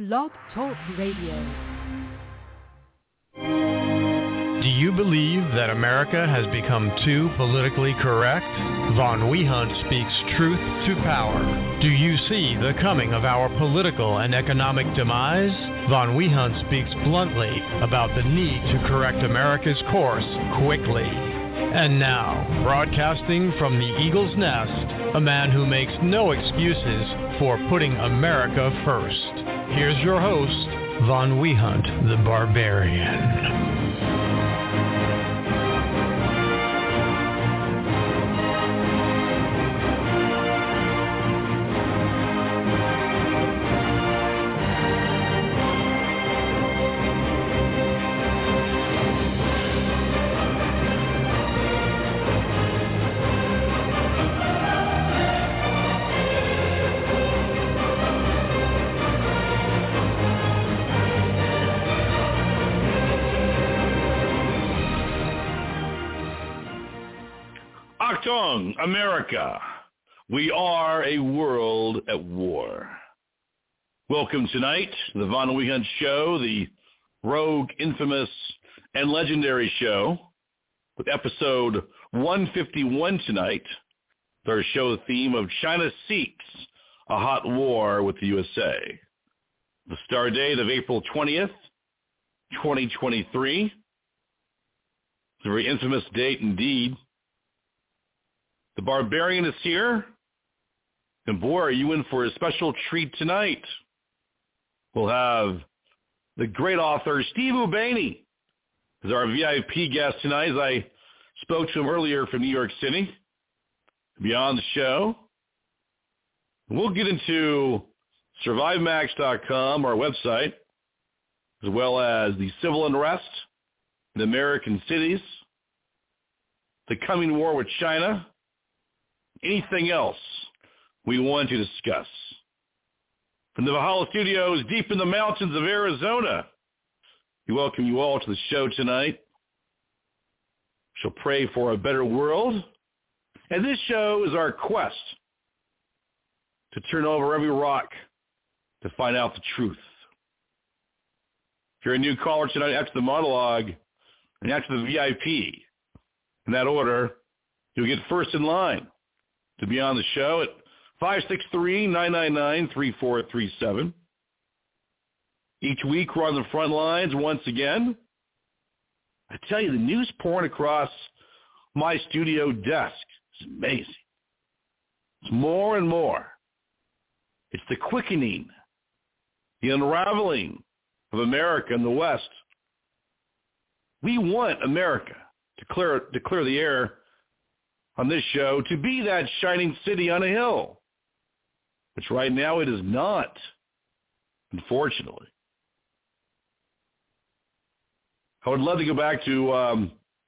Blog Talk Radio. Do you believe that America has become too politically correct? Von Wehunt speaks truth to power. Do you see the coming of our political and economic demise? Von Wehunt speaks bluntly about the need to correct America's course quickly. And now, broadcasting from the Eagle's Nest, a man who makes no excuses for putting America first. Here's your host, Von Wehunt, the Barbarian. America, we are a world at war. Welcome tonight to the Von Wehunt Show, the rogue, infamous, and legendary show, with episode 151 tonight. Our show theme of China Seeks a Hot War with the USA. The star date of April 20th, 2023. It's a very infamous date indeed. The Barbarian is here, and boy, are you in for a special treat tonight. We'll have the great author Steve Ubaney as our VIP guest tonight, as I spoke to him earlier from New York City. Beyond the show, we'll get into SurviveMax.com, our website, as well as the civil unrest in American cities, the coming war with China, anything else we want to discuss. From the Valhalla Studios deep in the mountains of Arizona, we welcome you all to the show tonight. Shall pray for a better world. And this show is our quest to turn over every rock to find out the truth. If you're a new caller tonight after the monologue and after the VIP, in that order, you'll get first in line to be on the show at 563-999-3437. Each week we're on the front lines once again. I tell you, the news pouring across my studio desk is amazing. It's more and more. It's the quickening, the unraveling of America in the West. We want America to clear the air on this show to be that shining city on a hill, which right now it is not, unfortunately. I would love to go back to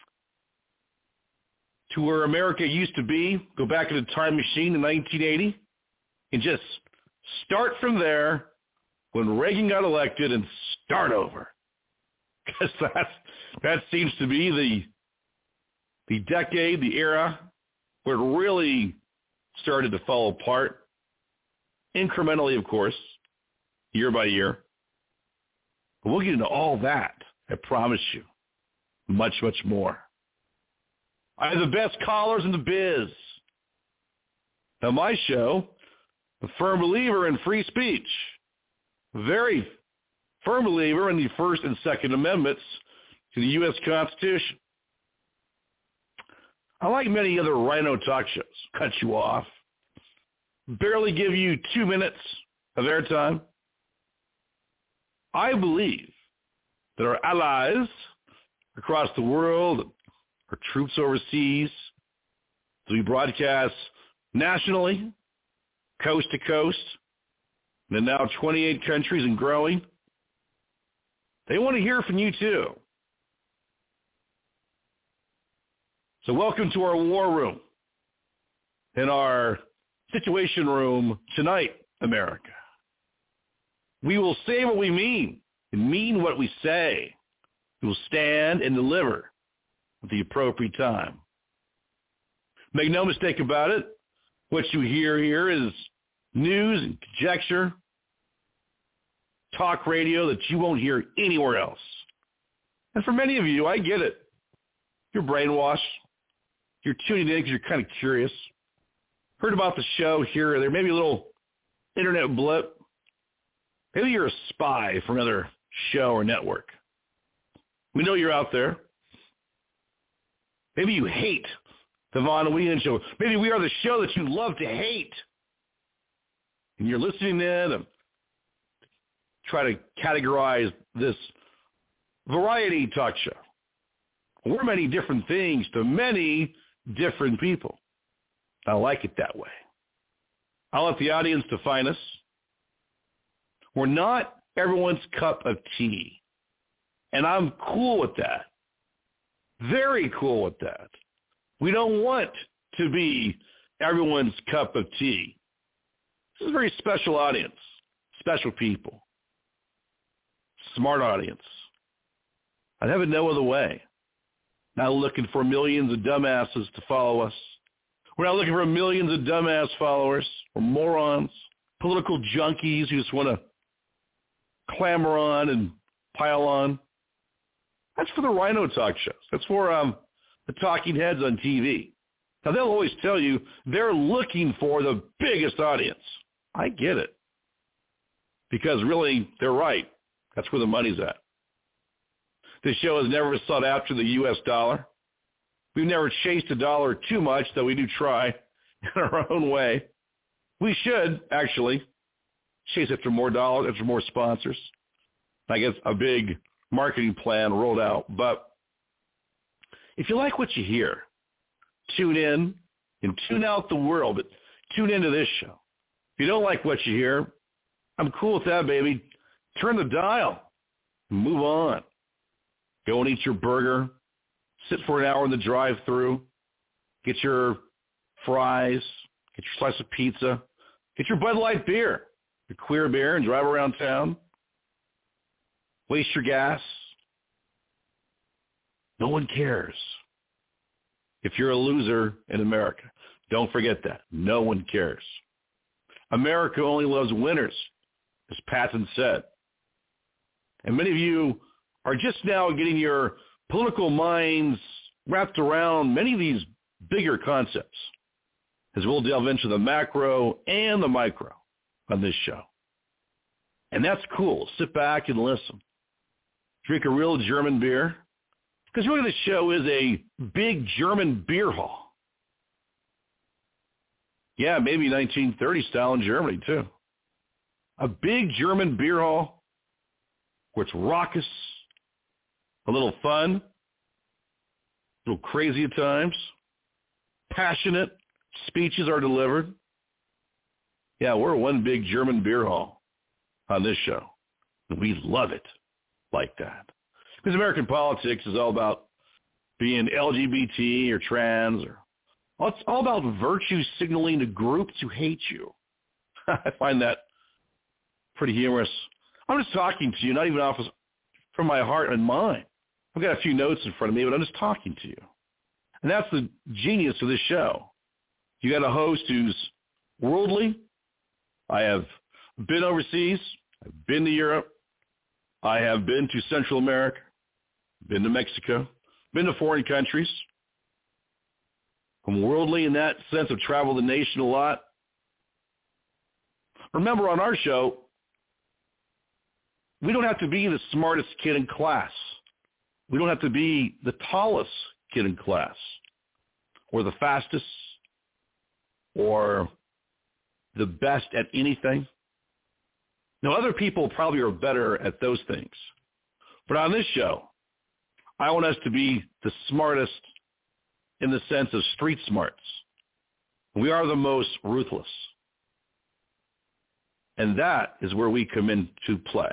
where America used to be, go back in a time machine in 1980, and just start from there when Reagan got elected and start over. Because that seems to be the decade, the era, where it really started to fall apart, incrementally, of course, year by year. But we'll get into all that, I promise you, much, much more. I have the best callers in the biz. Now, my show, a firm believer in free speech, very firm believer in the First and Second Amendments to the U.S. Constitution. Unlike many other rhino talk shows, cut you off, barely give you 2 minutes of airtime. I believe that our allies across the world, our troops overseas, as we broadcast nationally, coast to coast, and in now 28 countries and growing, they want to hear from you too. So welcome to our war room and our situation room tonight, America. We will say what we mean and mean what we say. We will stand and deliver at the appropriate time. Make no mistake about it, what you hear here is news and conjecture. talk radio that you won't hear anywhere else. And for many of you, I get it. You're brainwashed. You're tuning in because you're kind of curious. Heard about the show here or there, maybe a little internet blip. Maybe you're a spy from another show or network. We know you're out there. Maybe you hate the Vaughn and Weehan Show. Maybe we are the show that you love to hate. And you're listening in and try to categorize this variety talk show. We're many different things to many different people. I like it that way. I'll let the audience define us. We're not everyone's cup of tea. And I'm cool with that. Very cool with that. We don't want to be everyone's cup of tea. This is a very special audience, special people, smart audience. I'd have it no other way. Not looking for millions of dumbasses to follow us. We're not looking for millions of dumbass followers or morons, political junkies who just want to clamor on and pile on. That's for the Rhino talk shows. That's for the talking heads on TV. Now, they'll always tell you they're looking for the biggest audience. I get it. Because really, they're right. That's where the money's at. This show has never sought after the U.S. dollar. We've never chased a dollar too much, though we do try in our own way. We should, actually, chase after more dollars, after more sponsors. I guess a big marketing plan rolled out. But if you like what you hear, tune in and tune out the world, but tune into this show. If you don't like what you hear, I'm cool with that, baby. Turn the dial. Move on. Go and eat your burger. Sit for an hour in the drive-thru. Get your fries. Get your slice of pizza. Get your Bud Light beer, your queer beer, and drive around town. Waste your gas. No one cares. If you're a loser in America, don't forget that. No one cares. America only loves winners, as Patton said. And many of you are just now getting your political minds wrapped around many of these bigger concepts, as we'll delve into the macro and the micro on this show. And that's cool. Sit back and listen. Drink a real German beer. Because really this show is a big German beer hall. Yeah, maybe 1930 style in Germany, too. A big German beer hall where it's raucous, a little fun, a little crazy at times, passionate speeches are delivered. Yeah, we're one big German beer hall on this show. And we love it like that. Because American politics is all about being LGBT or trans, or it's all about virtue signaling to groups who hate you. I find that pretty humorous. I'm just talking to you, not even from my heart and mind. I've got a few notes in front of me, but I'm just talking to you. And that's the genius of this show. You got a host who's worldly. I have been overseas. I've been to Europe. I have been to Central America, been to Mexico, been to foreign countries. I'm worldly in that sense of travel the nation a lot. Remember, on our show, we don't have to be the smartest kid in class. We don't have to be the tallest kid in class or the fastest or the best at anything. Now, other people probably are better at those things. But on this show, I want us to be the smartest in the sense of street smarts. We are the most ruthless. And that is where we come into play.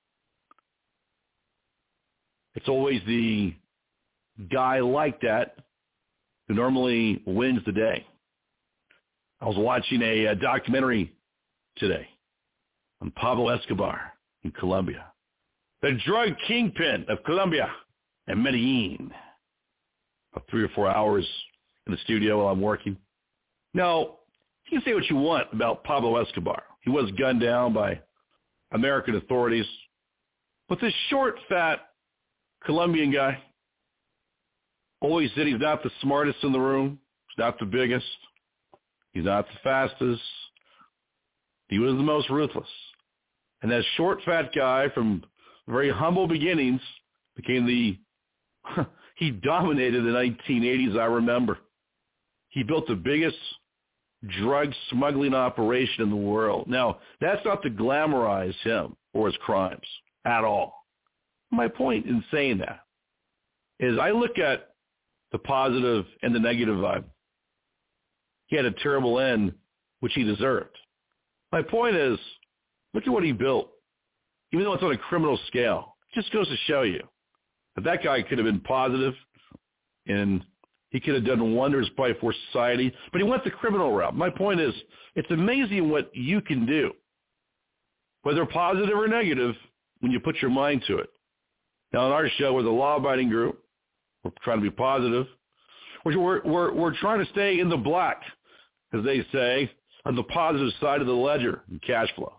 It's always the guy like that who normally wins the day. I was watching a documentary today on Pablo Escobar in Colombia, the drug kingpin of Colombia and Medellin. About 3 or 4 hours in the studio while I'm working. Now, you can say what you want about Pablo Escobar. He was gunned down by American authorities. But this short, fat Colombian guy always said he's not the smartest in the room. He's not the biggest. He's not the fastest. He was the most ruthless. And that short, fat guy from very humble beginnings became he dominated the 1980s, I remember. He built the biggest drug smuggling operation in the world. Now, that's not to glamorize him or his crimes at all. My point in saying that is I look at the positive and the negative vibe. He had a terrible end, which he deserved. My point is, look at what he built. Even though it's on a criminal scale, it just goes to show you that guy could have been positive and he could have done wonders probably for society, but he went the criminal route. My point is, it's amazing what you can do, whether positive or negative, when you put your mind to it. Now, on our show, we're the law-abiding group. We're trying to be positive. We're trying to stay in the black, as they say, on the positive side of the ledger in cash flow.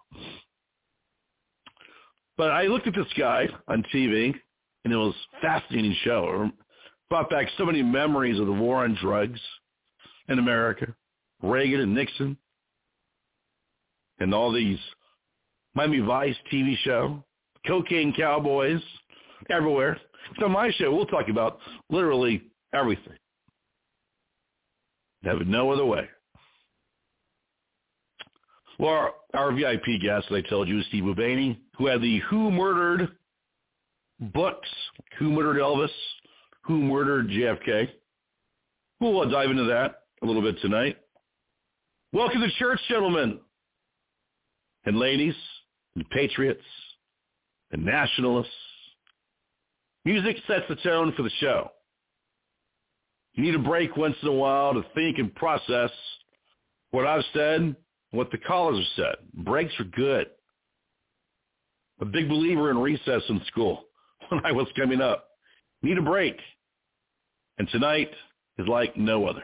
But I looked at this guy on TV, and it was a fascinating show. It brought back so many memories of the war on drugs in America, Reagan and Nixon, and all these Miami Vice TV show, cocaine cowboys, everywhere. So on my show, we'll talk about literally everything. Have it no other way. Well, our VIP guest, as I told you, is Steve Mulvaney, who had the Who Murdered books, Who Murdered Elvis, Who Murdered JFK. We'll dive into that a little bit tonight. Welcome to church, gentlemen and ladies and patriots and nationalists. Music sets the tone for the show. You need a break once in a while to think and process what I've said, what the callers have said. Breaks are good. A big believer in recess in school when I was coming up. Need a break. And tonight is like no other.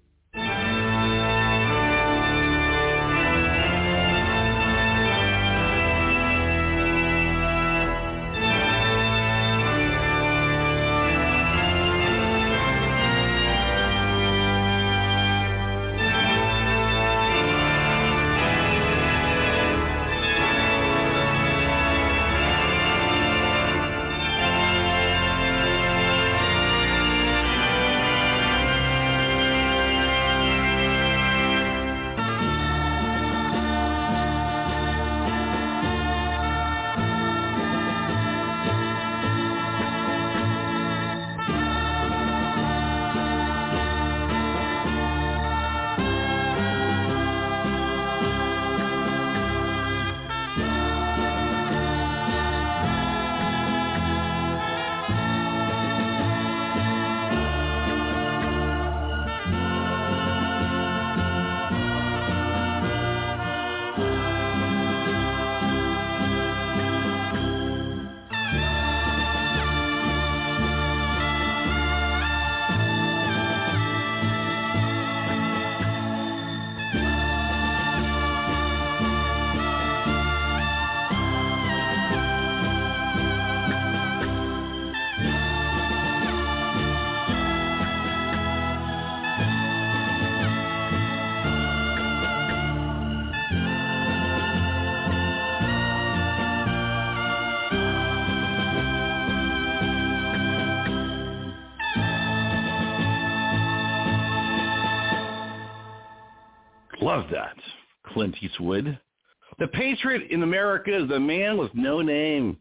Love that, Clint Eastwood. The patriot in America is the man with no name.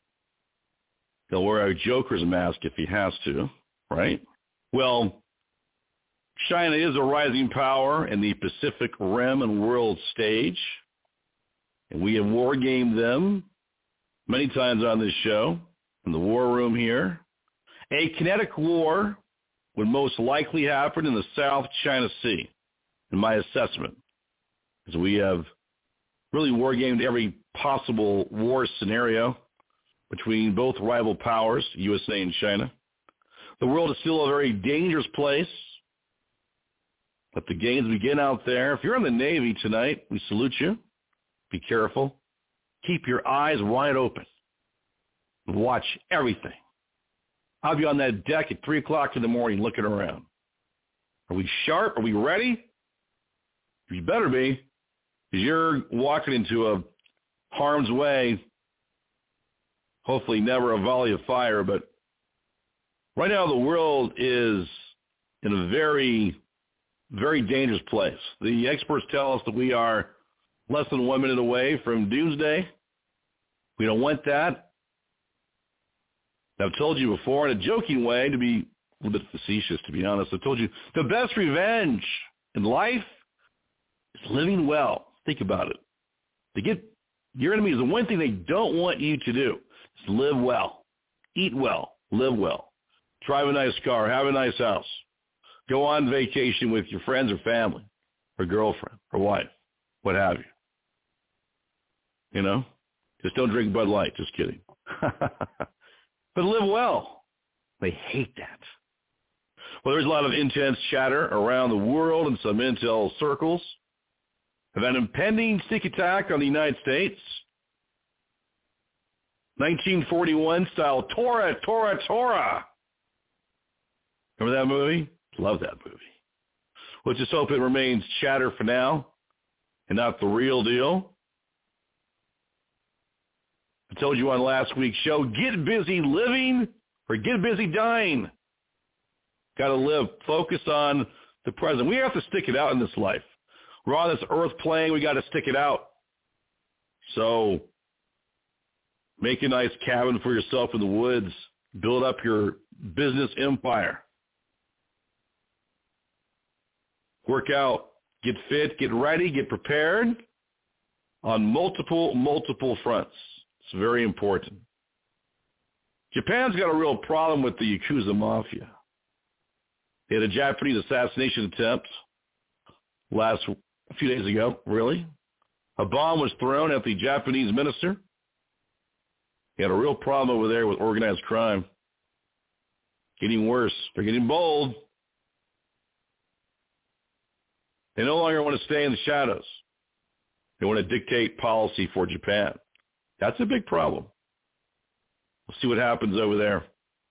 He'll wear a Joker's mask if he has to, right? Well, China is a rising power in the Pacific Rim and world stage, and we have war-gamed them many times on this show, in the war room here. A kinetic war would most likely happen in the South China Sea, in my assessment, because we have really war-gamed every possible war scenario between both rival powers, USA and China. The world is still a very dangerous place. Let the games begin out there. If you're in the Navy tonight, we salute you. Be careful. keep your eyes wide open. Watch everything. I'll be on that deck at 3 o'clock in the morning looking around. Are we sharp? Are we ready? You better be, because you're walking into a harm's way, hopefully never a volley of fire, but right now the world is in a very, very dangerous place. The experts tell us that we are less than 1 minute away from doomsday. We don't want that. I've told you before in a joking way, to be a little bit facetious, to be honest. I've told you the best revenge in life is living well. Think about it. To get your enemies, the one thing they don't want you to do is live well, eat well, live well, drive a nice car, have a nice house, go on vacation with your friends or family or girlfriend or wife, what have you. You know, just don't drink Bud Light. Just kidding. But live well. They hate that. Well, there's a lot of intense chatter around the world in some intel circles of an impending sneak attack on the United States. 1941 style Tora, Tora, Tora. Remember that movie? Love that movie. Let's just hope it remains chatter for now and not the real deal. I told you on last week's show, get busy living or get busy dying. Got to live. Focus on the present. We have to stick it out in this life. We're on this earth plane. We got to stick it out. So make a nice cabin for yourself in the woods. Build up your business empire. Work out. Get fit. Get ready. Get prepared on multiple fronts. It's very important. Japan's got a real problem with the Yakuza Mafia. They had a Japanese assassination attempt a few days ago, really. A bomb was thrown at the Japanese minister. He had a real problem over there with organized crime. Getting worse. They're getting bold. They no longer want to stay in the shadows. They want to dictate policy for Japan. That's a big problem. We'll see what happens over there.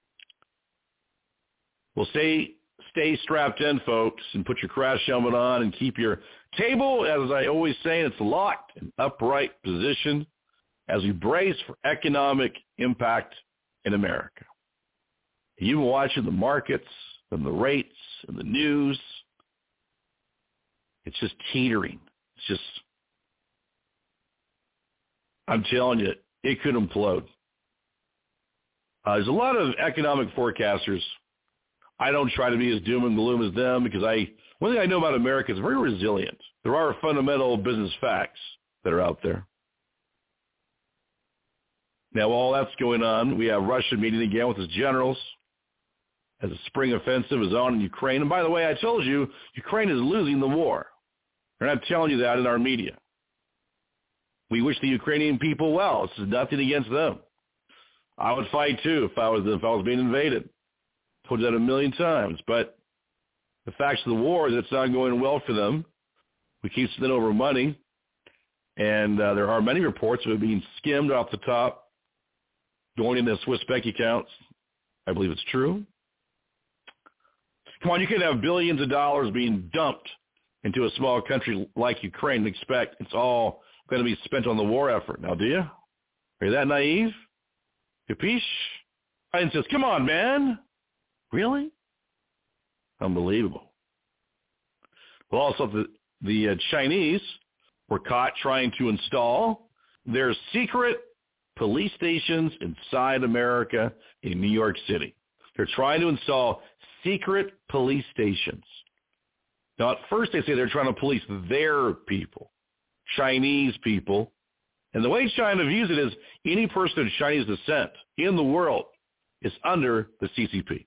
We'll stay strapped in, folks, and put your crash helmet on and keep your table, as I always say, it's locked in upright position as we brace for economic impact in America. You've been watching the markets and the rates and the news. It's just teetering. It's just, I'm telling you, it could implode. There's a lot of economic forecasters. I don't try to be as doom and gloom as them because one thing I know about America is very resilient. There are fundamental business facts that are out there. Now, while that's going on, we have Russia meeting again with its generals as the spring offensive is on in Ukraine. And by the way, I told you, Ukraine is losing the war. They're not telling you that in our media. We wish the Ukrainian people well. This is nothing against them. I would fight too if I was being invaded. Told you that a million times. But the facts of the war is it's not going well for them. We keep sending over money, and there are many reports of it being skimmed off the top, going into Swiss bank accounts. I believe it's true. Come on, you can have billions of dollars being dumped into a small country like Ukraine and expect it's all going to be spent on the war effort. Now, do you? Are you that naive? Capiche? And says, come on, man. Really? Unbelievable. Well, also the Chinese were caught trying to install their secret police stations inside America in New York City. They're trying to install secret police stations. Now, at first they say they're trying to police their people, Chinese people. And the way China views it is any person of Chinese descent in the world is under the CCP.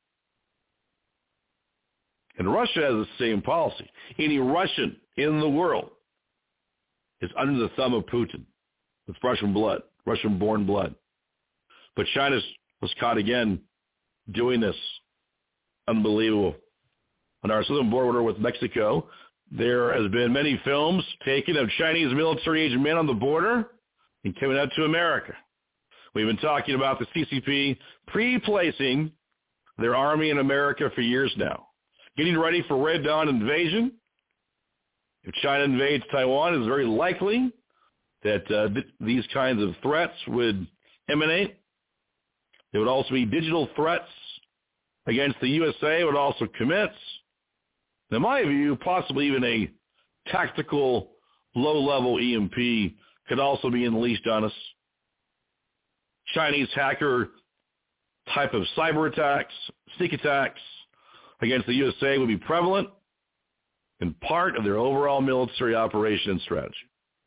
And Russia has the same policy. Any Russian in the world is under the thumb of Putin with Russian blood, Russian-born blood. But China was caught again doing this. Unbelievable. On our southern border with Mexico, there has been many films taken of Chinese military-aged men on the border and coming out to America. We've been talking about the CCP pre-placing their army in America for years now, getting ready for Red Dawn invasion. If China invades Taiwan, it's very likely that these kinds of threats would emanate. There would also be digital threats against the USA would also commence. In my view, possibly even a tactical low-level EMP could also be unleashed on us. Chinese hacker type of cyber attacks, sneak attacks against the USA would be prevalent and part of their overall military operation and strategy.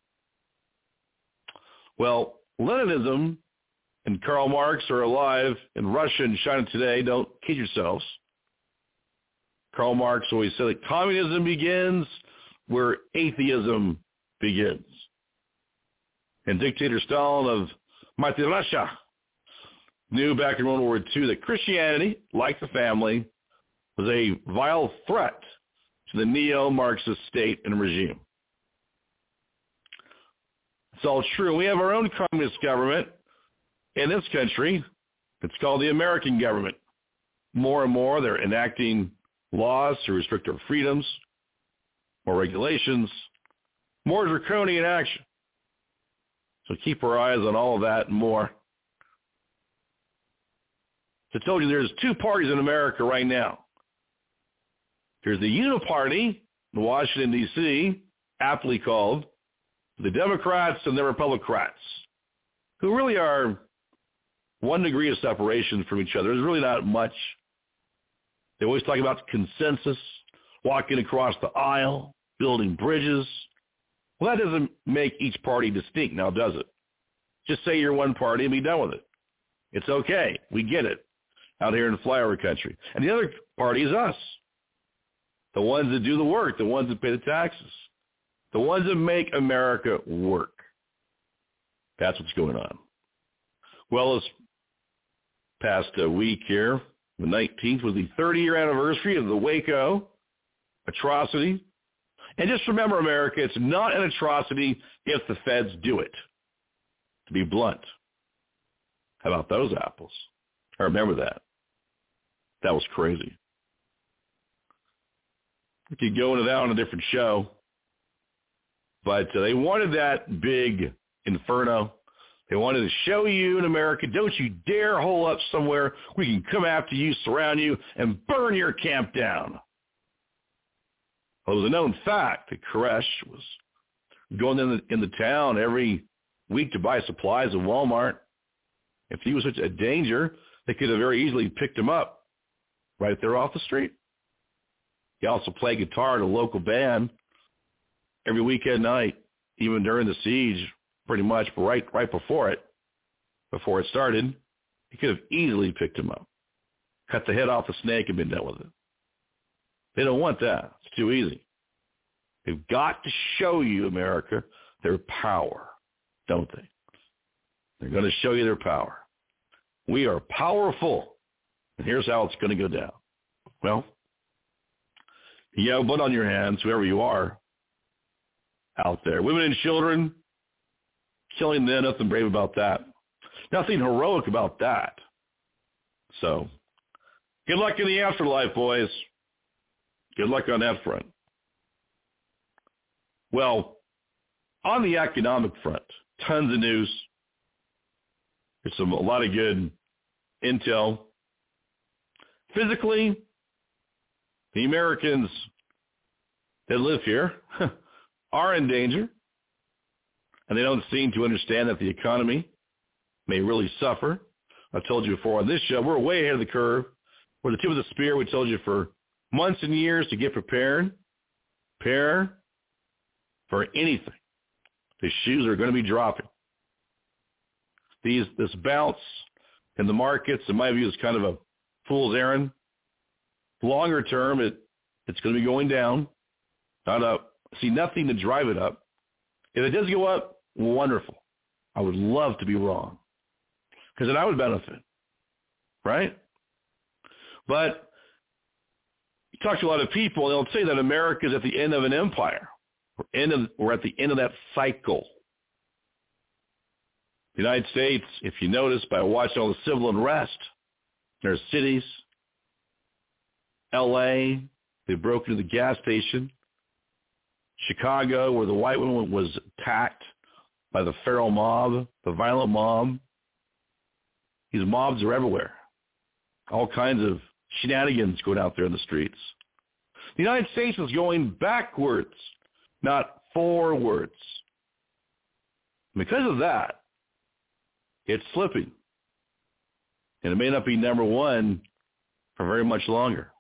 Well, Leninism and Karl Marx are alive in Russia and China today. Don't kid yourselves. Karl Marx always said that communism begins where atheism begins. And dictator Stalin of Mighty Russia knew back in World War II that Christianity, like the family, was a vile threat to the neo-Marxist state and regime. It's all true. We have our own communist government in this country. It's called the American government. More and more, they're enacting laws to restrict our freedoms, more regulations, more draconian action. So keep our eyes on all of that and more. I told you there's two parties in America right now. There's the Uniparty in Washington, D.C., aptly called the Democrats and the Republicans, who really are 1 degree of separation from each other. There's really not much. They always talk about consensus, walking across the aisle, building bridges. Well, that doesn't make each party distinct now, does it? Just say you're one party and be done with it. It's okay. We get it out here in flyover country. And the other party is us, the ones that do the work, the ones that pay the taxes, the ones that make America work. That's what's going on. Well, this past week here, the 19th, was the 30-year anniversary of the Waco atrocity. And just remember, America, it's not an atrocity if the feds do it, to be blunt. How about those apples? I remember that. That was crazy. We could go into that on a different show. But they wanted that big inferno. They wanted to show you in America, don't you dare hole up somewhere. We can come after you, surround you, and burn your camp down. Well, it was a known fact that Koresh was going in the town every week to buy supplies at Walmart. If he was such a danger, they could have very easily picked him up right there off the street. He also played guitar at a local band every weekend night, even during the siege, pretty much, but right before it started. He could have easily picked him up, cut the head off the snake and been done with it. They don't want that. It's too easy. They've got to show you, America, their power, don't they? They're going to show you their power. We are powerful, and here's how it's going to go down. Well, you have blood on your hands, whoever you are out there. Women and children, killing them, nothing brave about that. Nothing heroic about that. So, good luck in the afterlife, boys. Good luck on that front. Well, on the economic front, tons of news. There's a lot of good intel. Physically, the Americans that live here are in danger, and they don't seem to understand that the economy may really suffer. I've told you before on this show, we're way ahead of the curve. We're the tip of the spear. We told you for months and years to get prepared. Prepare for anything. The shoes are going to be dropping. This bounce in the markets, in my view, is kind of a fool's errand. Longer term, it's going to be going down, not up. I see nothing to drive it up. If it does go up, wonderful. I would love to be wrong, because then I would benefit, right? But you talk to a lot of people, and they'll say that America is at the end of an empire. We're at the end of that cycle. The United States, if you notice by watching all the civil unrest, there are cities, L.A., they broke into the gas station, Chicago, where the white woman was attacked by the feral mob, the violent mob. These mobs are everywhere. All kinds of shenanigans going out there in the streets. The United States is going backwards, not forwards. Because of that, it's slipping. And it may not be number one for very much longer.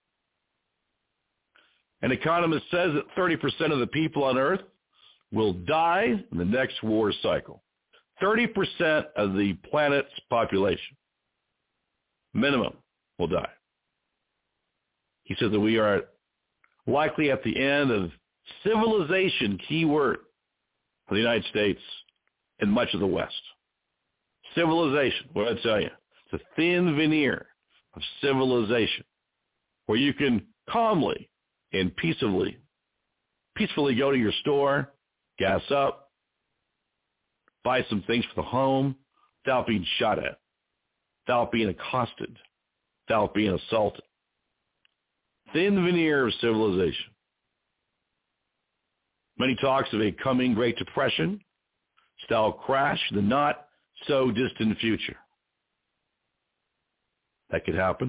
An economist says that 30% of the people on Earth will die in the next war cycle. 30% of the planet's population, minimum, will die. He said that we are likely at the end of civilization, key word for the United States and much of the West. Civilization, what did I tell you? It's a thin veneer of civilization where you can calmly and peacefully go to your store, gas up, buy some things for the home without being shot at, without being accosted, without being assaulted. Thin veneer of civilization. Many talks of a coming Great Depression style crash in the not so distant future. That could happen.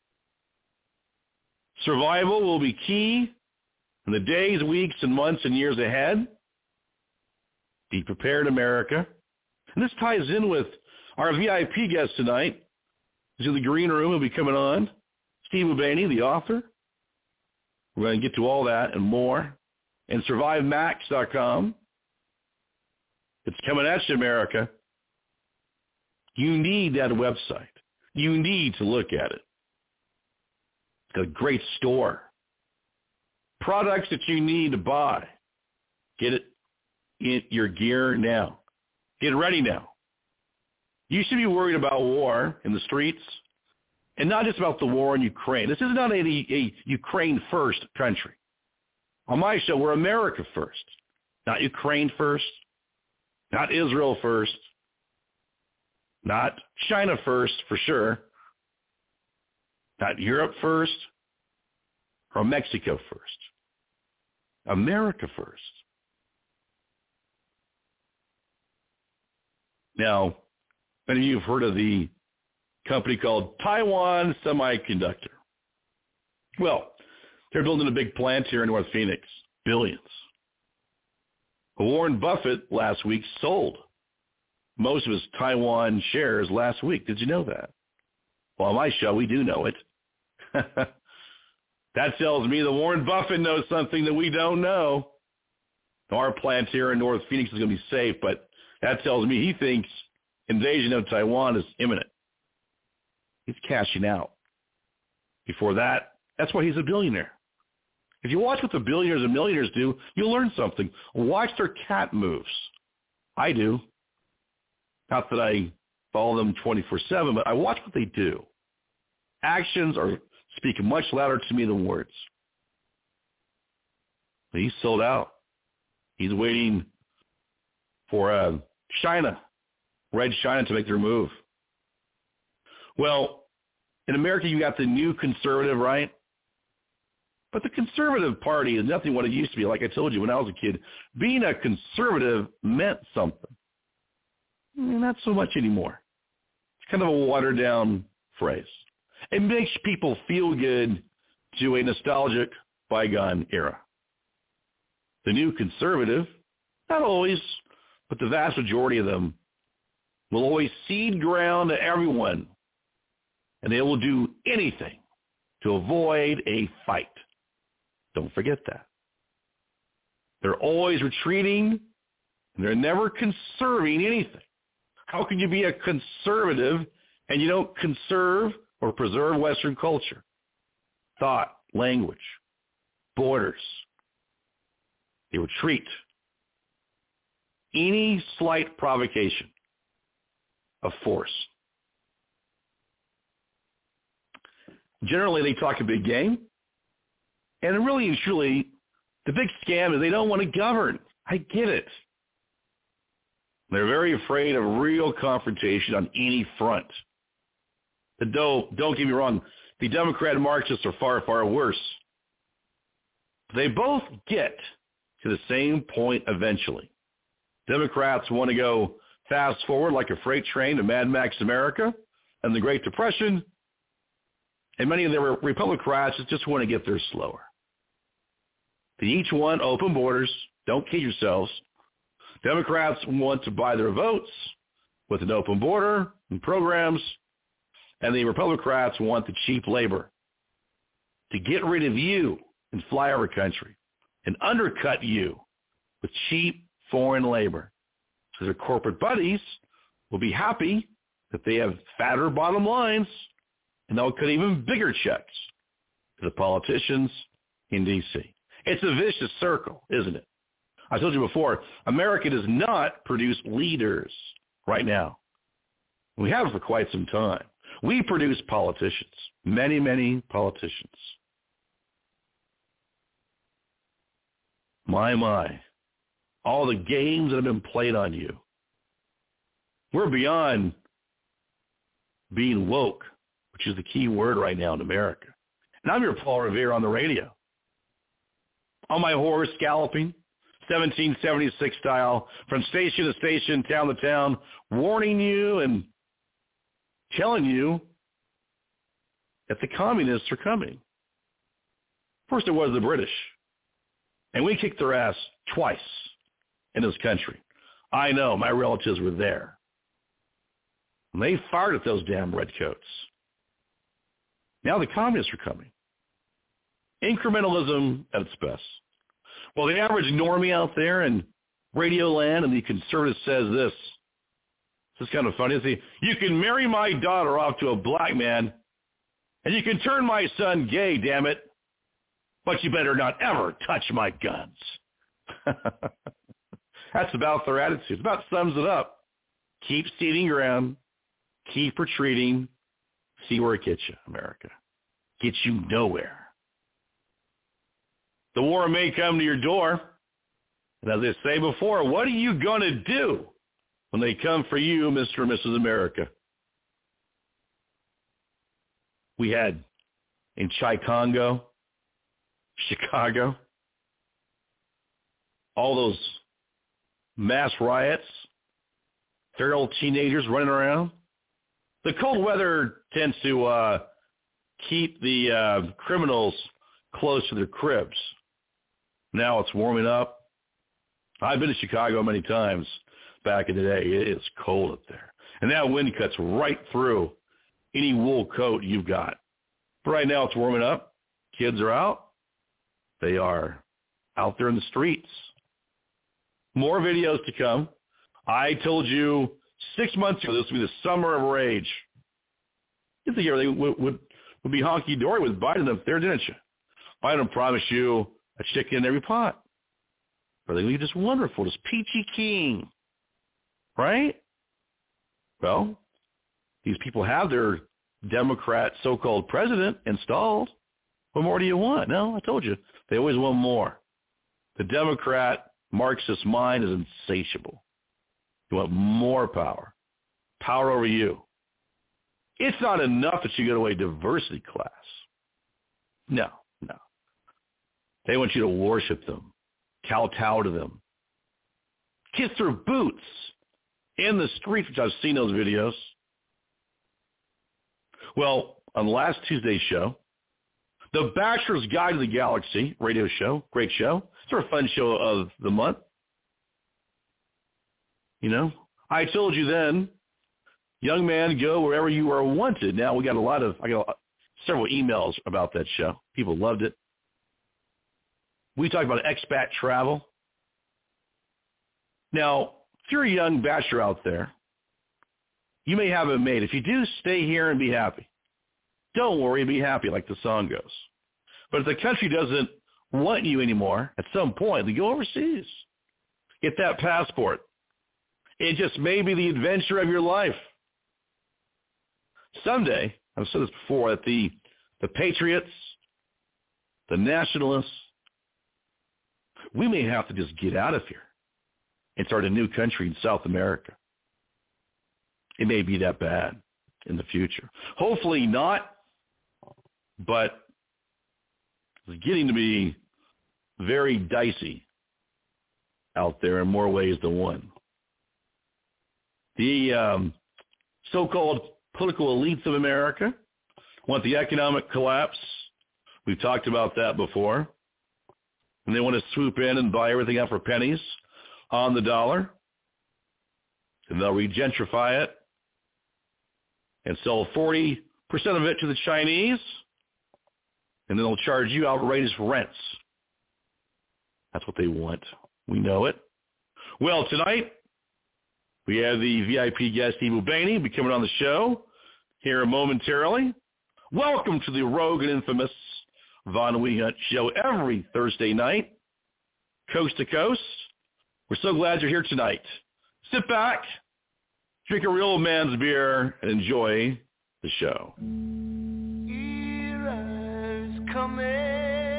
Survival will be key in the days, weeks, and months and years ahead. Be prepared, America. And this ties in with our VIP guest tonight. He's in the green room. He'll be coming on. Steve Urbani, the author. We're going to get to all that and more. And SurviveMax.com. It's coming at you, America. You need that website. You need to look at it. It's got a great store. Products that you need to buy. Get it in your gear now. Get ready now. You should be worried about war in the streets, and not just about the war in Ukraine. This is not a Ukraine first country. On my show, we're America first, not Ukraine first, not Israel first, not China first for sure, not Europe first, or Mexico first. America first. Now, many of you have heard of the company called Taiwan Semiconductor. Well, they're building a big plant here in North Phoenix. Billions. Warren Buffett last week sold most of his Taiwan shares last week. Did you know that? Well, on my show, we do know it. That tells me that Warren Buffett knows something that we don't know. Our plant here in North Phoenix is going to be safe, but that tells me he thinks invasion of Taiwan is imminent. He's cashing out. Before that, that's why he's a billionaire. If you watch what the billionaires and millionaires do, you'll learn something. Watch their cat moves. I do. Not that I follow them 24/7, but I watch what they do. Actions speak much louder to me than words. He's sold out. He's waiting for China, Red China, to make their move. Well, in America, you got the new conservative, right? But the conservative party is nothing what it used to be. Like I told you when I was a kid, being a conservative meant something. Not so much anymore. It's kind of a watered-down phrase. It makes people feel good to a nostalgic bygone era. The new conservative, not always, but the vast majority of them, will always cede ground to everyone, and they will do anything to avoid a fight. Don't forget that. They're always retreating, and they're never conserving anything. How can you be a conservative and you don't conserve or preserve Western culture, thought, language, borders? They retreat. Any slight provocation of force. Generally, they talk a big game. And really and truly, the big scam is they don't want to govern. I get it. They're very afraid of real confrontation on any front. But don't get me wrong, the Democrat Marxists are far, far worse. They both get to the same point eventually. Democrats want to go fast forward like a freight train to Mad Max America and the Great Depression, and many of the Republicans just want to get there slower. To each one, open borders, don't kid yourselves. Democrats want to buy their votes with an open border and programs, and the Republicans want the cheap labor to get rid of you in flyover country and undercut you with cheap foreign labor. So their corporate buddies will be happy that they have fatter bottom lines, and they'll cut even bigger checks to the politicians in D.C. It's a vicious circle, isn't it? I told you before, America does not produce leaders right now. We have for quite some time. We produce politicians, many, many politicians. My, all the games that have been played on you. We're beyond being woke, which is the key word right now in America. And I'm your Paul Revere on the radio. On my horse, galloping, 1776 style, from station to station, town to town, warning you and telling you that the communists are coming. First it was the British, and we kicked their ass twice in this country. I know, my relatives were there. And they fired at those damn redcoats. Now the communists are coming. Incrementalism at its best. Well, the average normie out there in Radio Land and the conservative says this. This is kind of funny. See, you can marry my daughter off to a black man, and you can turn my son gay, damn it, but you better not ever touch my guns. That's about their attitude. About sums it up. Keep ceding ground. Keep retreating. See where it gets you, America. Gets you nowhere. The war may come to your door. And as I say before, what are you going to do when they come for you, Mr. and Mrs. America? We had in Chicago, all those mass riots, feral teenagers running around. The cold weather tends to keep the criminals close to their cribs. Now it's warming up. I've been to Chicago many times back in the day. It is cold up there. And that wind cuts right through any wool coat you've got. But right now it's warming up. Kids are out. They are out there in the streets. More videos to come. I told you 6 months ago this would be the summer of rage. You think everything would be honky-dory with Biden up there, didn't you? Biden promised you a chicken in every pot. Everything would be just wonderful, just peachy keen. Right? Well, these people have their Democrat so-called president installed. What more do you want? No, I told you. They always want more. The Democrat Marxist mind is insatiable. You want more power. Power over you. It's not enough that you go to a diversity class. No. They want you to worship them, kowtow to them, kiss their boots in the streets, which I've seen those videos. Well, on last Tuesday's show, The Bachelor's Guide to the Galaxy radio show, great show. It's our fun show of the month. You know, I told you then, young man, go wherever you are wanted. Now I got several emails about that show. People loved it. We talked about expat travel. Now, if you're a young bachelor out there, you may have a mate. If you do, stay here and be happy. Don't worry, be happy, like the song goes. But if the country doesn't want you anymore, at some point, then go overseas. Get that passport. It just may be the adventure of your life. Someday, I've said this before, that the patriots, the nationalists, we may have to just get out of here. and start a new country in South America. It may be that bad in the future. Hopefully not, but it's getting to be very dicey out there in more ways than one. The so-called political elites of America want the economic collapse. We've talked about that before. And they want to swoop in and buy everything up for pennies on the dollar. And they'll regentrify it and sell 40% of it to the Chinese. And then they'll charge you outrageous rents. That's what they want. We know it. Well, tonight, we have the VIP guest, Steve Mulvaney, will be coming on the show here momentarily. Welcome to the rogue and infamous Von Wehunt Show every Thursday night, coast to coast. We're so glad you're here tonight. Sit back, drink a real man's beer, and enjoy the show. Era's coming.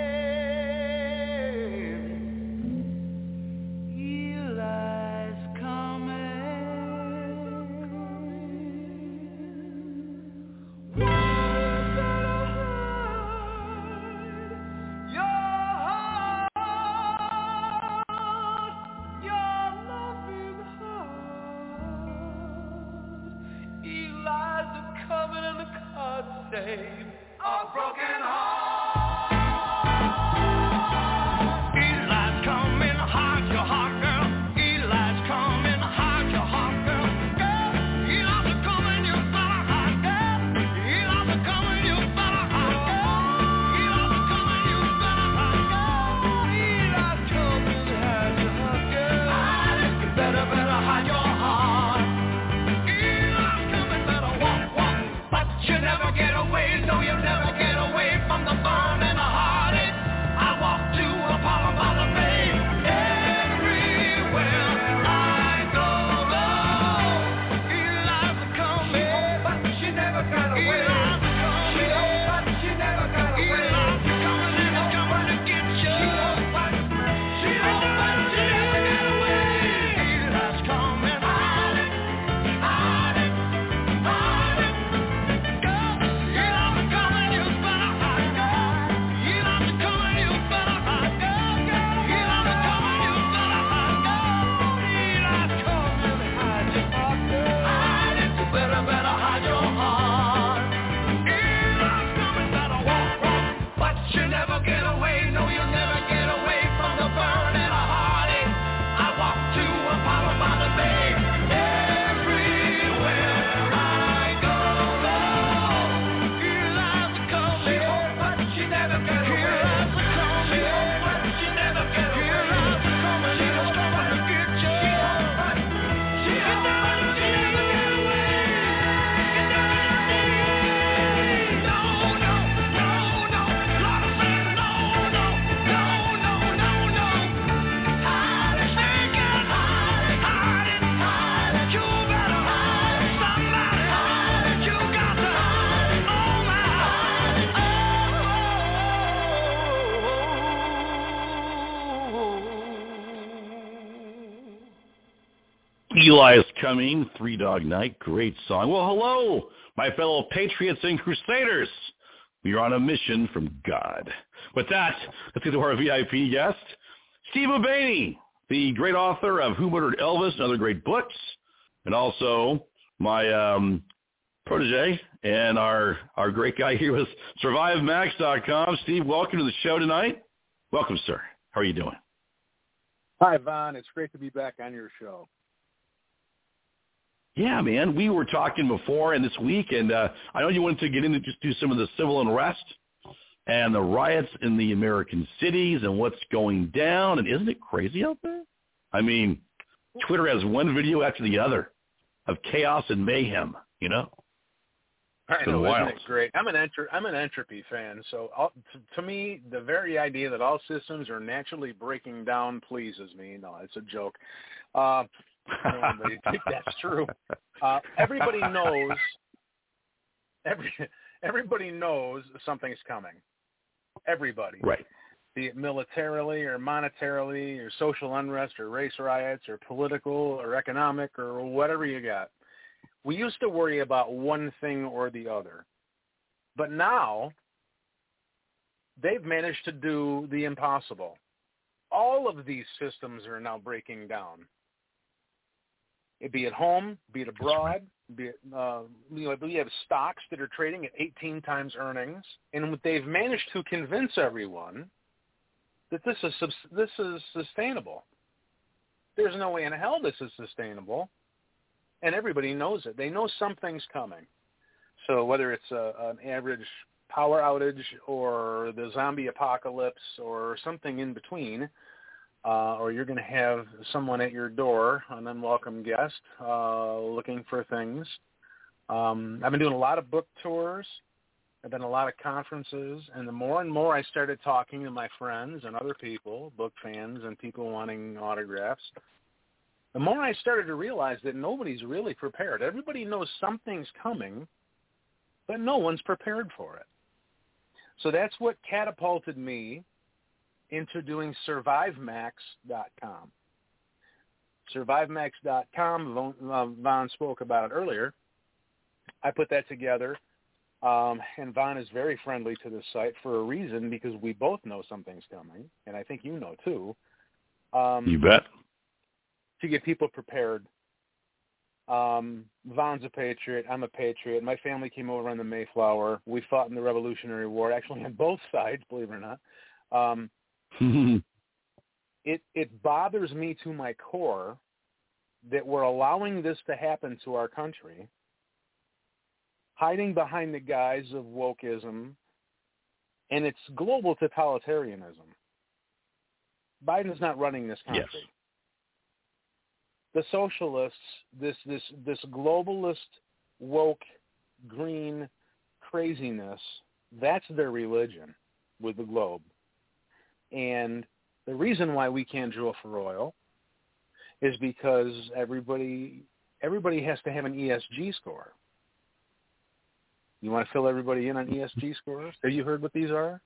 Eli is Coming, Three Dog Night, great song. Well, hello, my fellow patriots and crusaders. We are on a mission from God. With that, let's get to our VIP guest, Steve Mulvaney, the great author of Who Murdered Elvis and other great books, and also my protege and our great guy here with SurviveMax.com. Steve, welcome to the show tonight. Welcome, sir. How are you doing? Hi, Von. It's great to be back on your show. Yeah, man. We were talking before and this week, and I know you wanted to get into just do some of the civil unrest and the riots in the American cities and what's going down. And isn't it crazy out there? I mean, Twitter has one video after the other of chaos and mayhem, you know? I know, isn't it great? I'm an entropy fan, so to me, the very idea that all systems are naturally breaking down pleases me. No, it's a joke. I think that's true. Everybody knows. Everybody knows something's coming. Everybody. Right. be it militarily or monetarily or social unrest or race riots or political or economic or whatever you got. We used to worry about one thing or the other. But now they've managed to do the impossible. All of these systems are now breaking down. It be at home, be it abroad, be it, we have stocks that are trading at 18 times earnings, and they've managed to convince everyone that this is sustainable. There's no way in hell this is sustainable, and everybody knows it. They know something's coming. So whether it's an average power outage or the zombie apocalypse or something in between, or you're going to have someone at your door, an unwelcome guest, looking for things. I've been doing a lot of book tours. I've been to a lot of conferences, and the more and more I started talking to my friends and other people, book fans and people wanting autographs, the more I started to realize that nobody's really prepared. Everybody knows something's coming, but no one's prepared for it. So that's what catapulted me into doing SurviveMax.com. SurviveMax.com, Von spoke about it earlier. I put that together, and Von is very friendly to this site for a reason, because we both know something's coming, and I think you know too. You bet. To get people prepared. Von's a patriot. I'm a patriot. My family came over on the Mayflower. We fought in the Revolutionary War, actually on both sides, believe it or not. It bothers me to my core that we're allowing this to happen to our country, hiding behind the guise of wokeism, and it's global totalitarianism. Biden's not running this country. Yes. The socialists, this globalist, woke, green craziness, that's their religion with the globe. And the reason why we can't drill for oil is because everybody has to have an ESG score. You want to fill everybody in on ESG scores? Have you heard what these are?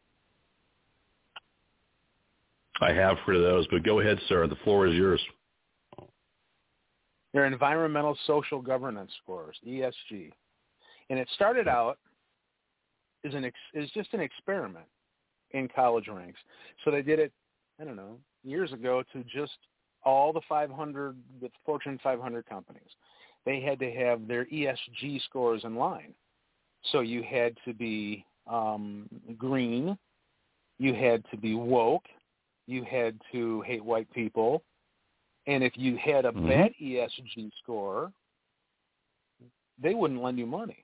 I have heard of those, but go ahead, sir. The floor is yours. They're environmental social governance scores, ESG. And it started out as just an experiment in college ranks. So they did it, I don't know, years ago to just all the Fortune 500 companies. They had to have their ESG scores in line. So you had to be green, you had to be woke, you had to hate white people, and if you had a bad ESG score, they wouldn't lend you money.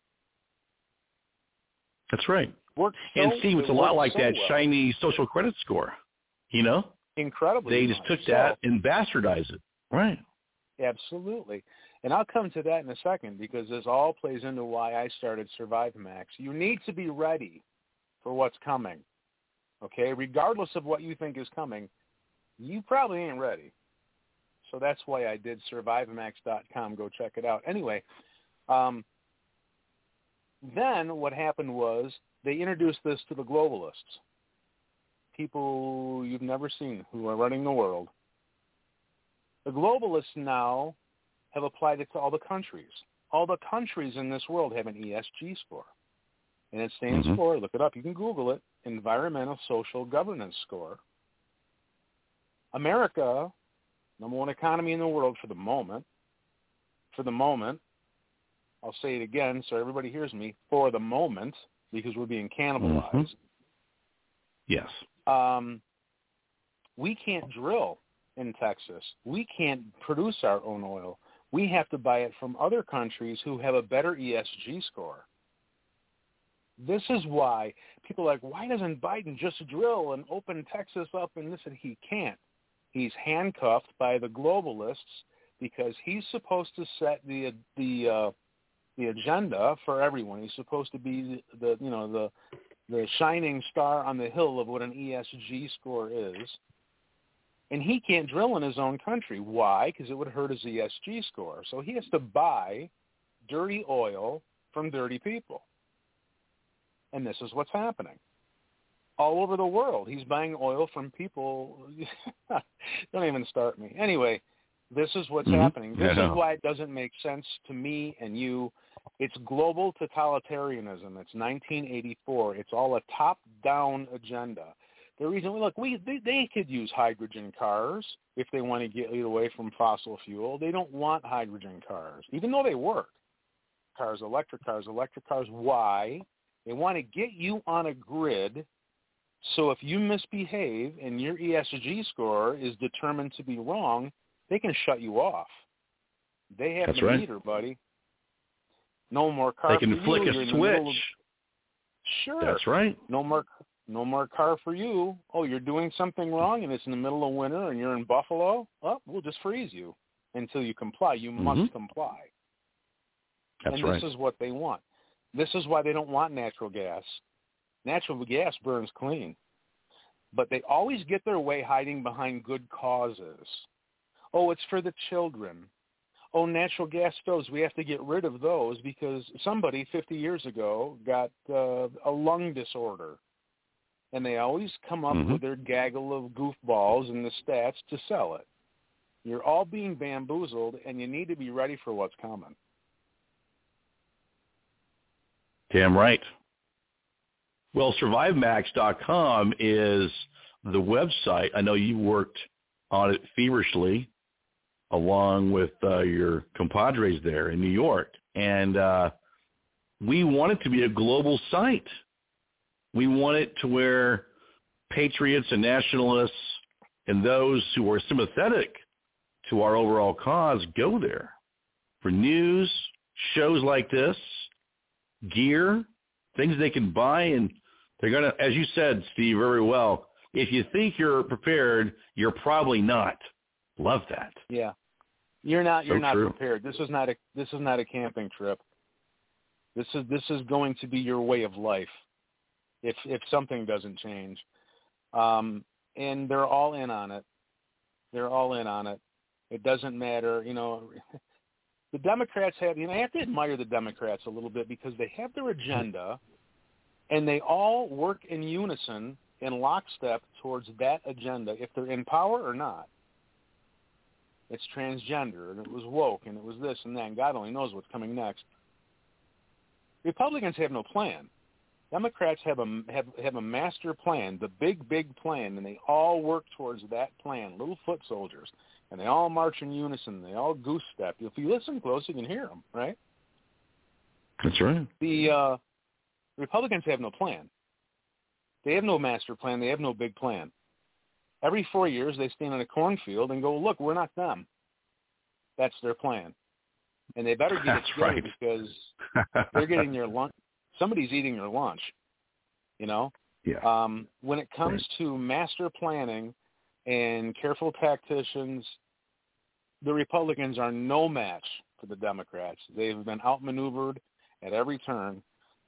That's right. And Steve, it's a lot like that shiny social credit score, you know? Incredibly. They just took that and bastardized it. Right. Absolutely. And I'll come to that in a second, because this all plays into why I started SurviveMax. You need to be ready for what's coming, okay? Regardless of what you think is coming, you probably ain't ready. So that's why I did SurviveMax.com. Go check it out. Anyway, then what happened was they introduced this to the globalists, people you've never seen who are running the world. The globalists now have applied it to all the countries. All the countries in this world have an ESG score. And it stands for, look it up, you can Google it, Environmental Social Governance Score. America, number one economy in the world for the moment, I'll say it again so everybody hears me, for the moment, because we're being cannibalized. Yes. We can't drill in Texas. We can't produce our own oil. We have to buy it from other countries who have a better ESG score. This is why people are like, why doesn't Biden just drill and open Texas up and this? And he can't. He's handcuffed by the globalists because he's supposed to set the agenda for everyone. He's supposed to be the shining star on the hill of what an ESG score is. And he can't drill in his own country. Why? Because it would hurt his ESG score. So he has to buy dirty oil from dirty people. And this is what's happening. all over the world. He's buying oil from people. Don't even start me. Anyway, this is what's happening. This is why it doesn't make sense to me and you. It's global totalitarianism. It's 1984. It's all a top-down agenda. The reason, look, they could use hydrogen cars if they want to get away from fossil fuel. They don't want hydrogen cars, even though they work. Electric cars. Why? They want to get you on a grid, so if you misbehave and your ESG score is determined to be wrong, they can shut you off. They have the meter, buddy. No more car. They can flick a switch. Sure. That's right. No more car for you. Oh, you're doing something wrong, and it's in the middle of winter, and you're in Buffalo. Oh, we'll just freeze you until you comply. You must comply. That's and this is what they want. This is why they don't want natural gas. Natural gas burns clean. But they always get their way hiding behind good causes. Oh, it's for the children. Oh, natural gas stoves, we have to get rid of those because somebody 50 years ago got a lung disorder. And they always come up with their gaggle of goofballs and the stats to sell it. You're all being bamboozled, and you need to be ready for what's coming. Damn right. Well, SurviveMax.com is the website. I know you worked on it feverishly along with your compadres there in New York. And we want it to be a global site. We want it to where patriots and nationalists and those who are sympathetic to our overall cause go there for news, shows like this, gear, things they can buy, and they're going to, as you said, Steve, very well, if you think you're prepared, you're probably not. Love that. Yeah. You're not true. prepared. This is not a camping trip. This is going to be your way of life if something doesn't change. And they're all in on it. They're all in on it. It doesn't matter, The Democrats have, I have to admire the Democrats a little bit because they have their agenda and they all work in unison, in lockstep towards that agenda, if they're in power or not. It's transgender, and it was woke, and it was this and that, and God only knows what's coming next. Republicans have no plan. Democrats have a master plan, the big plan, and they all work towards that plan, little foot soldiers. And they all march in unison. They all goose step. If you listen close, you can hear them, right? That's right. The Republicans have no plan. They have no master plan. They have no big plan. Every 4 years, they stand in a cornfield and go, look, we're not them. That's their plan. And they better get it together because they're getting their lunch. Somebody's eating their lunch, Yeah. When it comes to master planning and careful tacticians, the Republicans are no match for the Democrats. They've been outmaneuvered at every turn.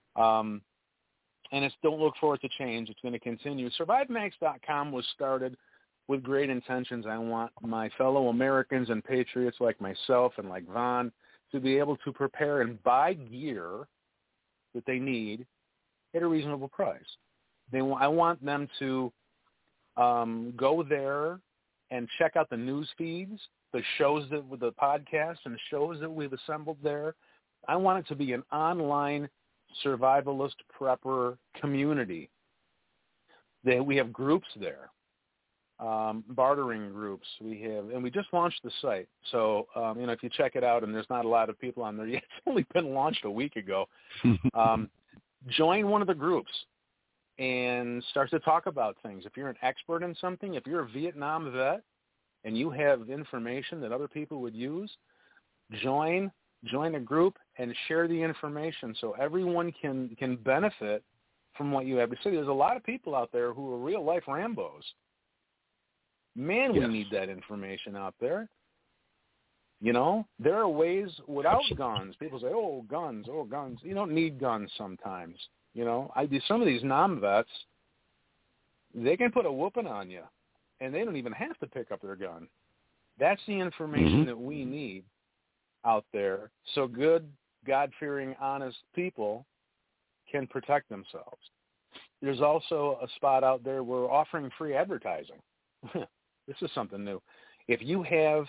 And don't look for it to change. It's going to continue. SurviveMax.com was started with great intentions. I want my fellow Americans and patriots like myself and like Vaughn to be able to prepare and buy gear that they need at a reasonable price. I want them to go there and check out the news feeds, the shows with the podcasts and shows that we've assembled there. I want it to be an online survivalist prepper community. We have groups there, bartering groups. And we just launched the site. So, if you check it out, and there's not a lot of people on there yet, it's only been launched a week ago. Join one of the groups and start to talk about things. If you're an expert in something, if you're a Vietnam vet and you have information that other people would use, join a group and share the information so everyone can benefit from what you have to say. There's a lot of people out there who are real-life Rambos. Man, we need that information out there. There are ways without guns. People say, oh, guns. You don't need guns sometimes. Some of these non-vets, they can put a whooping on you, and they don't even have to pick up their gun. That's the information that we need out there so good, God-fearing, honest people can protect themselves. there's also a spot out there where we're offering free advertising. This is something new. If you have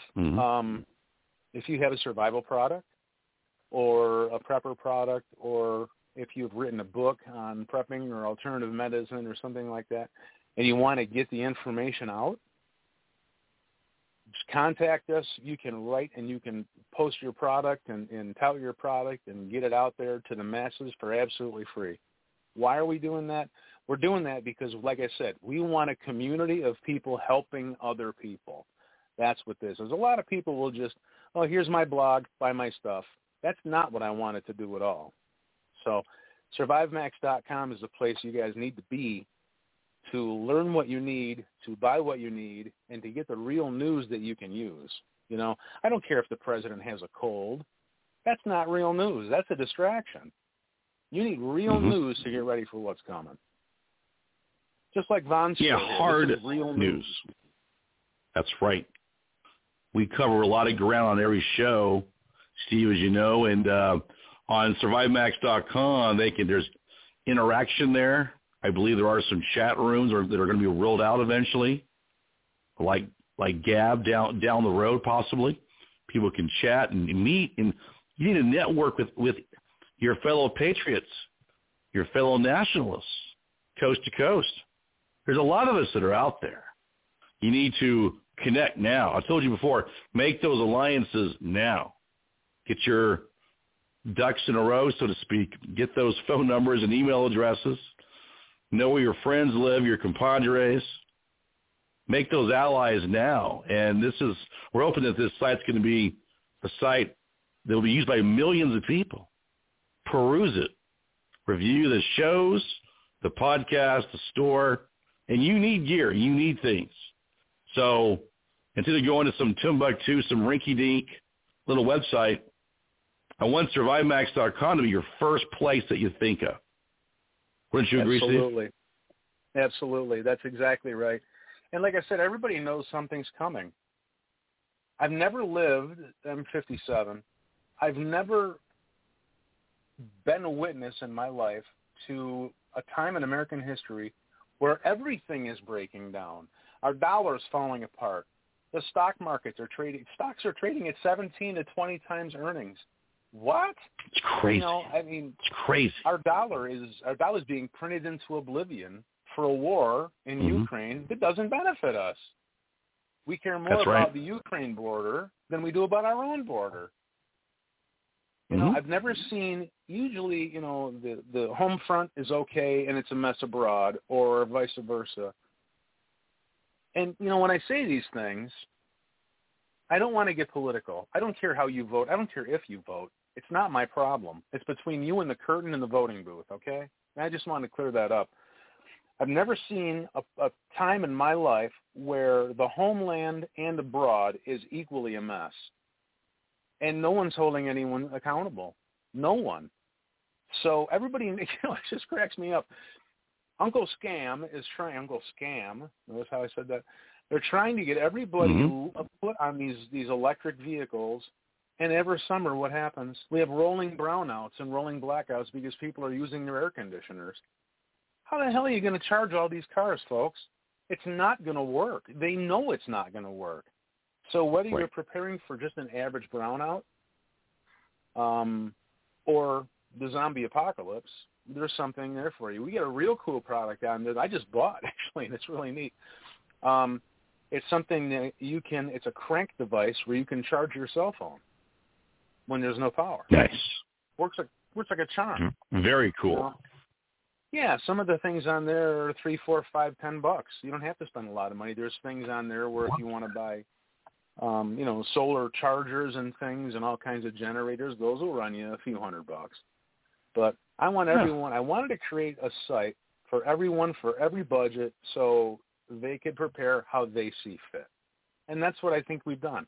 a survival product or a prepper product, or if you've written a book on prepping or alternative medicine or something like that, and you want to get the information out, just contact us. You can write and you can post your product and tout your product and get it out there to the masses for absolutely free. Why are we doing that? We're doing that because, like I said, we want a community of people helping other people. That's what this is. A lot of people will just, oh, here's my blog, buy my stuff. That's not what I wanted to do at all. So SurviveMax.com is the place you guys need to be to learn what you need, to buy what you need, and to get the real news that you can use. You know, I don't care if the president has a cold. That's not real news. That's a distraction. You need real news to get ready for what's coming. Just like Von said, hard real news. That's right. We cover a lot of ground on every show, Steve, as you know, and on SurviveMax.com, there's interaction there. I believe there are some chat rooms that are going to be rolled out eventually, like Gab down the road possibly. People can chat and meet, and you need to network with your fellow patriots, your fellow nationalists, coast to coast. There's a lot of us that are out there. You need to connect now. I told you before, make those alliances now. Get your ducks in a row, so to speak. Get those phone numbers and email addresses. Know where your friends live, your compadres. Make those allies now. And we're hoping that this site's going to be a site that will be used by millions of people. Peruse it. Review the shows, the podcast, the store. And you need gear. You need things. So instead of going to some Timbuktu, some rinky-dink little website, I want SurviveMax.com to be your first place that you think of. Wouldn't you agree, Steve? Absolutely. That's exactly right. And like I said, everybody knows something's coming. I've never lived, I'm 57, I've never been a witness in my life to a time in American history where everything is breaking down. Our dollar's falling apart. The stock markets are trading. Stocks are trading at 17 to 20 times earnings. What? It's crazy. You know, I mean, it's crazy. Our dollar is being printed into oblivion for a war in Ukraine that doesn't benefit us. We care more about the Ukraine border than we do about our own border. You know, I've never seen, usually, you know, the home front is okay and it's a mess abroad, or vice versa. And, you know, when I say these things, I don't want to get political. I don't care how you vote. I don't care if you vote. It's not my problem. It's between you and the curtain and the voting booth, okay? And I just want to clear that up. I've never seen a time in my life where the homeland and abroad is equally a mess. And no one's holding anyone accountable. No one. So everybody, you know, it just cracks me up. Uncle Scam, notice how I said that? They're trying to get everybody to put on these electric vehicles, and every summer what happens? We have rolling brownouts and rolling blackouts because people are using their air conditioners. How the hell are you going to charge all these cars, folks? It's not going to work. They know it's not going to work. So whether you're preparing for just an average brownout or the zombie apocalypse, there's something there for you. We got a real cool product on that I just bought, actually, and it's really neat. It's something that it's a crank device where you can charge your cell phone when there's no power. Nice. Works like a charm. Very cool. You know? Yeah, some of the things on there are $3, $4, $5, $10. You don't have to spend a lot of money. There's things on there where if you want to buy, you know, solar chargers and things and all kinds of generators, those will run you a few $100. But I want everyone. I wanted to create a site for everyone, for every budget, so they could prepare how they see fit, and that's what I think we've done.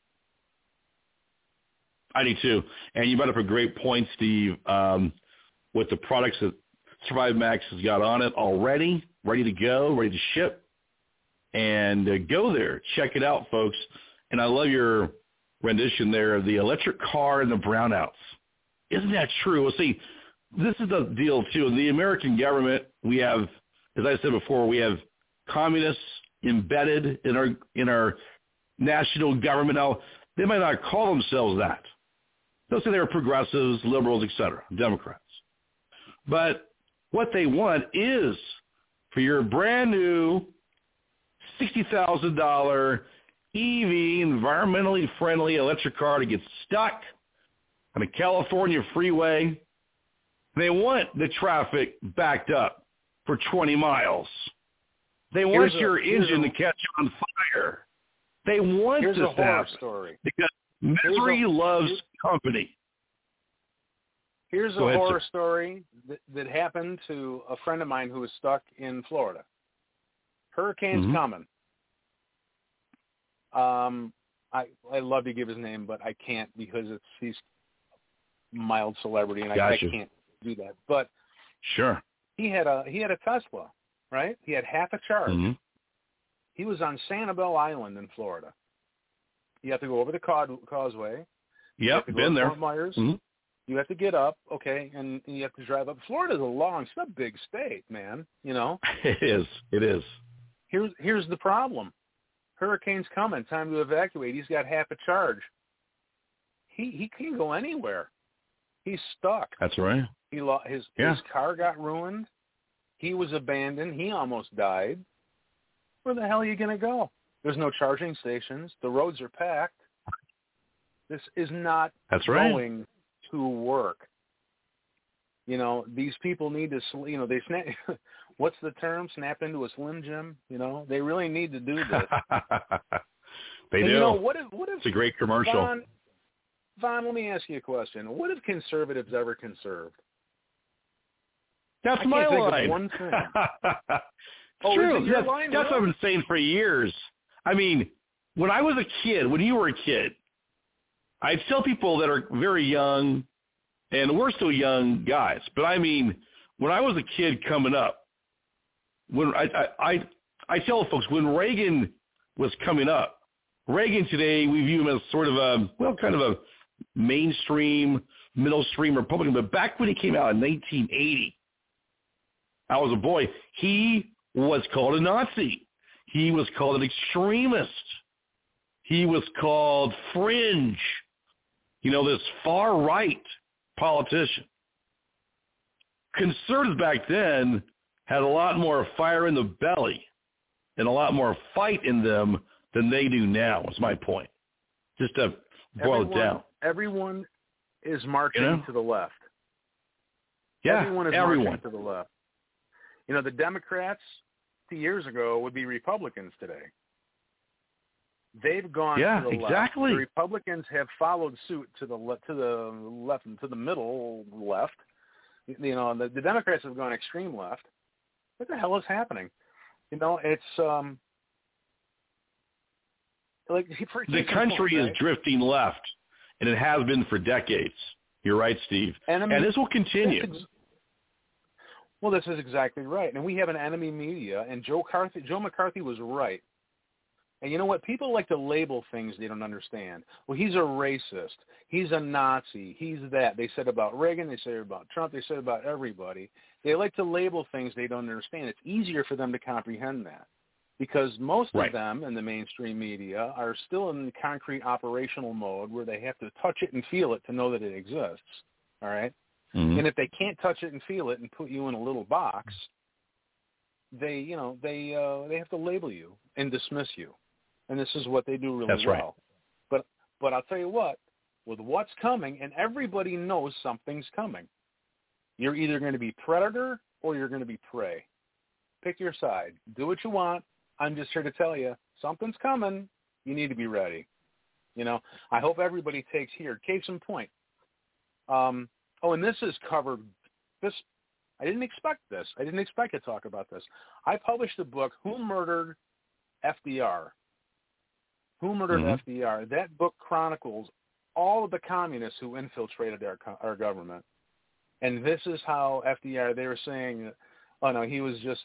I do too. And you brought up a great point, Steve, with the products that SurviveMax has got on it already, ready to go, ready to ship, and go there. Check it out, folks. And I love your rendition there of the electric car and the brownouts. Isn't that true? Well, see, this is the deal, too. In the American government, we have, as I said before, we have communists embedded in our national government. Now, they might not call themselves that. They'll say they're progressives, liberals, etc., Democrats. But what they want is for your brand new $60,000 EV, environmentally friendly electric car to get stuck on a California freeway. They want the traffic backed up for 20 miles. They want your engine to catch on fire. They want this to happen story. Because misery loves company. Here's a horror story that happened to a friend of mine who was stuck in Florida. Hurricane's coming. I love to give his name, but I can't because he's mild celebrity, and I can't do that. But sure, he had a Tesla, right? He had half a charge. Mm-hmm. He was on Sanibel Island in Florida. You have to go over the causeway. Yep, been there. Fort Myers. Mm-hmm. You have to get up, okay, and you have to drive up. Florida's it's a big state, man. You know. It is. Here's the problem. Hurricane's coming. Time to evacuate. He's got half a charge. He can't go anywhere. He's stuck. That's right. His car got ruined. He was abandoned. He almost died. Where the hell are you going to go? There's no charging stations. The roads are packed. This is not going to work. You know, these people need to, they snap, what's the term? Snap into a Slim Jim? You know, they really need to do this. They do. You know, what if it's a great commercial. Vaughn, let me ask you a question. What have conservatives ever conserved? That's my line. Think of one thing. True. That's what I've been saying for years. I mean, when I was a kid, when you were a kid, I'd tell people that are very young, and we're still young guys, but I mean, when I was a kid coming up, when I tell folks, when Reagan was coming up, Reagan today, we view him as sort of kind of a mainstream, middle stream Republican, but back when he came out in 1980, I was a boy, he was called a Nazi. He was called an extremist. He was called fringe. You know, this far-right politician. Conservatives back then had a lot more fire in the belly and a lot more fight in them than they do now, is my point. Just to boil it down. Everyone is marching to the left. Yeah, everyone is marching to the left. You know, the Democrats 2 years ago would be Republicans today. They've gone to the left. The Republicans have followed suit to the left, and to the middle left. You know, the Democrats have gone extreme left. What the hell is happening? You know, it's like the country is drifting left, and it has been for decades. You're right, Steve, and this will continue. Well, this is exactly right, and we have an enemy media, and Joe McCarthy was right. And you know what? People like to label things they don't understand. Well, he's a racist. He's a Nazi. He's that. They said about Reagan. They said about Trump. They said about everybody. They like to label things they don't understand. It's easier for them to comprehend that because most of them in the mainstream media are still in concrete operational mode where they have to touch it and feel it to know that it exists. All right? Mm-hmm. And if they can't touch it and feel it and put you in a little box, they have to label you and dismiss you. And this is what they do really well. Right. But I'll tell you what, with what's coming, and everybody knows something's coming, you're either going to be predator or you're going to be prey. Pick your side. Do what you want. I'm just here to tell you, something's coming. You need to be ready. You know, I hope everybody takes here. Case in point. And this is covered. I didn't expect this. I didn't expect to talk about this. I published a book, Who Murdered FDR? Who Murdered FDR? That book chronicles all of the communists who infiltrated our government. And this is how FDR, they were saying, oh no, he was just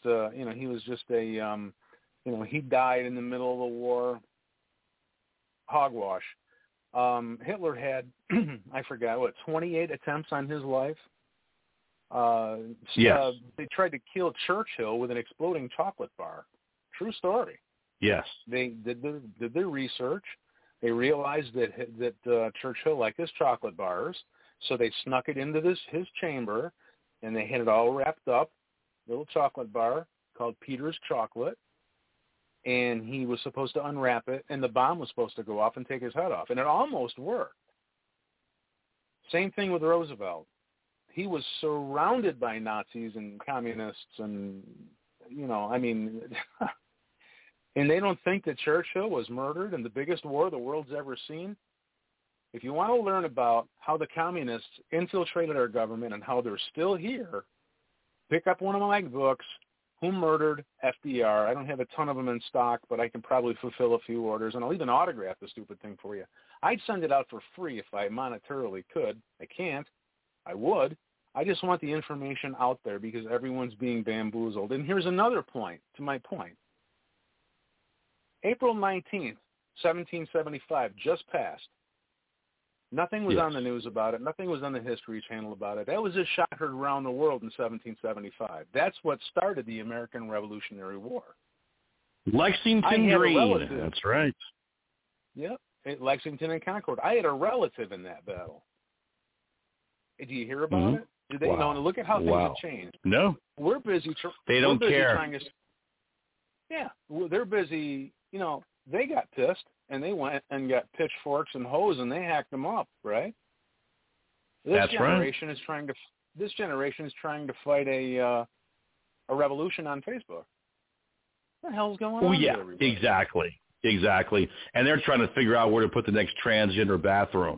he died in the middle of the war. Hogwash. Hitler had, I forgot, 28 attempts on his life. They tried to kill Churchill with an exploding chocolate bar. True story. Yes. They did their research. They realized that Churchill liked his chocolate bars, so they snuck it into his chamber, and they had it all wrapped up, little chocolate bar called Peter's Chocolate, and he was supposed to unwrap it, and the bomb was supposed to go off and take his head off, and it almost worked. Same thing with Roosevelt. He was surrounded by Nazis and communists and, and they don't think that Churchill was murdered in the biggest war the world's ever seen. If you want to learn about how the communists infiltrated our government and how they're still here, pick up one of my books, Who Murdered FDR. I don't have a ton of them in stock, but I can probably fulfill a few orders, and I'll even autograph the stupid thing for you. I'd send it out for free if I monetarily could. I can't. I would. I just want the information out there because everyone's being bamboozled. And here's another point to my point. April 19th, 1775, just passed. Nothing was on the news about it. Nothing was on the History Channel about it. That was a shot heard around the world in 1775. That's what started the American Revolutionary War. Lexington Green. That's right. Yep, Lexington and Concord. I had a relative in that battle. Do you hear about it? Do they know? And look at how things have changed. No. We're busy. They don't care. They're busy. They got pissed. And they went and got pitchforks and hoes, and they hacked them up, right? This generation is trying to fight a revolution on Facebook. What the hell's going on? Oh yeah, exactly. And they're trying to figure out where to put the next transgender bathroom,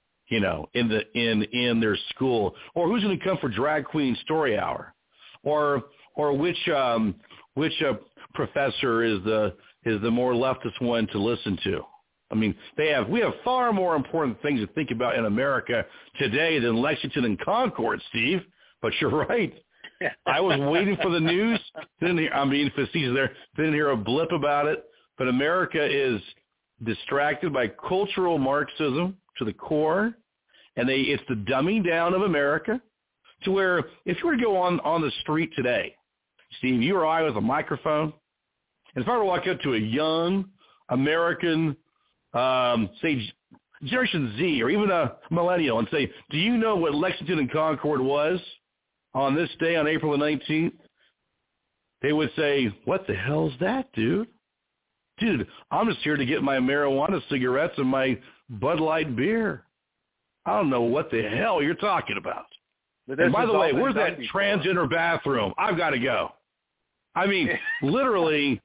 in their school, or who's going to come for drag queen story hour, or which professor is the more leftist one to listen to. I mean, we have far more important things to think about in America today than Lexington and Concord, Steve. But you're right. I was waiting for the news. Facetious there. Didn't hear a blip about it. But America is distracted by cultural Marxism to the core, and it's the dumbing down of America to where if you were to go on the street today, Steve, you or I with a microphone, and if I were to walk up to a young American, say Generation Z or even a millennial and say, do you know what Lexington and Concord was on this day on April the 19th? They would say, what the hell's that, dude? Dude, I'm just here to get my marijuana cigarettes and my Bud Light beer. I don't know what the hell you're talking about. And by the way, where's that transgender bathroom? I've got to go. I mean, literally,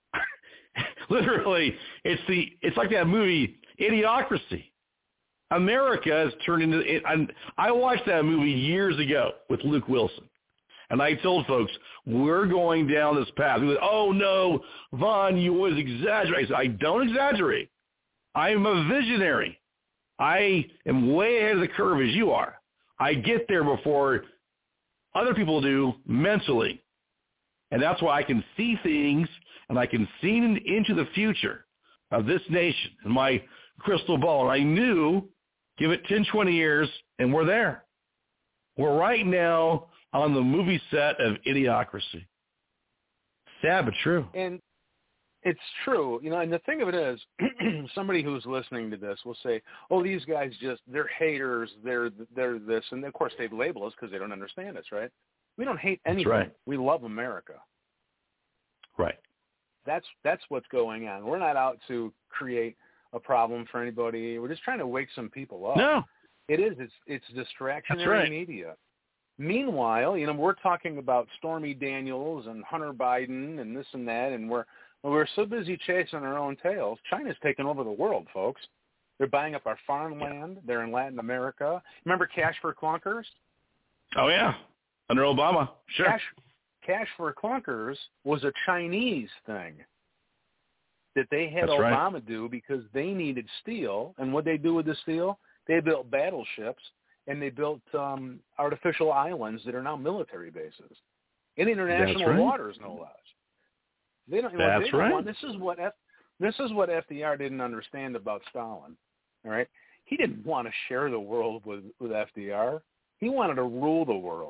it's like that movie, Idiocracy. America has turned into it. I watched that movie years ago with Luke Wilson, and I told folks, we're going down this path. He was, oh, no, Vaughn, you always exaggerate. I said, I don't exaggerate. I am a visionary. I am way ahead of the curve as you are. I get there before other people do mentally. And that's why I can see things, and I can see into the future of this nation in my crystal ball. And I knew, give it 10, 20 years, and we're there. We're right now on the movie set of Idiocracy. Sad but true. And it's true. And the thing of it is, somebody who's listening to this will say, oh, these guys they're haters, they're this. And, of course, they label us because they don't understand us, right? We don't hate anything. Right. We love America. Right. That's what's going on. We're not out to create a problem for anybody. We're just trying to wake some people up. No. It is. It's distractionary media. Meanwhile, we're talking about Stormy Daniels and Hunter Biden and this and that, and we're so busy chasing our own tails. China's taken over the world, folks. They're buying up our farmland. They're in Latin America. Remember Cash for Clunkers? Oh, yeah. Under Obama. Sure. Cash for Clunkers was a Chinese thing that they had Obama do because they needed steel. And what they do with the steel? They built battleships, and they built artificial islands that are now military bases in international waters, no less. They don't. That's right. This is what FDR didn't understand about Stalin. All right, he didn't want to share the world with FDR. He wanted to rule the world.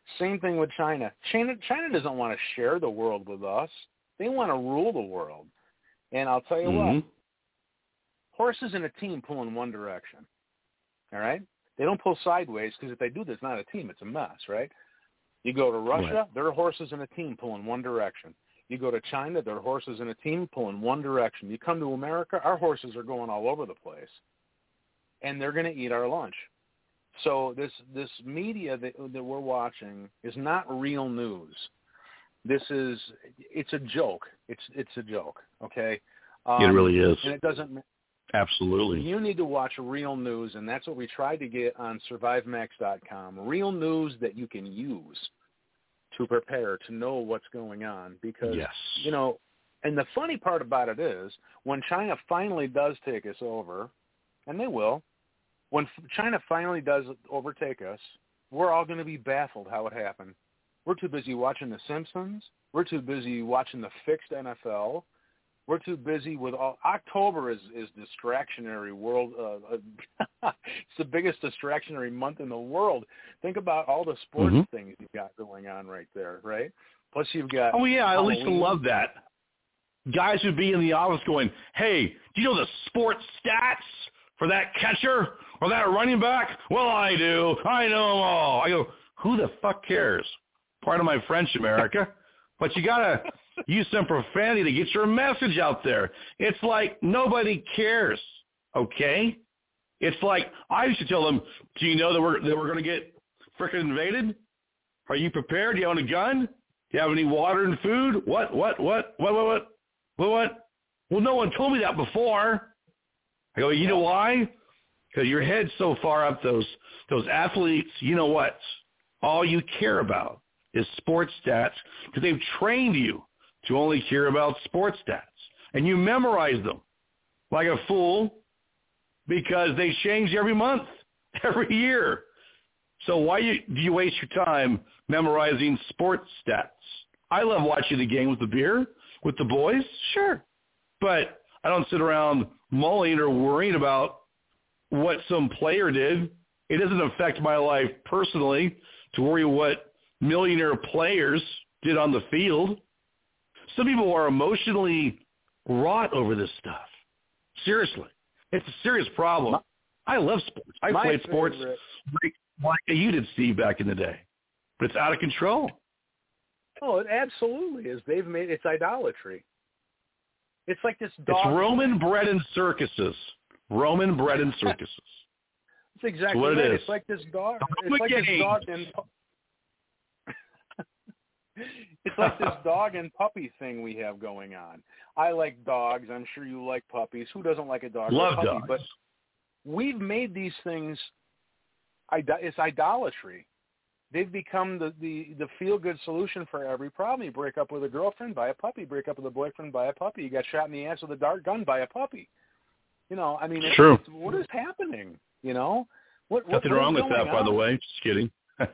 Same thing with China. China doesn't want to share the world with us. They want to rule the world. And I'll tell you what, horses in a team pull in one direction, all right? They don't pull sideways because if they do, there's not a team. It's a mess, right? You go to Russia, their horses in a team pull in one direction. You go to China, their horses in a team pull in one direction. You come to America, our horses are going all over the place, and they're going to eat our lunch. So this media that we're watching is not real news. It's a joke. It's a joke, okay? It really is. And it doesn't. Absolutely. You need to watch real news, and that's what we tried to get on SurviveMax.com. Real news that you can use to prepare, to know what's going on. Because, you know, and the funny part about it is when China finally does take us over, and they will, when China finally does overtake us, we're all going to be baffled how it happened. We're too busy watching The Simpsons. We're too busy watching the fixed NFL. We're too busy with October is distractionary world. It's the biggest distractionary month in the world. Think about all the sports things you've got going on right there, right? Plus you've got I at least love that. Guys would be in the office going, hey, do you know the sports stats for that catcher or that running back? Well, I do. I know them all. I go, who the fuck cares? Part of my French, America. But you got to use some profanity to get your message out there. It's like nobody cares, okay? It's like I used to tell them, do you know that we're going to get frickin' invaded? Are you prepared? Do you own a gun? Do you have any water and food? What? Well, no one told me that before. I go, you know why? Because your head's so far up those athletes, you know what? All you care about is sports stats because they've trained you to only care about sports stats. And you memorize them like a fool because they change every month, every year. So why do you waste your time memorizing sports stats? I love watching the game with the beer, with the boys, sure. But I don't sit around mulling or worrying about what some player did. It doesn't affect my life personally to worry what millionaire players did on the field. Some people are emotionally wrought over this stuff. Seriously. It's a serious problem. I love sports. I played sports like you did, Steve, back in the day. But it's out of control. Oh, it absolutely is. It's idolatry. It's like this dog. It's Roman bread and circuses. Roman bread and circuses. It's exactly what right. it is. It's like this dog. It's like this dog and it's like this dog and puppy thing we have going on. I like dogs. I'm sure you like puppies. Who doesn't like a dog or a puppy? Dogs. But we've made these things. It's idolatry. They've become the feel-good solution for every problem. You break up with a girlfriend, buy a puppy. Break up with a boyfriend, buy a puppy. You got shot in the ass with a dart gun, buy a puppy. You know, I mean, true. What is happening? You know, nothing wrong with that, by the way. Just kidding.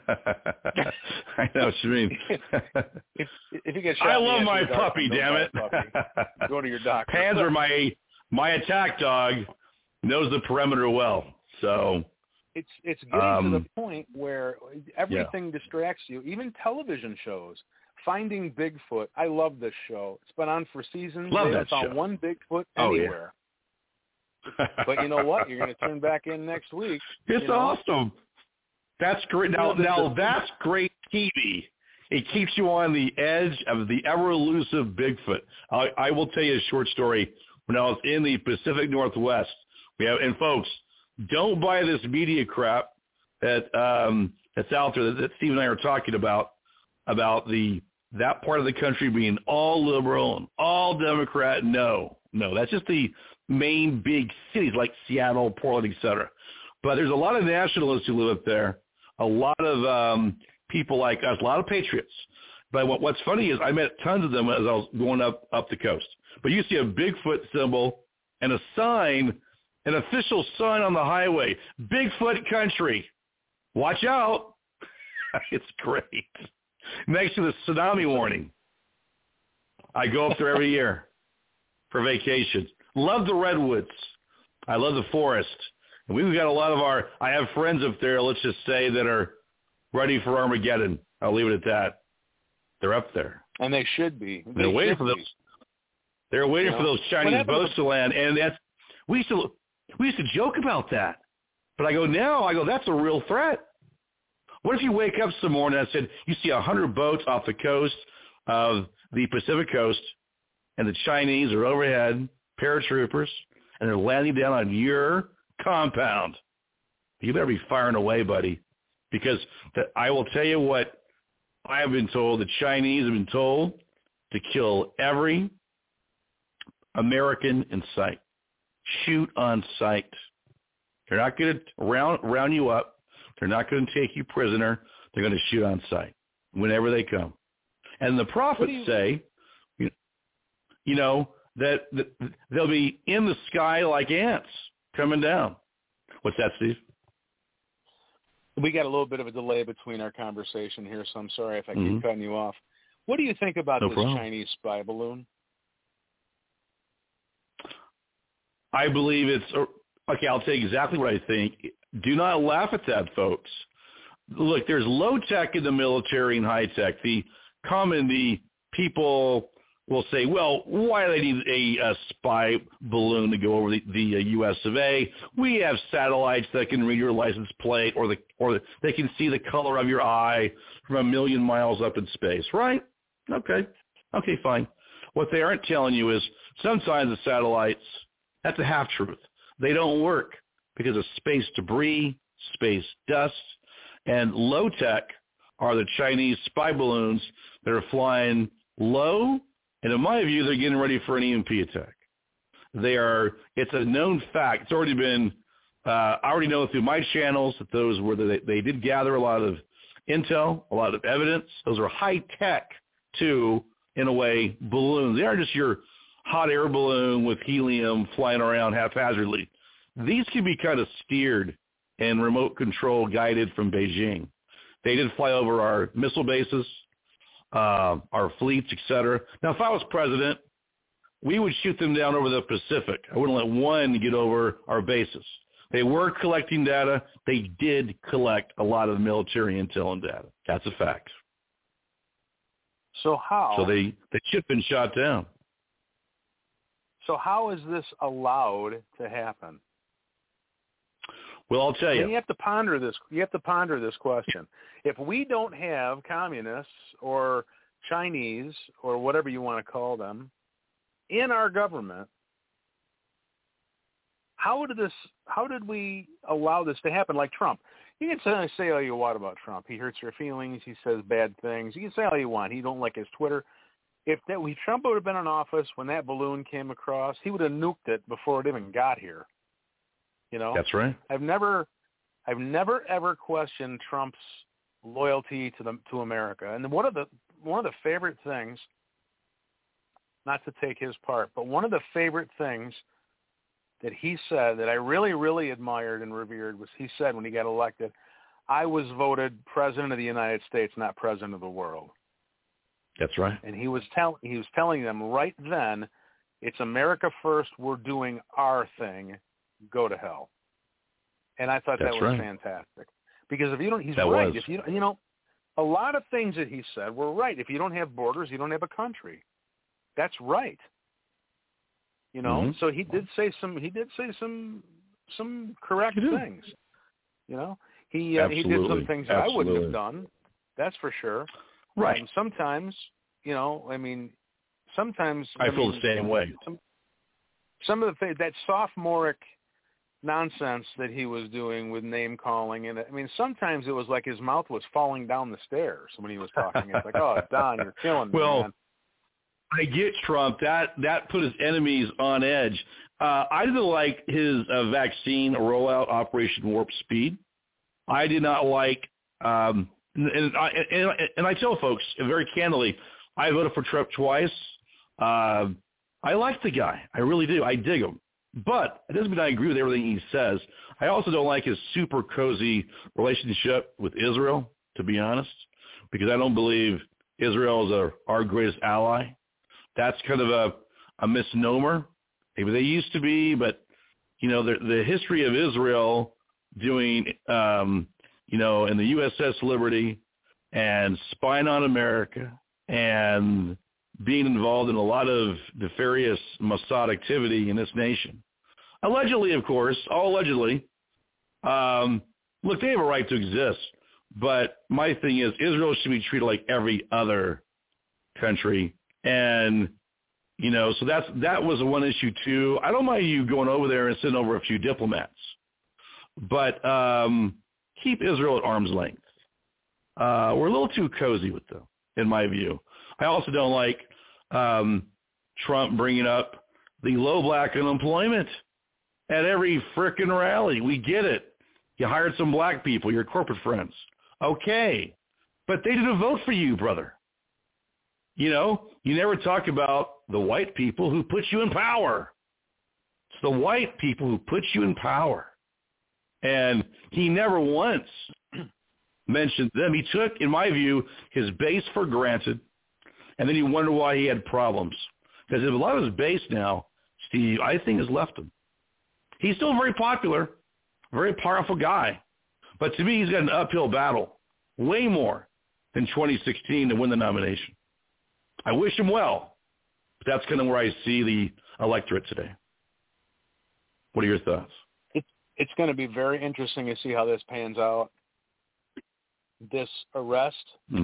I know what you mean. if you get shot I in the love ass my with a dart puppy, gun, damn it. Go to your doctor. Panzer, my attack dog, knows the perimeter well. So it's getting to the point where everything distracts you, even television shows. Finding Bigfoot. I love this show. It's been on for seasons. Love they that haven't found show. one Bigfoot anywhere. But you know what? You're going to turn back in next week. It's awesome. That's great. Now that's great TV. It keeps you on the edge of the ever-elusive Bigfoot. I will tell you a short story. When I was in the Pacific Northwest, and folks, don't buy this media crap that's out there that Steve and I are talking about that part of the country being all liberal and all Democrat. No, that's just the main big cities like Seattle, Portland, etc. But there's a lot of nationalists who live up there, a lot of people like us, a lot of patriots. But what's funny is I met tons of them as I was going up the coast. But you see a Bigfoot symbol and a sign, an official sign on the highway, Bigfoot country. Watch out. It's great. Next to the tsunami warning. I go up there every year for vacation. Love the redwoods. I love the forest. And we've got a lot of I have friends up there, let's just say, that are ready for Armageddon. I'll leave it at that. They're up there. And they should be. They're waiting for those. They're waiting for those Chinese boats to land, and we used to joke about that. But I go, that's a real threat. What if you wake up some morning and I said, you see 100 boats off the coast of the Pacific coast, and the Chinese are overhead, paratroopers, and they're landing down on your compound? You better be firing away, buddy, because I will tell you what I have been told. The Chinese have been told to kill every American in sight. Shoot on sight. They're not going to round you up. They're not going to take you prisoner. They're going to shoot on sight whenever they come. And the prophets say, that they'll be in the sky like ants coming down. What's that, Steve? We got a little bit of a delay between our conversation here, so I'm sorry if I keep cutting you off. What do you think about this Chinese spy balloon? I believe it's okay. I'll tell you exactly what I think. Do not laugh at that, folks. Look, there's low tech in the military and high tech. The people will say, well, why do they need a spy balloon to go over the U.S. of A? We have satellites that can read your license plate, or they can see the color of your eye from 1 million miles up in space, right? Okay, fine. What they aren't telling you is sometimes the satellites, that's a half-truth. They don't work because of space debris, space dust, and low-tech are the Chinese spy balloons that are flying low, and in my view, they're getting ready for an EMP attack. It's a known fact. It's already been, I already know through my channels that those were, they did gather a lot of intel, a lot of evidence. Those are high-tech, too, in a way, balloons. They aren't just your hot air balloon with helium flying around haphazardly. These can be kind of steered and remote control guided from Beijing. They did fly over our missile bases, our fleets, etc. Now, if I was president, we would shoot them down over the Pacific. I wouldn't let one get over our bases. They were collecting data. They did collect a lot of military intel and data. That's a fact. So how? So they should have been shot down. So how is this allowed to happen? Well, I'll tell you. You have to ponder this. You have to ponder this question. If we don't have communists or Chinese or whatever you want to call them in our government, how did we allow this to happen? Like Trump. You can say all you want about Trump. He hurts your feelings. He says bad things. You can say all you want. He don't like his Twitter. If Trump would have been in office when that balloon came across, he would have nuked it before it even got here. That's right. I've never ever questioned Trump's loyalty to America. And one of the favorite things, not to take his part, but one of the favorite things that he said that I really, really admired and revered was he said when he got elected, I was voted president of the United States, not president of the world. That's right. And he was telling them right then, it's America first. We're doing our thing. Go to hell. And I thought that was fantastic because if you don't, he's right. If you a lot of things that he said were right. If you don't have borders, you don't have a country. That's right. So he did say some correct things. He did some things that I wouldn't have done. That's for sure. Right. Sometimes, sometimes I feel the same way. Some of that sophomoric nonsense that he was doing with name calling, and sometimes it was like his mouth was falling down the stairs when he was talking. It's like, oh, Don, you're killing me. Well, man. I get Trump. That put his enemies on edge. I didn't like his vaccine rollout, Operation Warp Speed. I did not like, and I tell folks very candidly, I voted for Trump twice. I like the guy. I really do. I dig him. But it doesn't mean I agree with everything he says. I also don't like his super cozy relationship with Israel, to be honest, because I don't believe Israel is our greatest ally. That's kind of a misnomer. Maybe they used to be, but, the history of Israel doing, in the USS Liberty, and spying on America and being involved in a lot of nefarious Mossad activity in this nation. Allegedly, of course, all allegedly. Look, they have a right to exist, but my thing is Israel should be treated like every other country. And, so that was one issue too. I don't mind you going over there and sending over a few diplomats, but keep Israel at arm's length. We're a little too cozy with them, in my view. I also don't like Trump bringing up the low black unemployment at every frickin' rally. We get it. You hired some black people, your corporate friends. Okay. But they didn't vote for you, brother. You never talk about the white people who put you in power. It's the white people who put you in power. And he never once mentioned them. He took, in my view, his base for granted, and then you wonder why he had problems. Because a lot of his base now, Steve, I think has left him. He's still very popular, very powerful guy. But to me, he's got an uphill battle, way more than 2016 to win the nomination. I wish him well, but that's kind of where I see the electorate today. What are your thoughts? It's going to be very interesting to see how this pans out. This arrest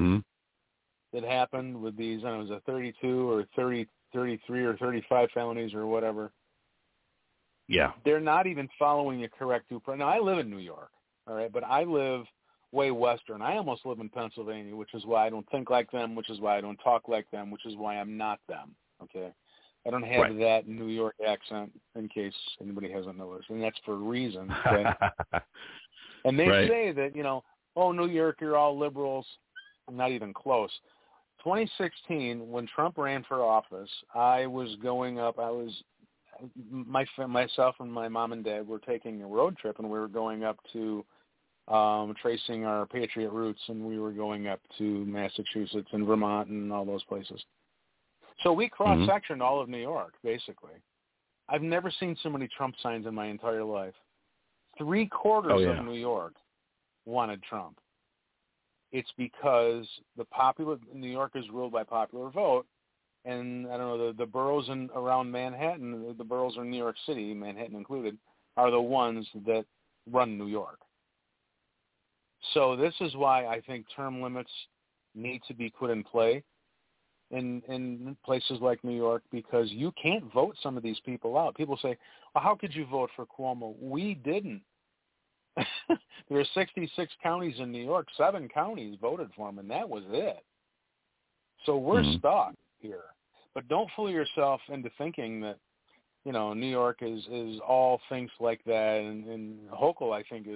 that happened with these, I don't know, was it 32 or 30, 33 or 35 felonies or whatever. Yeah. They're not even following a correct due process. Now, I live in New York, all right, but I live way western. I almost live in Pennsylvania, which is why I don't think like them, which is why I don't talk like them, which is why I'm not them, okay? I don't have that New York accent, in case anybody hasn't noticed, and that's for a reason, okay? And they say that, New York, you're all liberals. Not even close. 2016, when Trump ran for office, I was going up. Myself and my mom and dad were taking a road trip, and we were going up to tracing our Patriot roots, and we were going up to Massachusetts and Vermont and all those places. So we cross-sectioned all of New York, basically. I've never seen so many Trump signs in my entire life. 3/4 of New York wanted Trump. It's because New York is ruled by popular vote, and I don't know, the boroughs around Manhattan, the boroughs in New York City, Manhattan included, are the ones that run New York. So this is why I think term limits need to be put in play in places like New York, because you can't vote some of these people out. People say, well, how could you vote for Cuomo? We didn't. There are 66 counties in New York. 7 counties voted for him, and that was it. So we're stuck here. But don't fool yourself into thinking that, New York is all things like that. And Hochul, I think,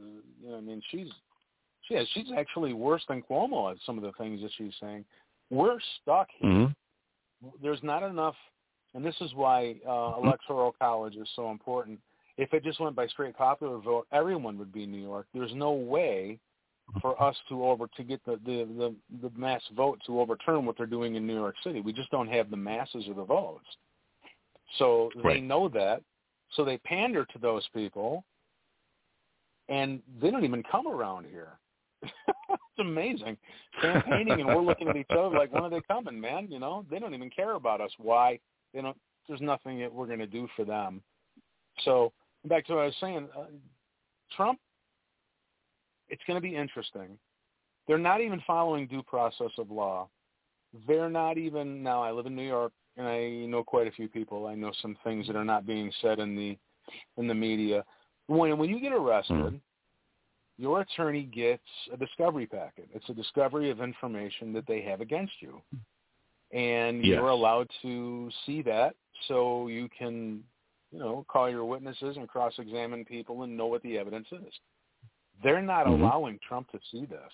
she's actually worse than Cuomo at some of the things that she's saying. We're stuck here. There's not enough, and this is why Electoral College is so important. If it just went by straight popular vote, everyone would be in New York. There's no way for us to get the mass vote to overturn what they're doing in New York City. We just don't have the masses of the votes. So they know that. So they pander to those people, and they don't even come around here. It's amazing. Campaigning, and we're looking at each other like, when are they coming, man? They don't even care about us. Why? There's nothing that we're going to do for them. So back to what I was saying, Trump, it's going to be interesting. They're not even following due process of law. They're not even, now I live in New York, and I know quite a few people. I know some things that are not being said in the media. When you get arrested, your attorney gets a discovery packet. It's a discovery of information that they have against you. And you're allowed to see that so you can, call your witnesses and cross-examine people and know what the evidence is. They're not allowing Trump to see this.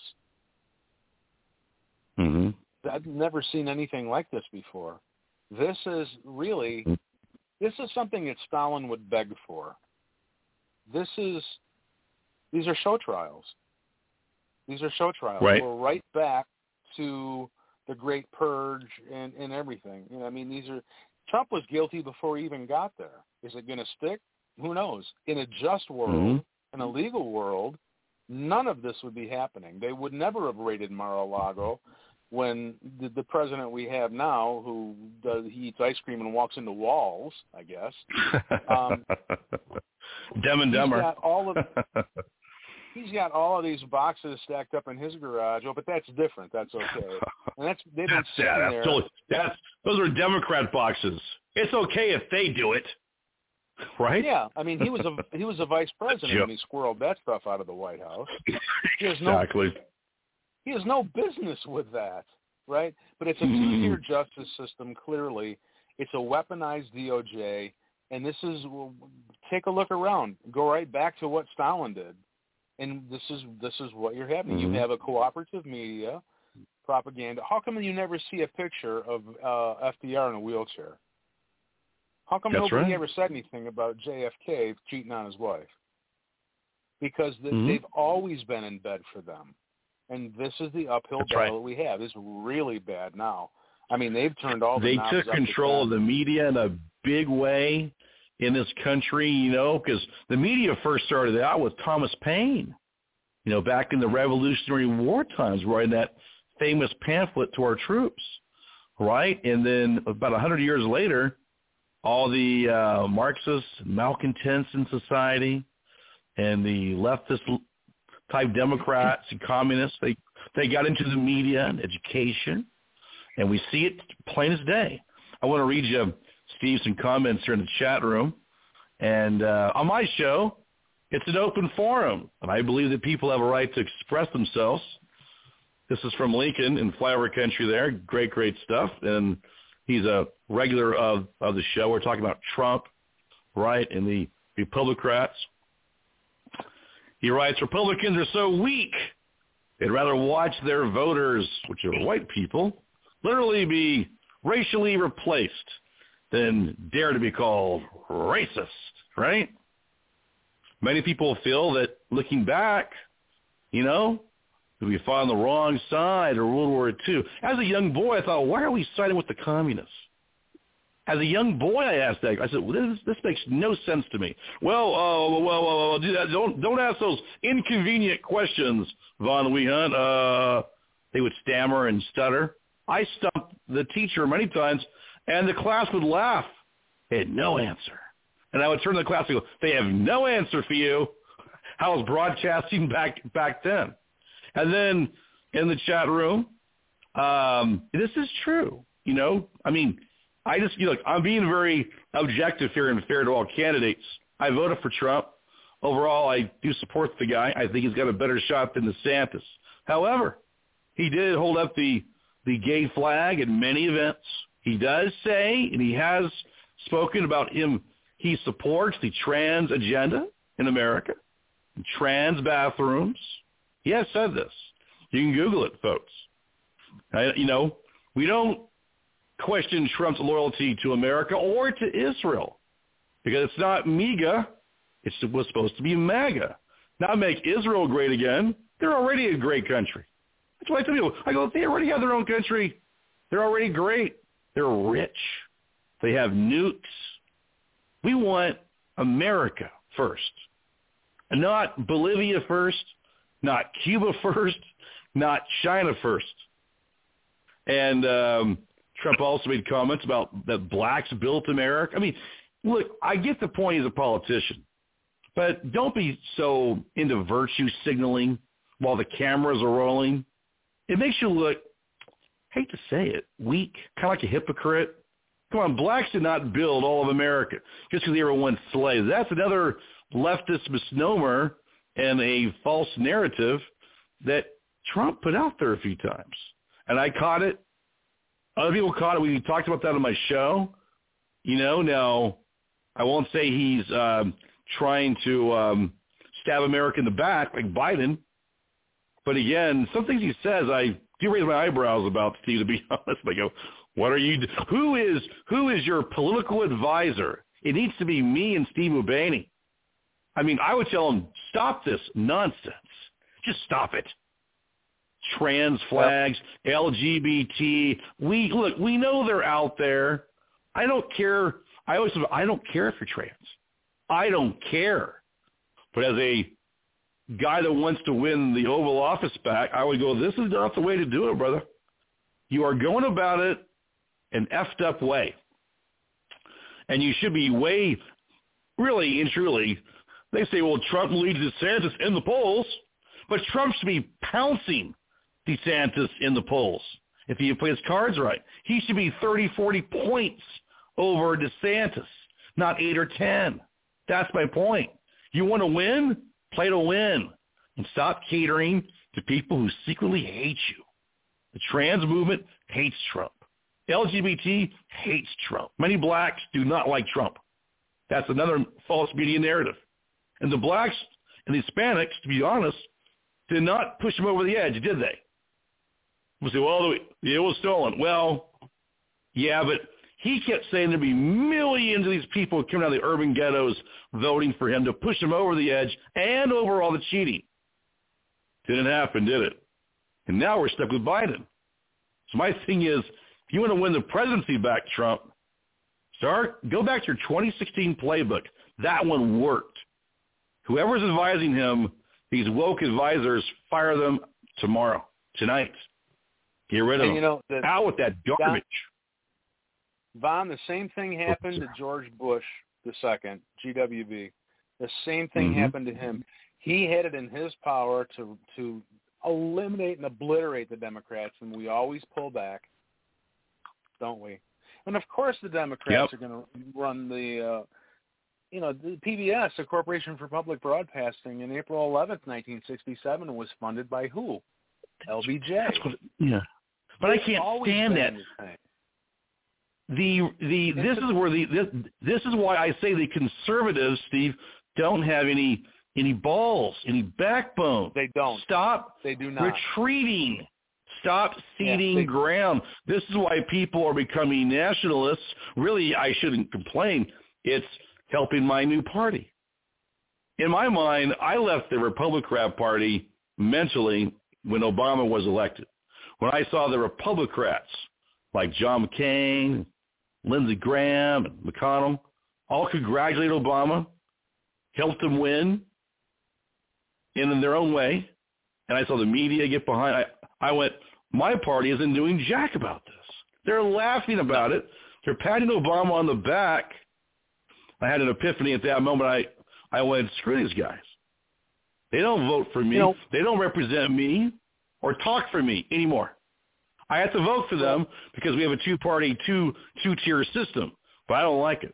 I've never seen anything like this before. This is something that Stalin would beg for. These are show trials. Right. We're right back to the Great Purge and everything. Trump was guilty before he even got there. Is it going to stick? Who knows? In a just world, in a legal world, none of this would be happening. They would never have raided Mar-a-Lago when the president we have now, he eats ice cream and walks into walls, I guess. Dumb and Dumber. He's got all of these boxes stacked up in his garage. Oh, but that's different. That's okay. And they've been sitting there. Those are Democrat boxes. It's okay if they do it, right? Yeah, I mean, he was a vice president when he squirreled that stuff out of the White House. Exactly. He has no business with that, right? But it's a two-tier justice system. Clearly, it's a weaponized DOJ, and take a look around. Go right back to what Stalin did. And this is what you're having. You have a cooperative media, propaganda. How come you never see a picture of FDR in a wheelchair? How come nobody ever said anything about JFK cheating on his wife? Because they've always been in bed for them. And this is the uphill battle that we have. It's really bad now. I mean, they've turned all the knobs up. They took control of the media in a big way in this country, because the media first started out with Thomas Paine, back in the Revolutionary War times, writing that famous pamphlet to our troops, right? And then about 100 years later, all the Marxists, malcontents in society, and the leftist-type Democrats and communists, they got into the media and education, and we see it plain as day. I want to read you, Steve, some comments here in the chat room. And on my show, it's an open forum, and I believe that people have a right to express themselves. This is from Lincoln in flyover country there. Great, great stuff. And he's a regular of the show. We're talking about Trump, right, and the Republicrats. He writes, Republicans are so weak, they'd rather watch their voters, which are white people, literally be racially replaced than dare to be called racist, right? Many people feel that looking back, we fought on the wrong side of World War II. As a young boy, I thought, why are we siding with the communists? As a young boy, I asked that. I said, well, this makes no sense to me. Well, don't ask those inconvenient questions, Von Wehunt. They would stammer and stutter. I stumped the teacher many times, and the class would laugh. They had no answer. And I would turn to the class and go, they have no answer for you. How was broadcasting back then? And then in the chat room, this is true. I'm being very objective here and fair to all candidates. I voted for Trump. Overall, I do support the guy. I think he's got a better shot than DeSantis. However, he did hold up the gay flag in many events. He does say, and he has spoken about he supports the trans agenda in America, trans bathrooms. He has said this. You can Google it, folks. We don't question Trump's loyalty to America or to Israel because it's not MEGA. It was supposed to be MAGA. Not make Israel great again. They're already a great country. That's why I tell people, I go, they already have their own country. They're already great. They're rich. They have nukes. We want America first, and not Bolivia first, not Cuba first, not China first. And Trump also made comments about that blacks built America. I mean, look, I get the point as a politician, but don't be so into virtue signaling while the cameras are rolling. It makes you look, hate to say it, weak, kind of like a hypocrite. Come on, blacks did not build all of America just because they were once slaves. That's another leftist misnomer and a false narrative that Trump put out there a few times. And I caught it. Other people caught it. We talked about that on my show. Now, I won't say he's trying to stab America in the back like Biden. But again, some things he says, I do raise my eyebrows about, Steve, to be honest. I go, what are you? Who is your political advisor? It needs to be me and Steve Mulvaney. I mean, I would tell him, stop this nonsense. Just stop it. Trans flags, LGBT. We know they're out there. I don't care. I don't care if you're trans. I don't care. But as a guy that wants to win the Oval Office back, I would go, this is not the way to do it, brother. You are going about it an effed up way. And you should be really and truly, they say, well, Trump leads DeSantis in the polls, but Trump should be pouncing DeSantis in the polls if he plays cards right. He should be 30, 40 points over DeSantis, not 8 or 10. That's my point. You want to win? Play to win. And stop catering to people who secretly hate you. The trans movement hates Trump. LGBT hates Trump. Many blacks do not like Trump. That's another false media narrative. And the blacks and the Hispanics, to be honest, did not push him over the edge, did they? We'll say, well, it was stolen. Well, yeah, but he kept saying there'd be millions of these people coming out of the urban ghettos voting for him to push him over the edge and over all the cheating. Didn't happen, did it? And now we're stuck with Biden. So my thing is, if you want to win the presidency back, Trump, go back to your 2016 playbook. That one worked. Whoever's advising him, these woke advisors, fire them tomorrow, tonight. Get rid of them. Out with that garbage. Von, the same thing happened to George Bush II, GWB. The same thing happened to him. He had it in his power to eliminate and obliterate the Democrats, and we always pull back, don't we? And, of course, the Democrats are going to run the PBS, the Corporation for Public Broadcasting, in April 11th, 1967, was funded by who? LBJ. But I can't stand that. This is why I say the conservatives, Steve, don't have any balls, any backbone. They don't. They do not. Retreating. Stop ceding ground. This is why people are becoming nationalists. Really, I shouldn't complain. It's helping my new party. In my mind, I left the Republican Party mentally when Obama was elected. When I saw the Republicans like John McCain, Lindsey Graham, and McConnell all congratulate Obama, helped him win in their own way, and I saw the media get behind. I went, my party isn't doing jack about this. They're laughing about it. They're patting Obama on the back. I had an epiphany at that moment. I went, screw these guys. They don't vote for me. They don't represent me or talk for me anymore. I have to vote for them because we have a two-party, two-tier system, but I don't like it.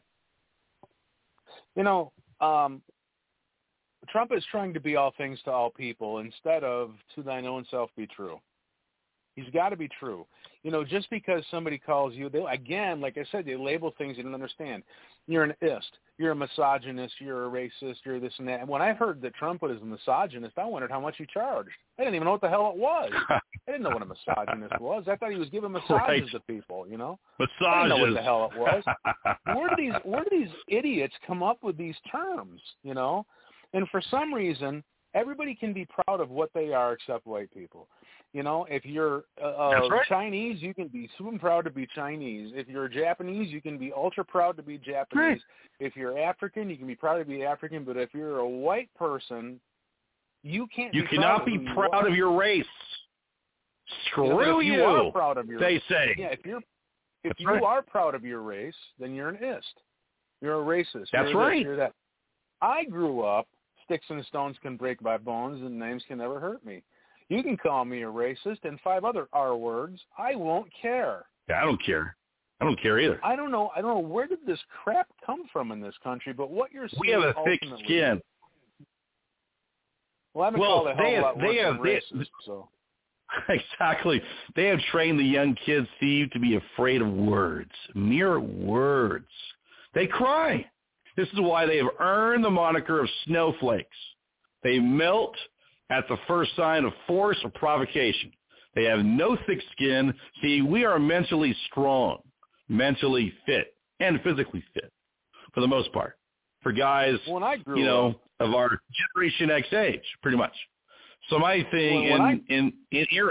Trump is trying to be all things to all people instead of to thine own self be true. He's got to be true. Just because somebody calls you, again, like I said, they label things you don't understand. You're an ist. You're a misogynist. You're a racist. You're this and that. And when I heard that Trump was a misogynist, I wondered how much he charged. I didn't even know what the hell it was. I didn't know what a misogynist was. I thought he was giving massages to people, Massages. I didn't know what the hell it was. Where do these idiots come up with these terms, And for some reason, everybody can be proud of what they are except white people. If you're Chinese, you can be super proud to be Chinese. If you're Japanese, you can be ultra proud to be Japanese. Right. If you're African, you can be proud to be African. But if you're a white person, you can't. You cannot be proud of your race. Screw you. You are proud of your they say. Yeah, if you are proud of your race, then you're an ist. You're a racist. That's you're right. This, you're that. I grew up. Sticks and stones can break my bones, and names can never hurt me. You can call me a racist and 5 other R words. I won't care. Yeah, I don't care. I don't care either. I don't know where did this crap come from in this country, but what you're saying. We have a thick skin. Well, I've been called a hell of a lot worse than racist, so. Exactly. They have trained the young kids, Steve, to be afraid of words, mere words. They cry. This is why they have earned the moniker of snowflakes. They melt at the first sign of force or provocation. They have no thick skin. See, we are mentally strong, mentally fit, and physically fit for the most part. For guys, of our Generation X age, pretty much. So my thing in era.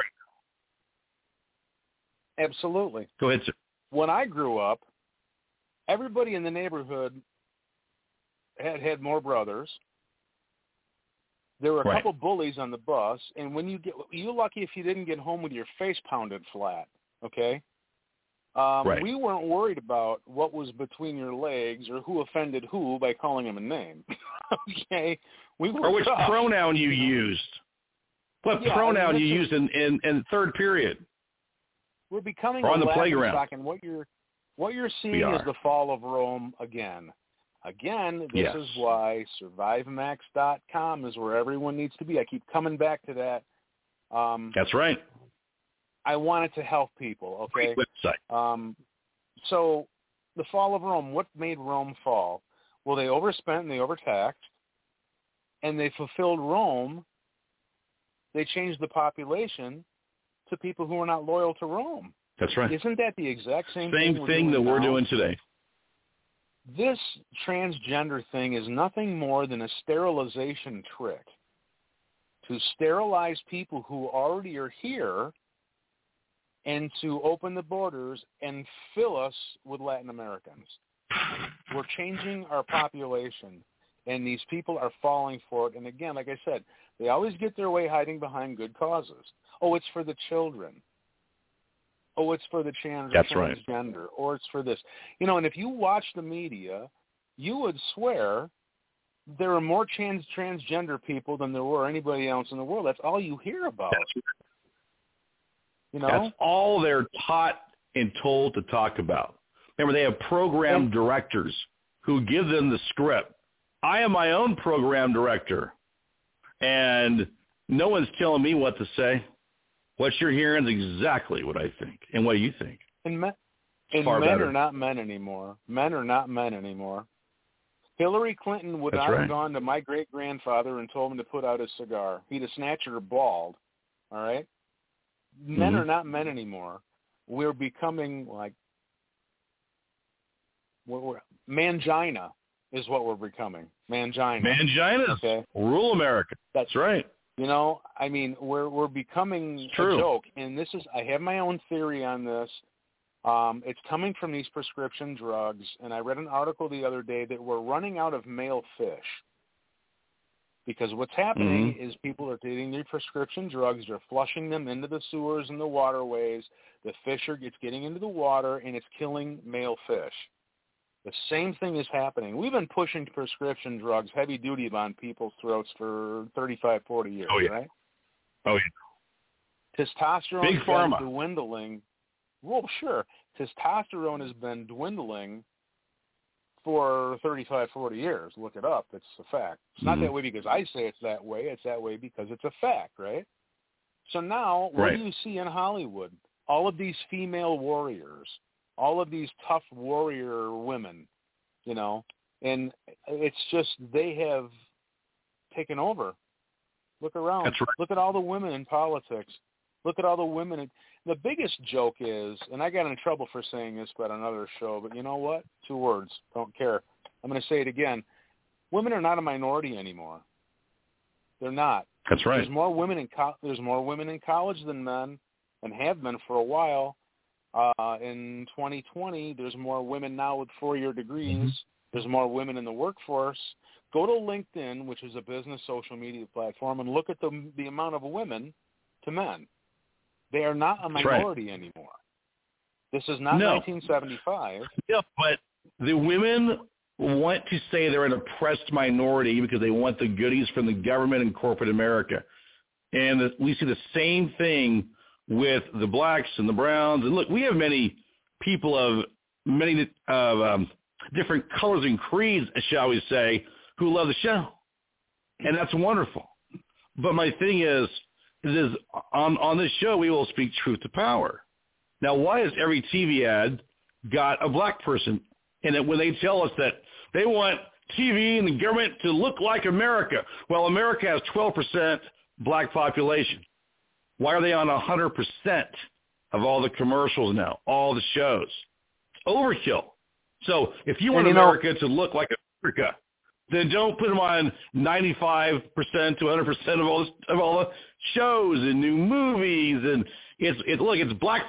Absolutely. Go ahead, sir. When I grew up, everybody in the neighborhood had more brothers. There were a couple bullies on the bus, and when you're lucky if you didn't get home with your face pounded flat, okay? We weren't worried about what was between your legs or who offended who by calling him a name, okay? Or which pronoun you used. What pronoun you used in third period. We're becoming on the playground. Stock, and what you're seeing is the fall of Rome again. Again, this is why SurviveMax.com is where everyone needs to be. I keep coming back to that. That's right. I wanted to help people, okay? Great website. So the fall of Rome, what made Rome fall? Well, they overspent and they overtaxed, and they fulfilled Rome. They changed the population to people who are not loyal to Rome. That's right. Isn't that the exact same thing that we're doing today? This transgender thing is nothing more than a sterilization trick to sterilize people who already are here and to open the borders and fill us with Latin Americans. We're changing our population, and these people are falling for it. And again, like I said, they always get their way hiding behind good causes. Oh, it's for the children. Oh, it's for the transgender, or it's for this. And if you watch the media, you would swear there are more transgender people than there were anybody else in the world. That's all you hear about. That's all they're taught and told to talk about. Remember, they have program directors who give them the script. I am my own program director, and no one's telling me what to say. What you're hearing is exactly what I think and what you think. And men are not men anymore. Men are not men anymore. Hillary Clinton would not have gone to my great-grandfather and told him to put out his cigar. He'd have snatched her bald, all right? Men are not men anymore. We're becoming like mangina is what we're becoming. Mangina. Manginas. Rule America. That's right. We're becoming a joke, and I have my own theory on this. It's coming from these prescription drugs, and I read an article the other day that we're running out of male fish because what's happening is people are taking their prescription drugs, they're flushing them into the sewers and the waterways, the fish it's getting into the water, and it's killing male fish. The same thing is happening.'ve been pushing prescription drugs heavy duty on people's throats for 35, 40 years, right? Oh, yeah. Testosterone Big pharma. been dwindling. Well, sure. Testosterone has been dwindling for 35, 40 years. Look it up. It's a fact. It's not that way because I say it's that way. It's that way because it's a fact, right? So now, what do you see in Hollywood? All of these female warriors, all of these tough warrior women, and it's just they have taken over. Look around. That's right. Look at all the women in politics. Look at all the women. The biggest joke is, and I got in trouble for saying this about another show, but you know what? 2 words. Don't care. I'm going to say it again. Women are not a minority anymore. They're not. That's right. There's more women in college than men, and have been for a while. In 2020, there's more women now with 4-year degrees. There's more women in the workforce. Go to LinkedIn, which is a business social media platform, and look at the amount of women to men. They are not a minority anymore. This is not 1975. Yeah, but the women want to say they're an oppressed minority because they want the goodies from the government and corporate America. And we see the same thing with the blacks and the browns. And look, we have many people of many different colors and creeds, shall we say, who love the show. And that's wonderful. But my thing is on this show, we will speak truth to power. Now, why has every TV ad got a black person in it when they tell us that they want TV and the government to look like America? Well, America has 12% black population. Why are they on 100% of all the commercials now, all the shows? It's overkill. So if you want America to look like America, then don't put them on 95% to 100% of all the shows and new movies. And it's black,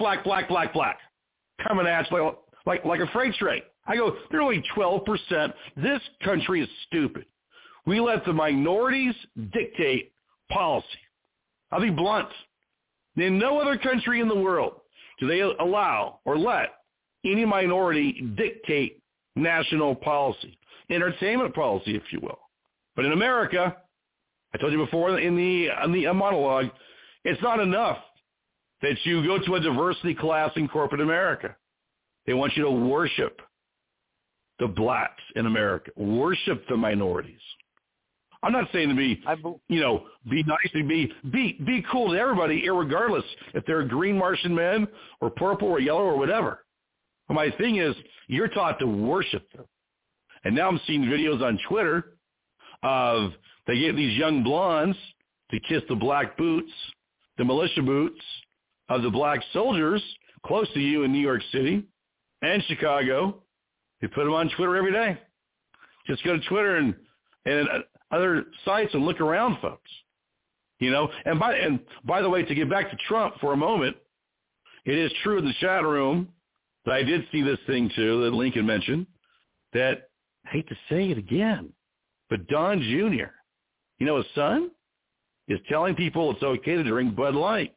coming at you like a freight train. I go, they're only 12%. This country is stupid. We let the minorities dictate policy. I'll be blunt. In no other country in the world do they allow or let any minority dictate national policy, entertainment policy, if you will. But in America, I told you before in the monologue, it's not enough that you go to a diversity class in corporate America. They want you to worship the blacks in America, worship the minorities. I'm not saying to be nice and be cool to everybody, irregardless if they're green Martian men or purple or yellow or whatever. But my thing is, you're taught to worship them. And now I'm seeing videos on Twitter of they get these young blondes to kiss the black boots, the militia boots of the black soldiers close to you in New York City and Chicago. They put them on Twitter every day. Just go to Twitter and other sites and look around, folks. And by the way, to get back to Trump for a moment, it is true in the chat room that I did see this thing too that Lincoln mentioned, that I hate to say it again, but Don Jr., his son, is telling people it's okay to drink Bud Light.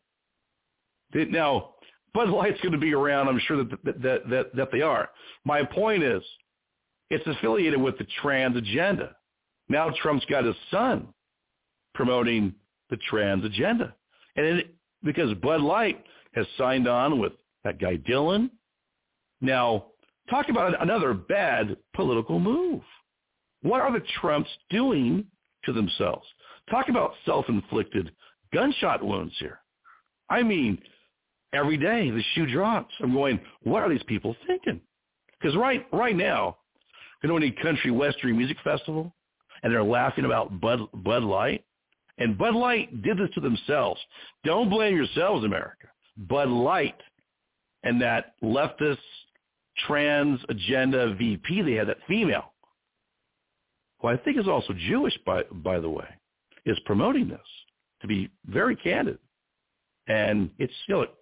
Now, Bud Light's going to be around. I'm sure that they are. My point is, it's affiliated with the trans agenda. Now Trump's got his son promoting the trans agenda. And because Bud Light has signed on with that guy Dylan. Now, talk about another bad political move. What are the Trumps doing to themselves? Talk about self-inflicted gunshot wounds here. I mean, every day the shoe drops. I'm going, what are these people thinking? Because right now, any country western music festival, and they're laughing about Bud Light. And Bud Light did this to themselves. Don't blame yourselves, America. Bud Light and that leftist trans agenda VP they had, that female, who I think is also Jewish, by the way, is promoting this, to be very candid. And it's,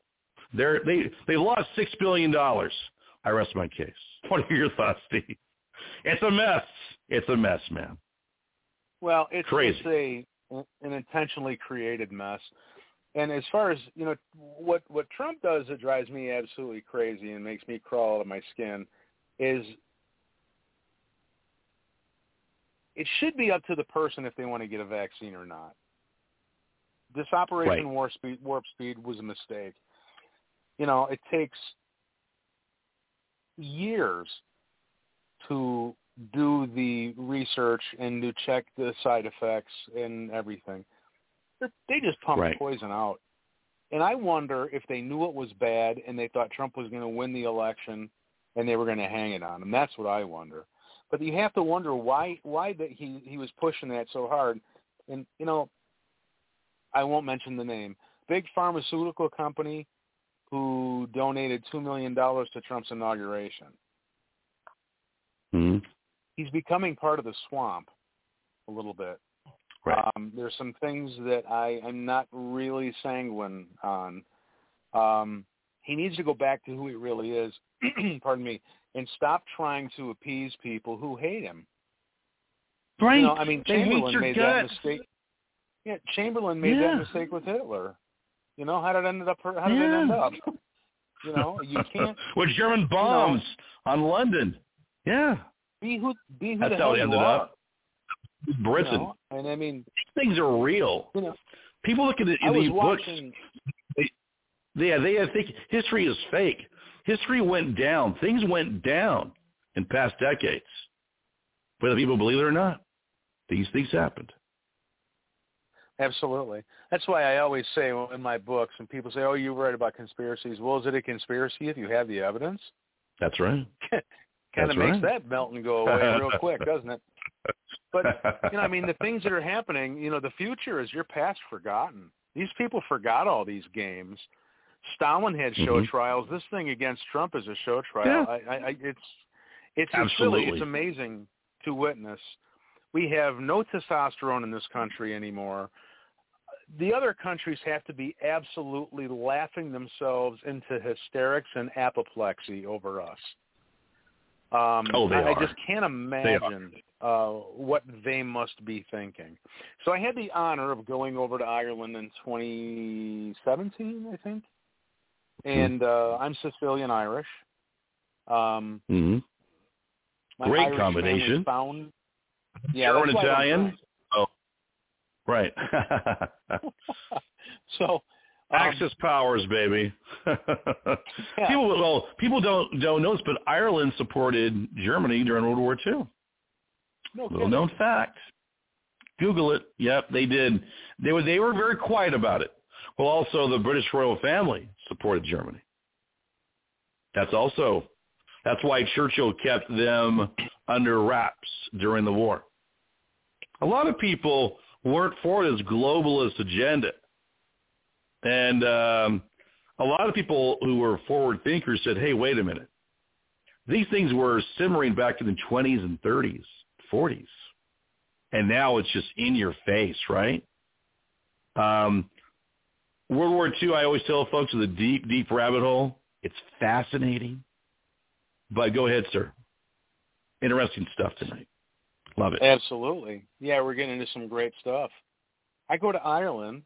they lost $6 billion. I rest my case. What are your thoughts, Steve? It's a mess. It's a mess, man. Well, it's crazy. It's an intentionally created mess. And as far as, what Trump does that drives me absolutely crazy and makes me crawl out of my skin is it should be up to the person if they want to get a vaccine or not. This Operation Warp Speed was a mistake. It takes years to do the research and to check the side effects and everything. They just pumped poison out. And I wonder if they knew it was bad and they thought Trump was going to win the election and they were going to hang it on him. That's what I wonder. But you have to wonder why that he was pushing that so hard. And, I won't mention the name. Big pharmaceutical company who donated $2 million to Trump's inauguration. Mm-hmm. He's becoming part of the swamp a little bit. Right. There's some things that I'm not really sanguine on. He needs to go back to who he really is, pardon me, and stop trying to appease people who hate him. Right. Chamberlain made that mistake. Yeah, Chamberlain made that mistake with Hitler. How did it end up? You can't. With German bombs on London. Yeah. Be who That's the how hell it you ended are. up. Britain. And these things are real. People look at it in these books. They think history is fake. History went down. Things went down in past decades. Whether people believe it or not, these things happened. Absolutely. That's why I always say in my books, when people say, "Oh, you write about conspiracies," well, is it a conspiracy if you have the evidence? That's right. Kind of makes that melt and go away real quick, doesn't it? But, the things that are happening, the future is your past forgotten. These people forgot all these games. Stalin had show trials. This thing against Trump is a show trial. Yeah. It's amazing to witness. We have no testosterone in this country anymore. The other countries have to be absolutely laughing themselves into hysterics and apoplexy over us. They are. I just can't imagine what they must be thinking. So I had the honor of going over to Ireland in 2017, I think, and I'm Sicilian Irish. Mm-hmm. Great Irish combination. Found, German Italian. Oh, right. So. Axis powers, baby. Yeah. People don't know this, but Ireland supported Germany during World War II. Little known fact. Google it. Yep, they did. They were very quiet about it. Well, also the British royal family supported Germany. That's why Churchill kept them under wraps during the war. A lot of people weren't for this globalist agenda. And a lot of people who were forward thinkers said, hey, wait a minute. These things were simmering back in the 20s and 30s, 40s. And now it's just in your face, right? World War II, I always tell folks, is a deep, deep rabbit hole. It's fascinating. But go ahead, sir. Interesting stuff tonight. Love it. Absolutely. Yeah, we're getting into some great stuff. I go to Ireland.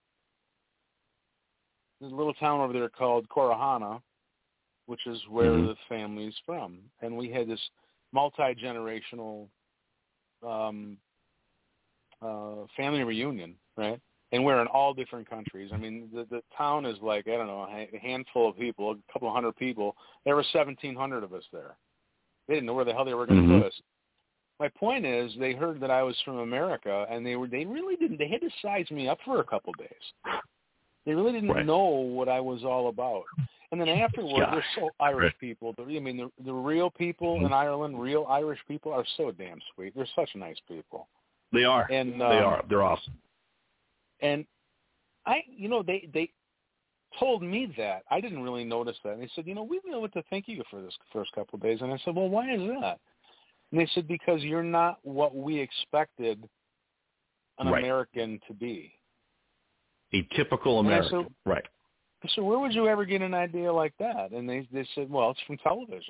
There's a little town over there called Corahana, which is where the family's from. And we had this multi-generational family reunion, right? And we're in all different countries. I mean, the town is like, I don't know, a handful of people, a couple of hundred people. There were 1,700 of us there. They didn't know where the hell they were going to put us. My point is, they heard that I was from America, and they really didn't. They had to size me up for a couple of days. They really didn't know what I was all about. And then afterward, they're so Irish people. I mean, the real people in Ireland, real Irish people, are so damn sweet. They're such nice people. They are. And they are. They're awesome. And they told me that. I didn't really notice that. And they said, we didn't know what to think of you for this first couple of days. And I said, well, why is that? And they said, because you're not what we expected an American to be. A typical American, right. So where would you ever get an idea like that? And they said, well, it's from television.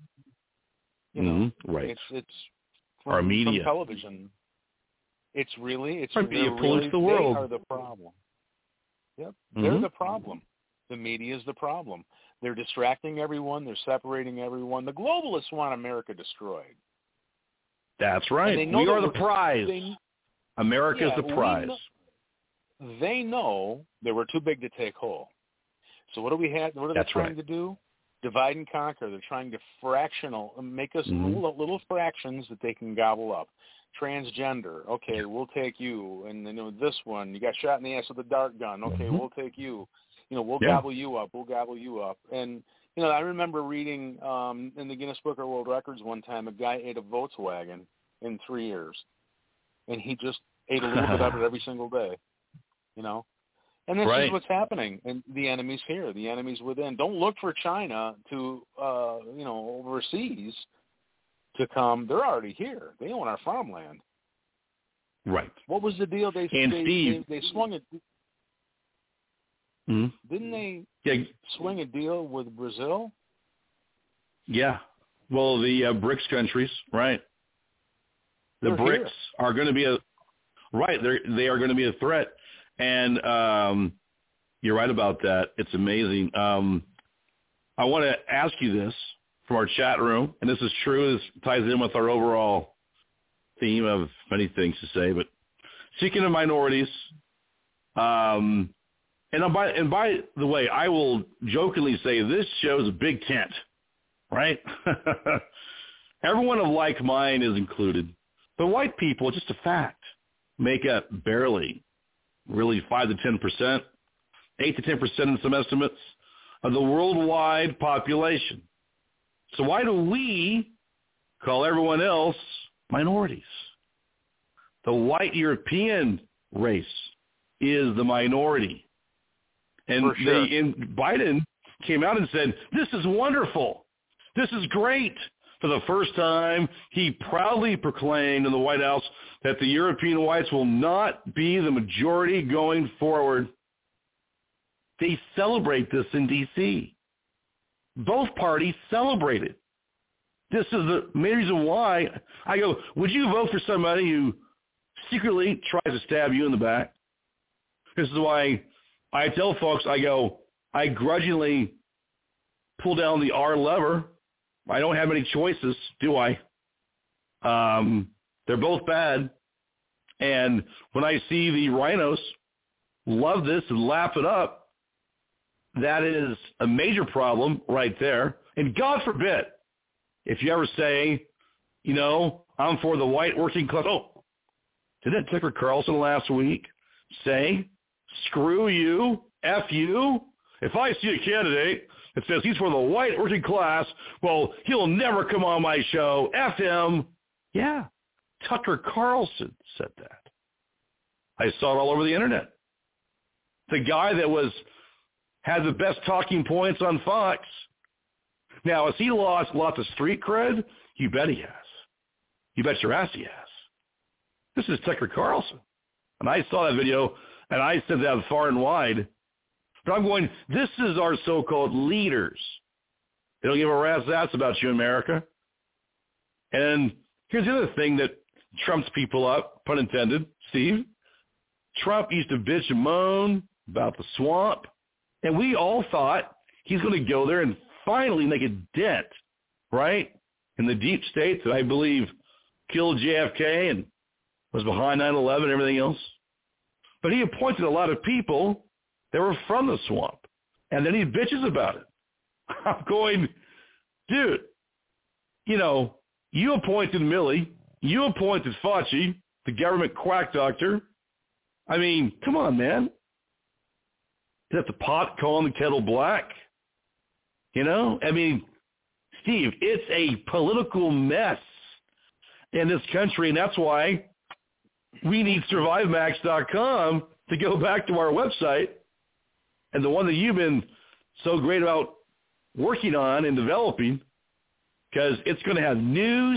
Right. It's from, our media. From television. Our media pollutes the world. They are the problem. Yep. They're the problem. The media is the problem. They're distracting everyone. They're separating everyone. The globalists want America destroyed. That's right. We are the prize. America is the prize. They know that we're too big to take whole. So what are they trying to do? Divide and conquer. They're trying to make us little fractions that they can gobble up. Transgender. Okay, we'll take you. And then this one, you got shot in the ass with a dart gun. Okay, we'll take you. We'll gobble you up. We'll gobble you up. And I remember reading in the Guinness Book of World Records one time, a guy ate a Volkswagen in 3 years, and he just ate a little bit of it every single day. And this is what's happening. And the enemy's here. The enemy's within. Don't look for China to, overseas to come. They're already here. They own our farmland. Right. What was the deal? They swung it. Didn't they swing a deal with Brazil? Yeah. Well, the BRICS countries, right? The BRICS are going to be they are going to be a threat. And you're right about that. It's amazing. I want to ask you this from our chat room, and this is true. This ties in with our overall theme of many things to say, but speaking of minorities, and by the way, I will jokingly say this shows a big tent, right? Everyone of like mind is included. But white people, just a fact, make up barely, really 5 to 10%, 8 to 10% in some estimates of the worldwide population. So why do we call everyone else minorities? The white European race is the minority. And Biden came out and said, this is wonderful. This is great. For the first time, he proudly proclaimed in the White House that the European whites will not be the majority going forward. They celebrate this in D.C. Both parties celebrate it. This is the main reason why I go, would you vote for somebody who secretly tries to stab you in the back? This is why I tell folks, I go, I grudgingly pull down the R lever. I don't have any choices, do I? They're both bad. And when I see the rhinos love this and laugh it up, that is a major problem right there. And God forbid, if you ever say, you know, I'm for the white working class. Oh, didn't Tucker Carlson last week say, screw you, F you? If I see a candidate that says he's for the white working class, well, he'll never come on my show. F him. Yeah, Tucker Carlson said that. I saw it all over the internet. The guy that had the best talking points on Fox. Now, has he lost lots of street cred? You bet he has. You bet your ass he has. This is Tucker Carlson. And I saw that video, and I said that far and wide. But I'm going, this is our so-called leaders. They don't give a rat's ass about you, America. And here's the other thing that trumps people up, pun intended, Steve. Trump used to bitch and moan about the swamp, and we all thought he's going to go there and finally make a dent, right, in the deep state that I believe killed JFK and was behind 9/11 and everything else. But he appointed a lot of people that were from the swamp, and then he bitches about it. I'm going, dude, you know, you appointed Milley, you appointed Fauci, the government quack doctor. I mean, come on, man. Is that the pot calling the kettle black? You know? I mean, Steve, it's a political mess in this country, and that's why we need SurviveMax.com to go back to our website, and the one that you've been so great about working on and developing, because it's going to have news,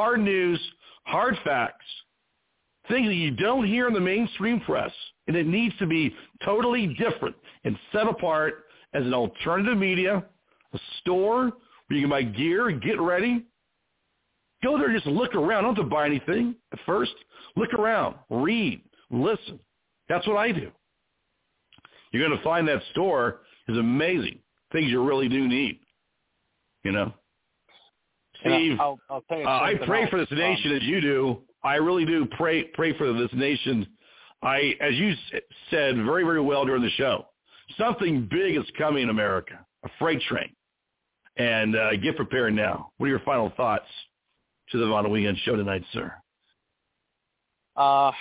hard facts, things that you don't hear in the mainstream press, and it needs to be totally different and set apart as an alternative media, a store where you can buy gear and get ready. Go there and just look around. Don't have to buy anything at first. Look around, read, listen. That's what I do. You're going to find that store is amazing. Things you really do need, you know. Steve, I'll tell you I pray for this nation as you do. I really do pray for this nation. As you said very, very well during the show, something big is coming in America, a freight train. And get prepared now. What are your final thoughts to the Von Weekend show tonight, sir? I'll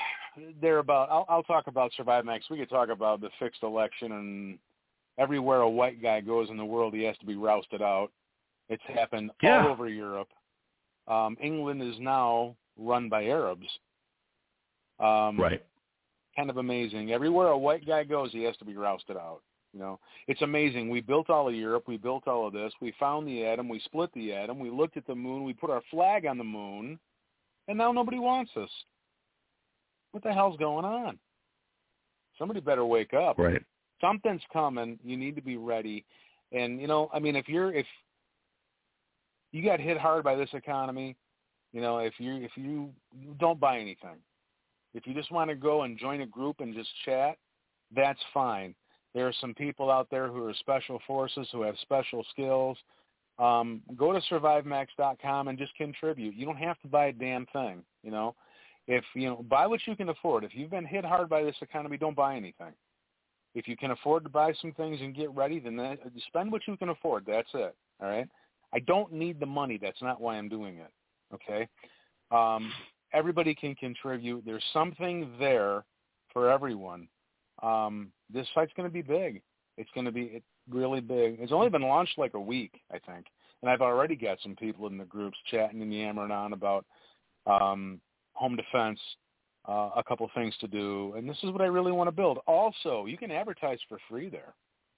talk about Survive Max. We could talk about the fixed election, and everywhere a white guy goes in the world, he has to be rousted out. It's happened all over Europe. England is now run by Arabs. Right. Kind of amazing. Everywhere a white guy goes, he has to be rousted out. You know, it's amazing. We built all of Europe. We built all of this. We found the atom. We split the atom. We looked at the moon. We put our flag on the moon, and now nobody wants us. What the hell's going on? Somebody better wake up. Right. Something's coming. You need to be ready. And, you know, I mean, if you got hit hard by this economy, you know, if you don't buy anything. If you just want to go and join a group and just chat, that's fine. There are some people out there who are special forces, who have special skills. Go to SurviveMax.com and just contribute. You don't have to buy a damn thing, you know. Buy what you can afford. If you've been hit hard by this economy, don't buy anything. If you can afford to buy some things and get ready, then spend what you can afford. That's it, all right? I don't need the money. That's not why I'm doing it, okay? Everybody can contribute. There's something there for everyone. This fight's going to be big. It's going to be really big. It's only been launched like a week, I think, and I've already got some people in the groups chatting and yammering on about home defense, a couple things to do, and this is what I really want to build. Also, you can advertise for free there.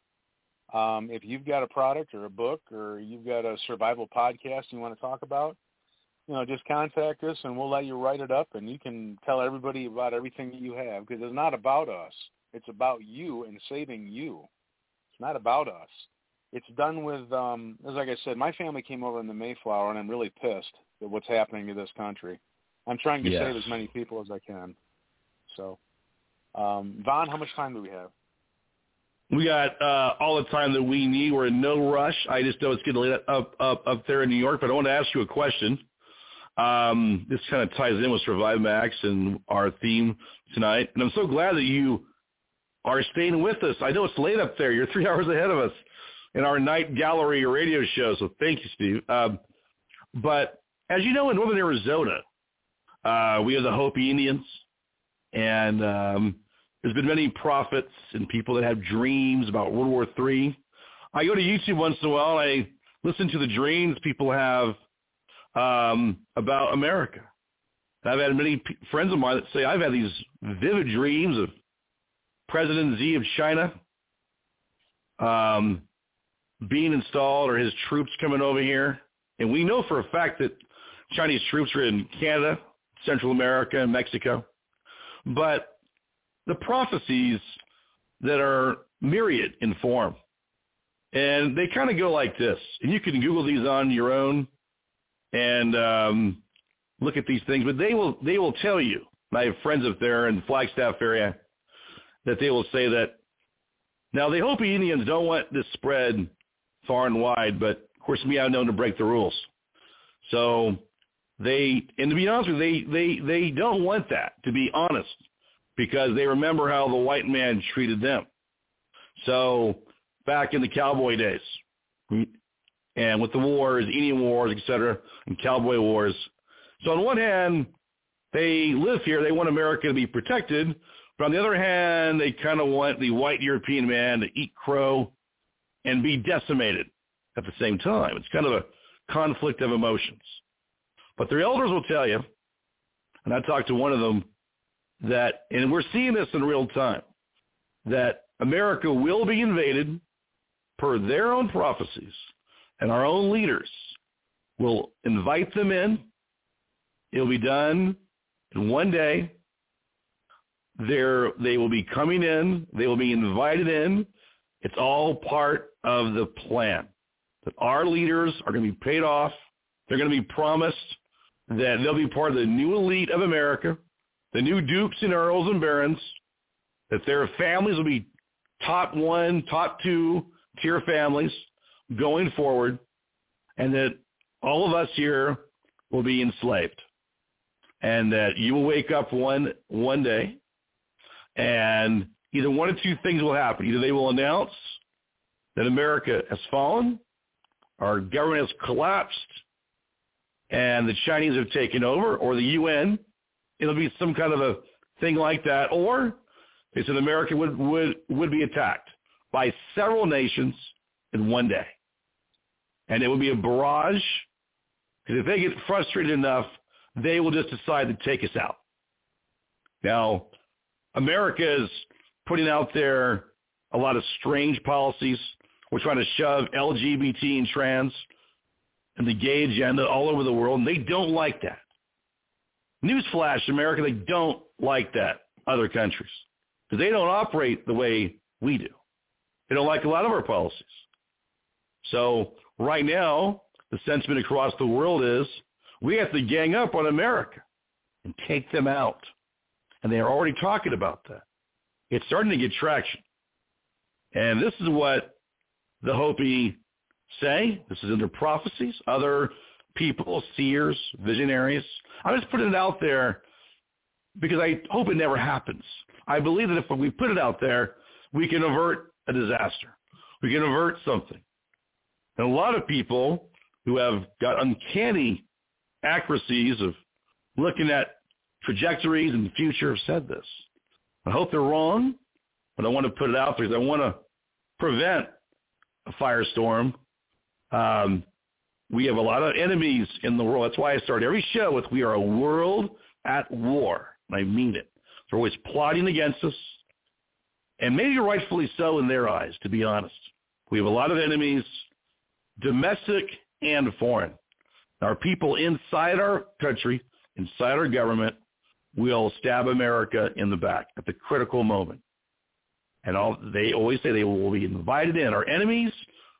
If you've got a product or a book or you've got a survival podcast you want to talk about, you know, just contact us and we'll let you write it up, and you can tell everybody about everything that you have, because it's not about us. It's about you and saving you. It's not about us. it's done with, like I said, my family came over in the Mayflower, and I'm really pissed at what's happening to this country. I'm trying to save as many people as I can. So, Vaughn, how much time do we have? We got all the time that we need. We're in no rush. I just know it's getting late up there in New York, but I want to ask you a question. This kind of ties in with Survive Max and our theme tonight, and I'm so glad that you are staying with us. I know it's late up there. You're 3 hours ahead of us in our night gallery radio show, so thank you, Steve. But as you know, in northern Arizona, we have the Hopi Indians, and there's been many prophets and people that have dreams about World War III. I go to YouTube once in a while, and I listen to the dreams people have about America. I've had many friends of mine that say, I've had these vivid dreams of President Xi of China being installed, or his troops coming over here. And we know for a fact that Chinese troops are in Canada, Central America, and Mexico. But the prophecies that are myriad in form, and they kind of go like this. And you can Google these on your own and look at these things, but they will tell you. I have friends up there in the Flagstaff area that they will say that now the Hopi Indians don't want this spread far and wide, but of course we are known to break the rules. So and to be honest with you, they don't want that, to be honest, because they remember how the white man treated them. So back in the cowboy days, and with the wars, Indian wars, et cetera, and cowboy wars. So on one hand, they live here. They want America to be protected. But on the other hand, they kind of want the white European man to eat crow and be decimated at the same time. It's kind of a conflict of emotions. But their elders will tell you, and I talked to one of them, that, and we're seeing this in real time, that America will be invaded per their own prophecies, and our own leaders will invite them in. It'll be done in one day. They will be coming in. They will be invited in. It's all part of the plan. That our leaders are going to be paid off. They're going to be promised that they'll be part of the new elite of America, the new dukes and earls and barons, that their families will be top 1, top 2 tier families going forward, and that all of us here will be enslaved. And that you will wake up one day, and either one of two things will happen. Either they will announce that America has fallen, our government has collapsed, and the Chinese have taken over, or the UN. It'll be some kind of a thing like that. Or they said America would be attacked by several nations in one day. And it would be a barrage, because if they get frustrated enough, they will just decide to take us out. Now, America is putting out there a lot of strange policies. We're trying to shove LGBT and trans and the gay agenda all over the world, and they don't like that. Newsflash, America, they don't like that, other countries, because they don't operate the way we do. They don't like a lot of our policies. So right now, the sentiment across the world is we have to gang up on America and take them out. And they are already talking about that. It's starting to get traction. And this is what the Hopi say. This is in their prophecies. Other people, seers, visionaries. I'm just putting it out there because I hope it never happens. I believe that if we put it out there, we can avert a disaster. We can avert something. And a lot of people who have got uncanny accuracies of looking at trajectories in the future have said this. I hope they're wrong, but I want to put it out there because I want to prevent a firestorm. We have a lot of enemies in the world. That's why I start every show with we are a world at war. And I mean it. They're always plotting against us, and maybe rightfully so in their eyes, to be honest. We have a lot of enemies, domestic and foreign. Our people inside our country, inside our government, will stab America in the back at the critical moment. And they always say they will be invited in. Our enemies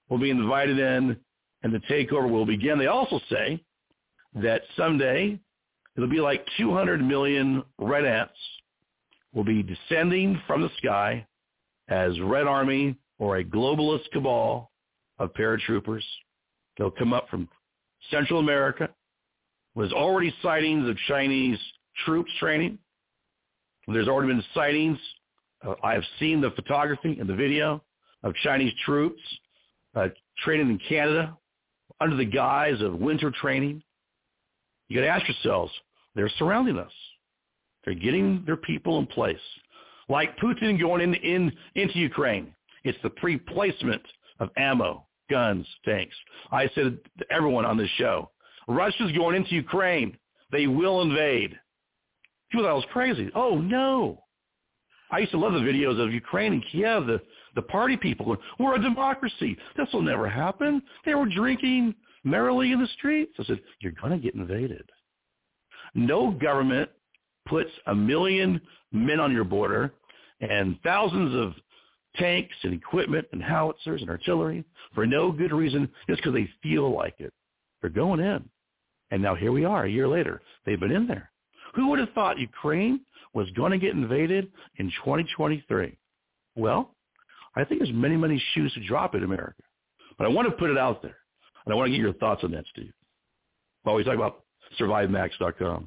will be invited in, and the takeover will begin. They also say that someday it'll be like 200 million red ants will be descending from the sky as Red Army or a globalist cabal of paratroopers. They'll come up from Central America. There's already sightings of Chinese troops training. There's already been sightings. I have seen the photography and the video of Chinese troops training in Canada under the guise of winter training. You got to ask yourselves, they're surrounding us. They're getting their people in place. Like Putin going into Ukraine. It's the pre-placement of ammo, guns, tanks. I said to everyone on this show, Russia's going into Ukraine. They will invade. People thought I was crazy. Oh, no. I used to love the videos of Ukraine and Kiev, the party people going, we're a democracy. This will never happen. They were drinking merrily in the streets. I said, you're going to get invaded. No government puts 1 million men on your border and thousands of tanks and equipment and howitzers and artillery for no good reason, just because they feel like it. They're going in. And now here we are a year later. They've been in there. Who would have thought Ukraine was going to get invaded in 2023? Well, I think there's many, many shoes to drop in America. But I want to put it out there. And I want to get your thoughts on that, Steve. While we talk about SurviveMax.com.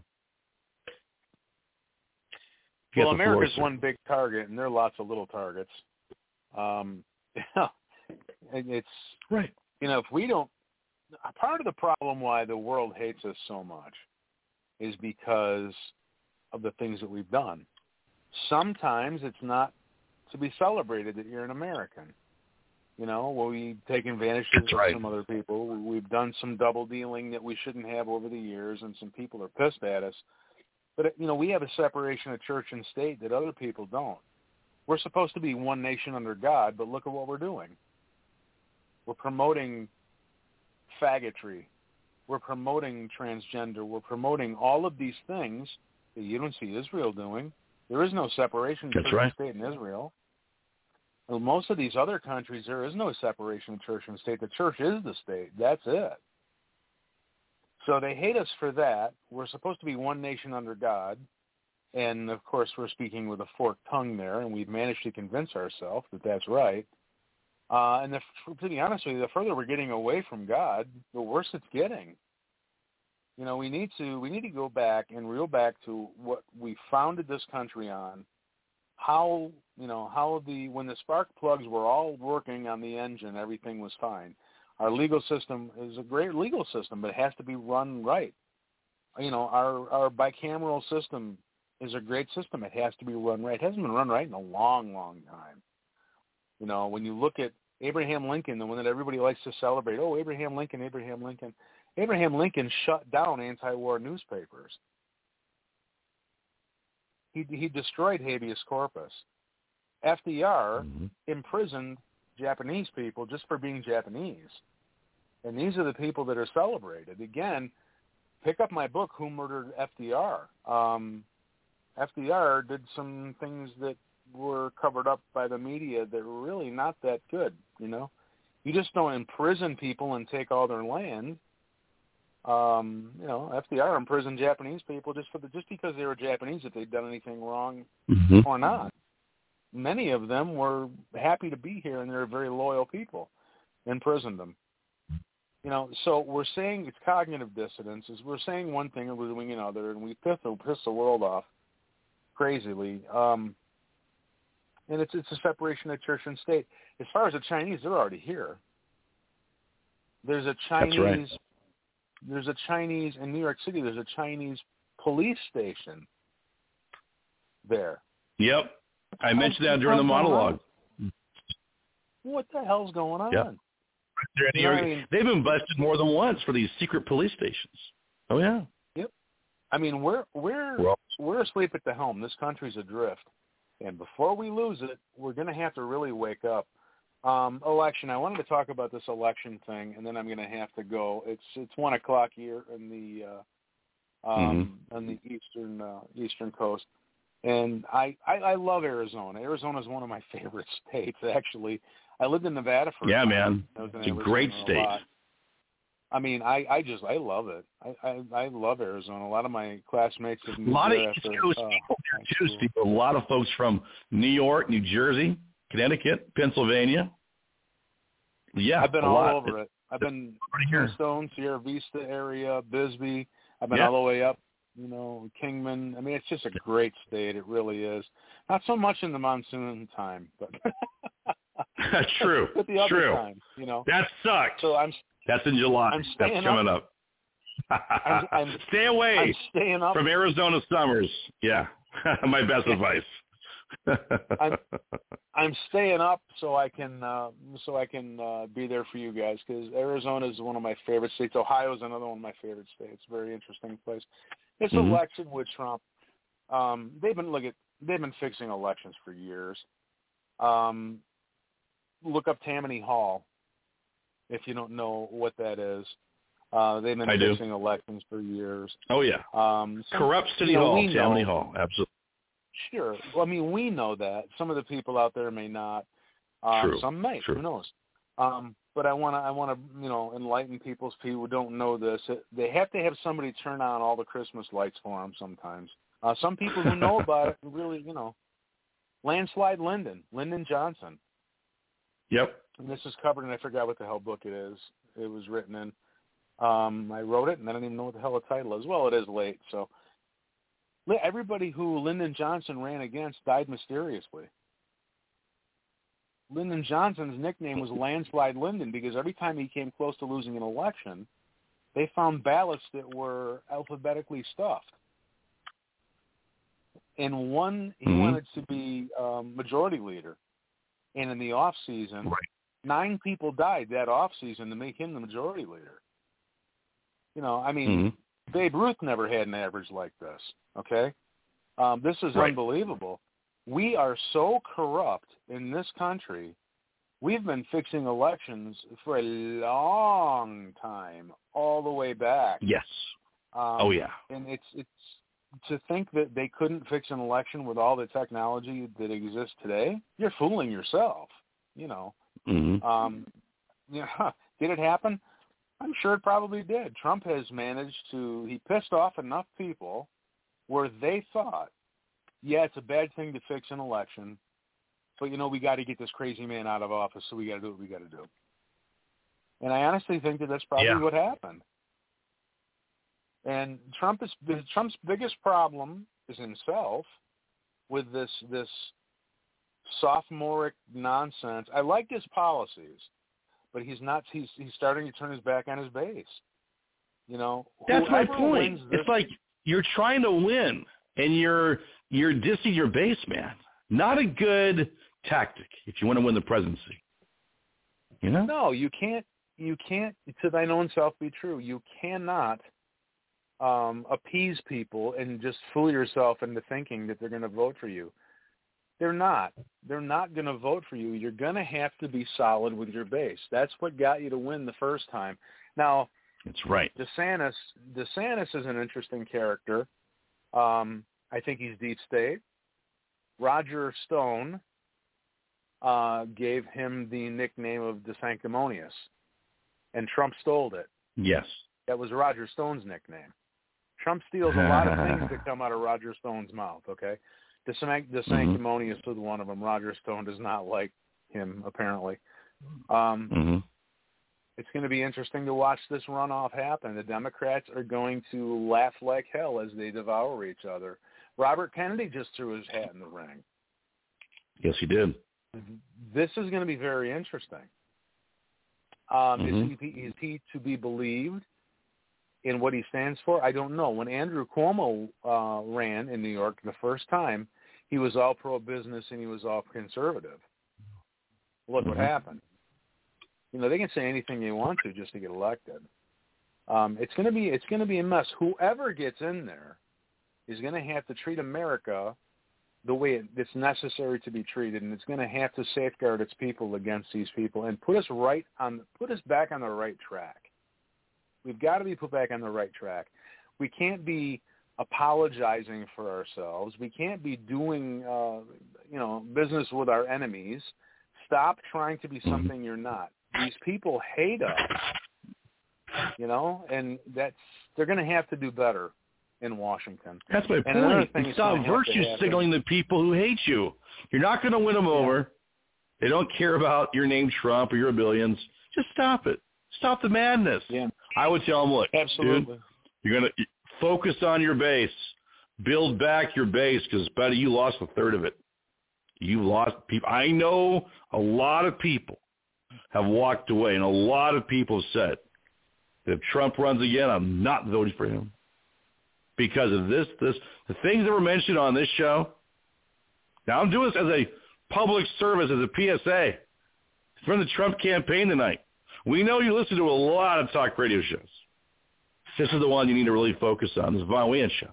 Well, America's one big target, and there are lots of little targets. It's right. If we don't, part of the problem why the world hates us so much is because of the things that we've done. Sometimes it's not to be celebrated that you're an American. We take advantage of some other people. We've done some double dealing that we shouldn't have over the years, and some people are pissed at us. But, we have a separation of church and state that other people don't. We're supposed to be one nation under God, but look at what we're doing. We're promoting faggotry. We're promoting transgender. We're promoting all of these things that you don't see Israel doing. There is no separation of church and state in Israel. Well, most of these other countries, there is no separation of church and state. The church is the state. That's it. So they hate us for that. We're supposed to be one nation under God. And, of course, we're speaking with a forked tongue there, and we've managed to convince ourselves that that's right. And to be honest with you, the further we're getting away from God, the worse it's getting. We need to go back and reel back to what we founded this country on. How when the spark plugs were all working on the engine, everything was fine. Our legal system is a great legal system, but it has to be run right. Our bicameral system is a great system. It has to be run right. It hasn't been run right in a long, long time. When you look at Abraham Lincoln, the one that everybody likes to celebrate, Abraham Lincoln. Abraham Lincoln shut down anti-war newspapers. He destroyed habeas corpus. FDR imprisoned Japanese people just for being Japanese. And these are the people that are celebrated. Again, pick up my book, Who Murdered FDR? FDR did some things that were covered up by the media that were really not that good, You just don't imprison people and take all their land. FDR imprisoned Japanese people just because they were Japanese, if they'd done anything wrong or not. Many of them were happy to be here, and they're very loyal people. Imprisoned them. So we're saying it's cognitive dissonance. Is we're saying one thing and we're doing another, and we piss the world off crazily. And it's a separation of church and state. As far as the Chinese, they're already here. There's a Chinese. There's a Chinese in New York City. There's a Chinese police station there. Yep. I mentioned that during the monologue. What the hell's going on? Yep. They've been busted more than once for these secret police stations. Oh yeah. Yep. We're asleep at the helm. This country's adrift, and before we lose it, we're going to have to really wake up. Election. I wanted to talk about this election thing, and then I'm going to have to go. It's 1:00 here in the on the eastern coast. And I love Arizona. Arizona is one of my favorite states, actually. I lived in Nevada for yeah, a time. man. It's a great state. I mean, I love it. I love Arizona. A lot of my classmates have moved A lot of there East after, Coast people there too, Steve. A lot of folks from New York, New Jersey, Connecticut, Pennsylvania. Yeah, I've been a all lot. over it. I've been here. Keystone, Sierra Vista area, Bisbee. I've been Yeah. all the way up, Kingman. I mean, it's just a great state. It really is. Not so much in the monsoon time, but True. but the other True. time, That sucks. So That's in July. I'm staying That's coming up. Stay away I'm staying up from Arizona summers. Yeah, my best advice. I'm staying up so I can be there for you guys, because Arizona is one of my favorite states. Ohio is another one of my favorite states. Very interesting place. This election with Trump, they've been fixing elections for years. Look up Tammany Hall if you don't know what that is. They've been fixing elections for years. Oh yeah. Corrupt City Hall, Tammany Hall, absolutely. Sure. Well, I mean, we know that. Some of the people out there may not. True. Some may. True. Who knows? But I want to, enlighten people who don't know this. They have to have somebody turn on all the Christmas lights for them sometimes. Some people who know about it really, Landslide Lyndon Johnson. Yep. And this is covered, and I forgot what the hell book it is. It was written in. I wrote it, and I don't even know what the hell the title is. Well, it is late, so. Everybody who Lyndon Johnson ran against died mysteriously. Lyndon Johnson's nickname was Landslide Lyndon because every time he came close to losing an election, they found ballots that were alphabetically stuffed. And he wanted to be majority leader. And in the off season, 9 people died that off season to make him the majority leader. Babe Ruth never had an average like this, okay? This is unbelievable. We are so corrupt in this country. We've been fixing elections for a long time, all the way back. Yes. Oh, yeah. And it's to think that they couldn't fix an election with all the technology that exists today, you're fooling yourself, Did it happen? I'm sure it probably did. Trump has managed he pissed off enough people where they thought, yeah, it's a bad thing to fix an election, but, we got to get this crazy man out of office, so we got to do what we got to do. And I honestly think that that's probably what happened. And Trump's biggest problem is himself with this sophomoric nonsense. I like his policies. But he's starting to turn his back on his base. That's my point. It's like you're trying to win and you're dissing your base, man. Not a good tactic if you want to win the presidency. No, you can't to thine own self be true. You cannot appease people and just fool yourself into thinking that they're going to vote for you. They're not. They're not going to vote for you. You're going to have to be solid with your base. That's what got you to win the first time. Now, that's right. DeSantis is an interesting character. I think he's deep state. Roger Stone gave him the nickname of DeSanctimonious, and Trump stole it. Yes. That was Roger Stone's nickname. Trump steals a lot of things that come out of Roger Stone's mouth, okay? DeSanctimonious was one of them. Roger Stone does not like him, apparently. It's going to be interesting to watch this runoff happen. The Democrats are going to laugh like hell as they devour each other. Robert Kennedy just threw his hat in the ring. Yes, he did. This is going to be very interesting. Is he to be believed in what he stands for? I don't know. When Andrew Cuomo ran in New York the first time, he was all pro-business and he was all conservative. Look what happened. They can say anything they want to just to get elected. It's going to be a mess. Whoever gets in there is going to have to treat America the way it's necessary to be treated, and it's going to have to safeguard its people against these people and put us back on the right track. We've got to be put back on the right track. We can't be apologizing for ourselves. We can't be doing, business with our enemies, Stop trying to be something you're not. These people hate us, and they're going to have to do better in Washington. That's my point. Stop virtue signaling the people who hate you. You're not going to win them over. They don't care about your name, Trump, or your billions. Just stop it. Stop the madness. Yeah. I would tell them, look, absolutely, dude, you're going to focus on your base. Build back your base because, buddy, you lost a third of it. You lost people. I know a lot of people have walked away, and a lot of people have said, if Trump runs again, I'm not voting for him. Because of the things that were mentioned on this show. Now, I'm doing this as a public service, as a PSA. From the Trump campaign tonight. We know you listen to a lot of talk radio shows. This is the one you need to really focus on, this Von Wehan show.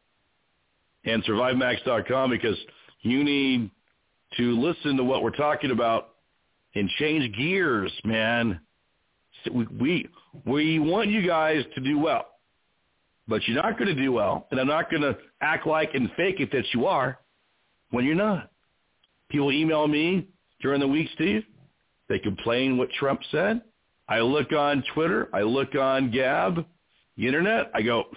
And SurviveMax.com, because you need to listen to what we're talking about and change gears, man. We want you guys to do well. But you're not going to do well, and I'm not going to act like and fake it that you are when you're not. People email me during the week, Steve. They complain what Trump said. I look on Twitter. I look on Gab, the Internet. I go,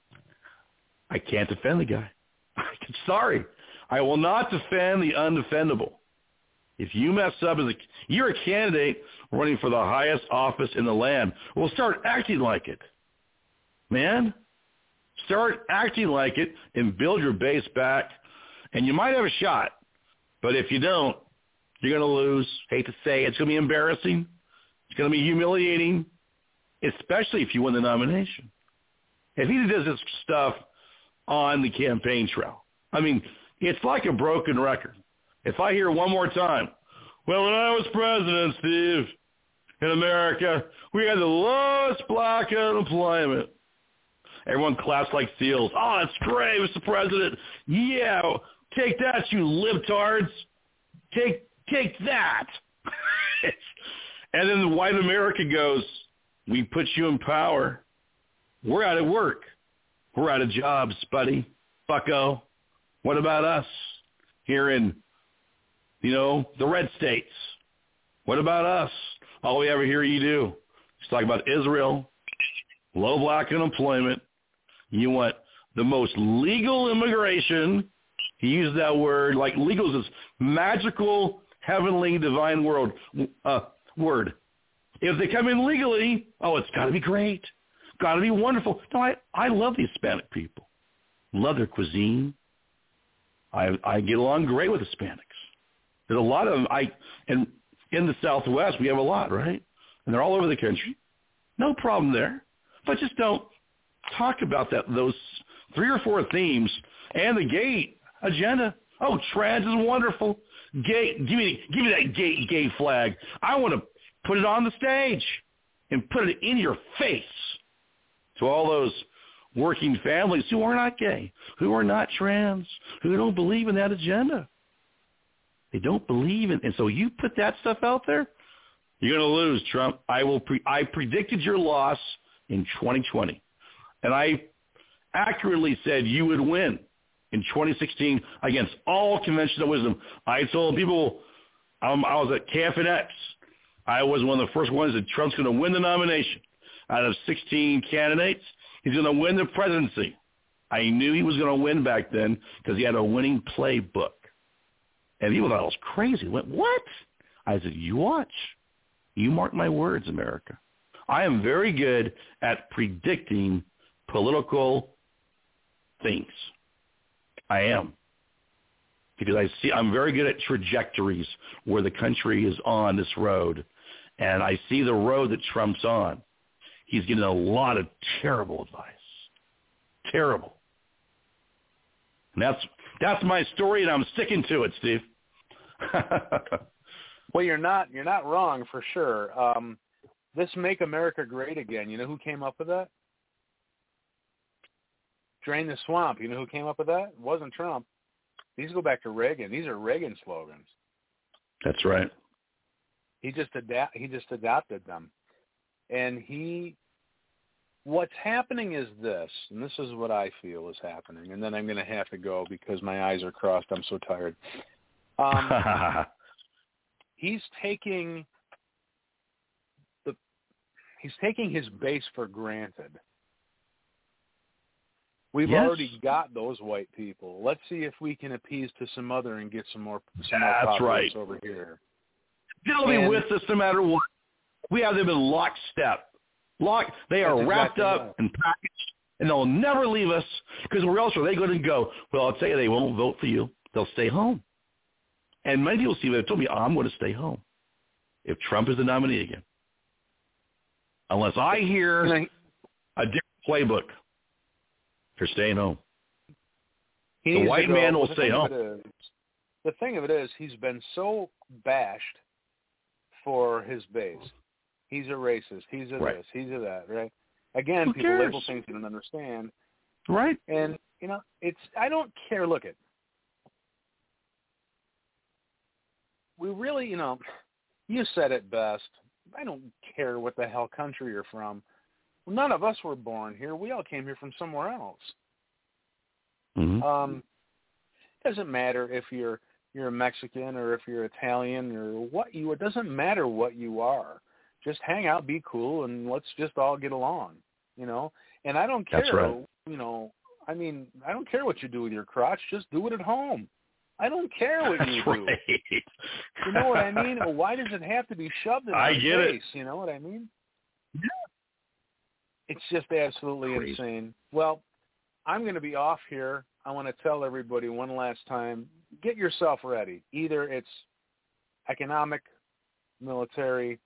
I can't defend the guy. Sorry. I will not defend the undefendable. If you mess up, you're a candidate running for the highest office in the land. Well, start acting like it, man. Start acting like it and build your base back, and you might have a shot. But if you don't, you're going to lose. Hate to say it. It's going to be embarrassing. It's going to be humiliating, especially if you win the nomination. If he does this stuff on the campaign trail, I mean, it's like a broken record. If I hear one more time, well, when I was president, Steve, in America, we had the lowest black unemployment. Everyone claps like seals. Oh, that's great, Mr. President. Yeah, take that, you libtards. Take that. And then white America goes, we put you in power. We're out of work. We're out of jobs, buddy. Bucko. What about us here in, the red states? What about us? All we ever hear you do is talk about Israel, low black unemployment. You want the most legal immigration. He used that word, like legal is this magical, heavenly, divine word. If they come in legally, it's got to be great. Got to be wonderful. No, I love the Hispanic people. Love their cuisine. I get along great with Hispanics. There's a lot of them. And in the Southwest, we have a lot, right? And they're all over the country. No problem there. But just don't talk about those 3 or 4 themes and the gay agenda. Oh, trans is wonderful. Gay, give me that gay flag. I want to put it on the stage and put it in your face to all those working families who are not gay, who are not trans, who don't believe in that agenda. They don't believe in, and so you put that stuff out there, you're going to lose, Trump. I predicted your loss in 2020, and I accurately said you would win in 2016 against all conventional wisdom. I told people I was at Camp X. I was one of the first ones that Trump's going to win the nomination. Out of 16 candidates, he's going to win the presidency. I knew he was going to win back then because he had a winning playbook. And people thought I was crazy. Went, what? I said, you watch. You mark my words, America. I am very good at predicting political things. I am. Because I'm very good at trajectories where the country is on this road. And I see the road that Trump's on. He's getting a lot of terrible advice. Terrible. And that's my story, and I'm sticking to it, Steve. Well, you're not wrong for sure. This Make America Great Again, you know who came up with that? Drain the Swamp. You know who came up with that? It wasn't Trump. These go back to Reagan. These are Reagan slogans. That's right. He just adopted them. And what's happening is this, and this is what I feel is happening, and then I'm going to have to go because my eyes are crossed. I'm so tired. he's taking his base for granted. We've already got those white people. Let's see if we can appease to some other and get some more populace over here. They'll be with us no matter what. We have them in lockstep. They are wrapped up and packaged, and they'll never leave us, because where else are they going to go? Well, I'll tell you, they won't vote for you. They'll stay home. And many people have told me, I'm going to stay home if Trump is the nominee again. Unless I hear a different playbook, they're staying home. The white man will stay home. The thing of it is, he's been so bashed for his base. He's a racist. He's a this. He's a that, right? Again, people label things they don't understand. Right. And, I don't care. Look, we really, you said it best. I don't care what the hell country you're from. None of us were born here. We all came here from somewhere else. Mm-hmm. Doesn't matter if you're a Mexican or if you're Italian or it doesn't matter what you are. Just hang out, be cool, and let's just all get along, And I don't care, That's right. I don't care what you do with your crotch. Just do it at home. I don't care what you do. You know what I mean? Why does it have to be shoved in our face? You know what I mean? Yeah. It's just absolutely insane. Well, I'm going to be off here. I want to tell everybody one last time, get yourself ready. Either it's economic, military,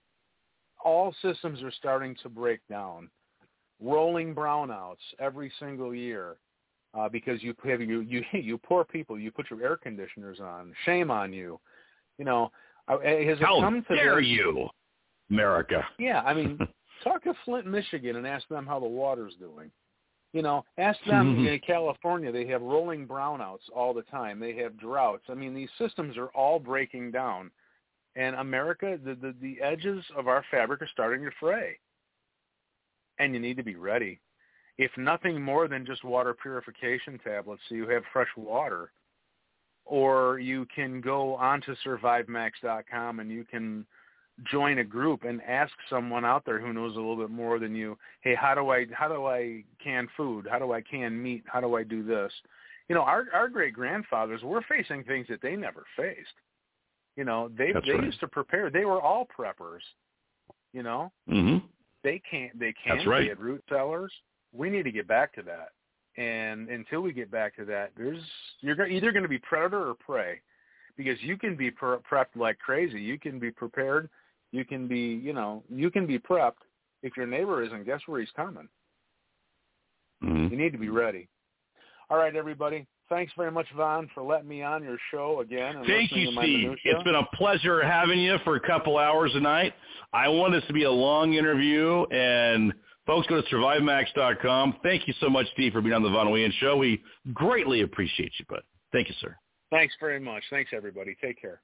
all systems are starting to break down. Rolling brownouts every single year. Because you poor people, you put your air conditioners on. Shame on you. How dare you, America? Yeah, talk to Flint, Michigan, and ask them how the water's doing. Ask them in California. They have rolling brownouts all the time. They have droughts. These systems are all breaking down, and America, the edges of our fabric are starting to fray, and you need to be ready. If nothing more than just water purification tablets so you have fresh water, or you can go onto survivemax.com and you can join a group and ask someone out there who knows a little bit more than you, hey, how do I can food? How do I can meat? How do I do this? Our great-grandfathers were facing things that they never faced. They used to prepare. They were all preppers, Mm-hmm. They can't. That's right. They had root cellars. We need to get back to that. And until we get back to that, you're either going to be predator or prey, because you can be prepped like crazy. You can be prepared. You can be, you can be prepped. If your neighbor isn't, guess where he's coming? Mm-hmm. You need to be ready. All right, everybody. Thanks very much, Vaughn, for letting me on your show again. And thank you, Steve. Minutia. It's been a pleasure having you for a couple hours tonight. I want this to be a long interview, and folks, go to survivemax.com. Thank you so much, Steve, for being on the Von Wehan Show. We greatly appreciate you, bud. Thank you, sir. Thanks very much. Thanks, everybody. Take care.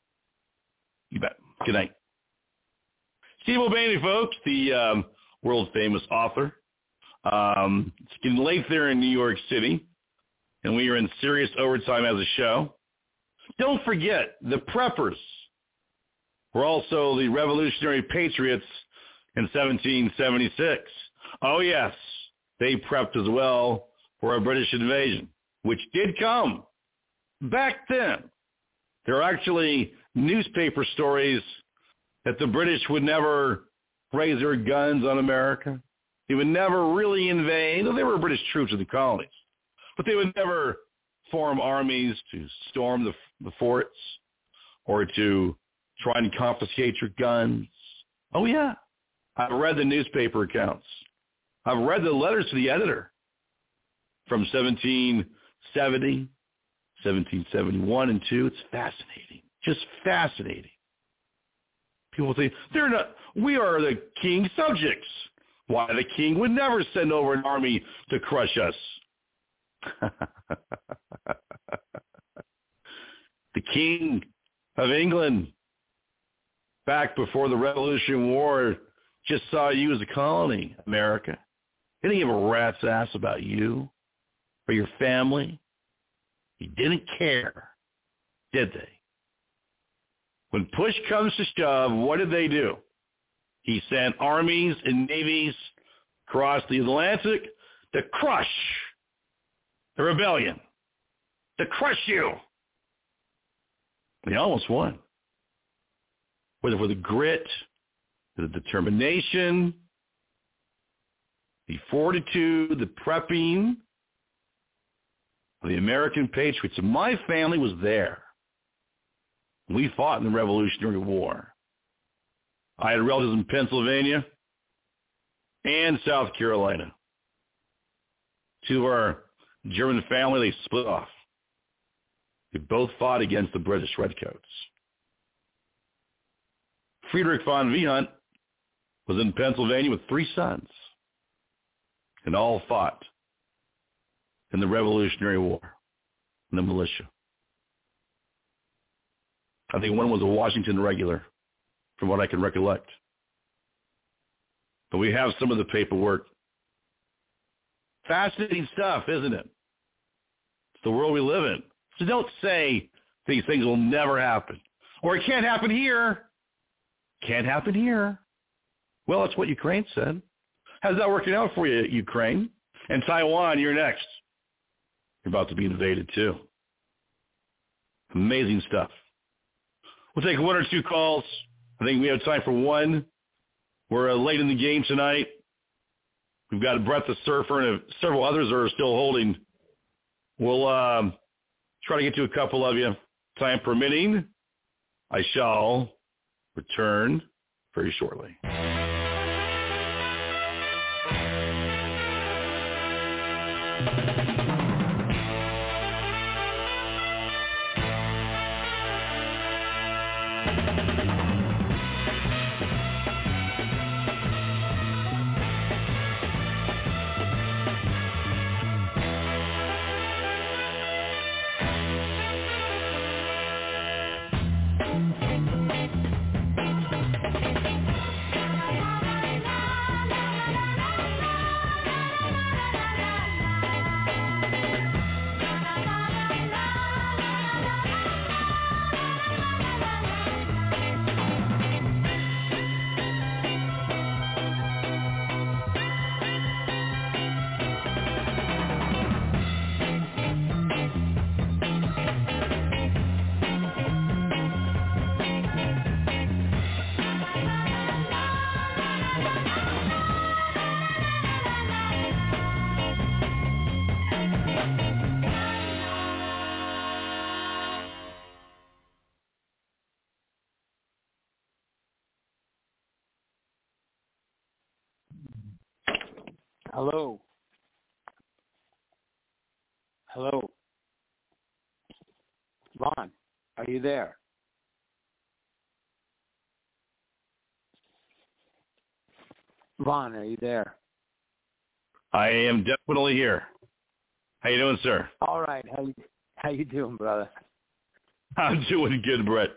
You bet. Good night. Steve O'Baney, folks, the world-famous author. It's getting late there in New York City, and we are in serious overtime as a show. Don't forget, the preppers were also the Revolutionary Patriots in 1776. Oh, yes, they prepped as well for a British invasion, which did come. Back then, there are actually newspaper stories that the British would never raise their guns on America. They would never really invade. Well, they were British troops in the colonies, but they would never form armies to storm the forts or to try and confiscate your guns. Oh, yeah. I've read the newspaper accounts. I've read the letters to the editor from 1770, 1771 and 2. It's fascinating. Just fascinating. People think, we are the king's subjects. Why, the king would never send over an army to crush us. The king of England, back before the Revolutionary War, just saw you as a colony, America. He didn't give a rat's ass about you or your family. He didn't care, did they? When push comes to shove, what did they do? He sent armies and navies across the Atlantic to crush the rebellion, to crush you. They almost won. Whether for the grit, the determination, the fortitude, the prepping of the American patriots. And my family was there. We fought in the Revolutionary War. I had relatives in Pennsylvania and South Carolina. Two of our German family, they split off. They both fought against the British Redcoats. Friedrich von Wehunt was in Pennsylvania with 3 sons, and all fought in the Revolutionary War, in the militia. I think one was a Washington regular, from what I can recollect. But we have some of the paperwork. Fascinating stuff, isn't it? It's the world we live in. So don't say these things will never happen. Or it can't happen here. Can't happen here. Well, that's what Ukraine said. How's that working out for you, Ukraine? And Taiwan, you're next. You're about to be invaded, too. Amazing stuff. We'll take 1 or 2 calls. I think we have time for one. We're late in the game tonight. We've got Brett the Surfer and several others are still holding. We'll try to get to a couple of you. Time permitting, I shall return very shortly. Hello. Hello. Ron, are you there? Ron, are you there? I am definitely here. How you doing, sir? All right. How you doing, brother? I'm doing good, Brett.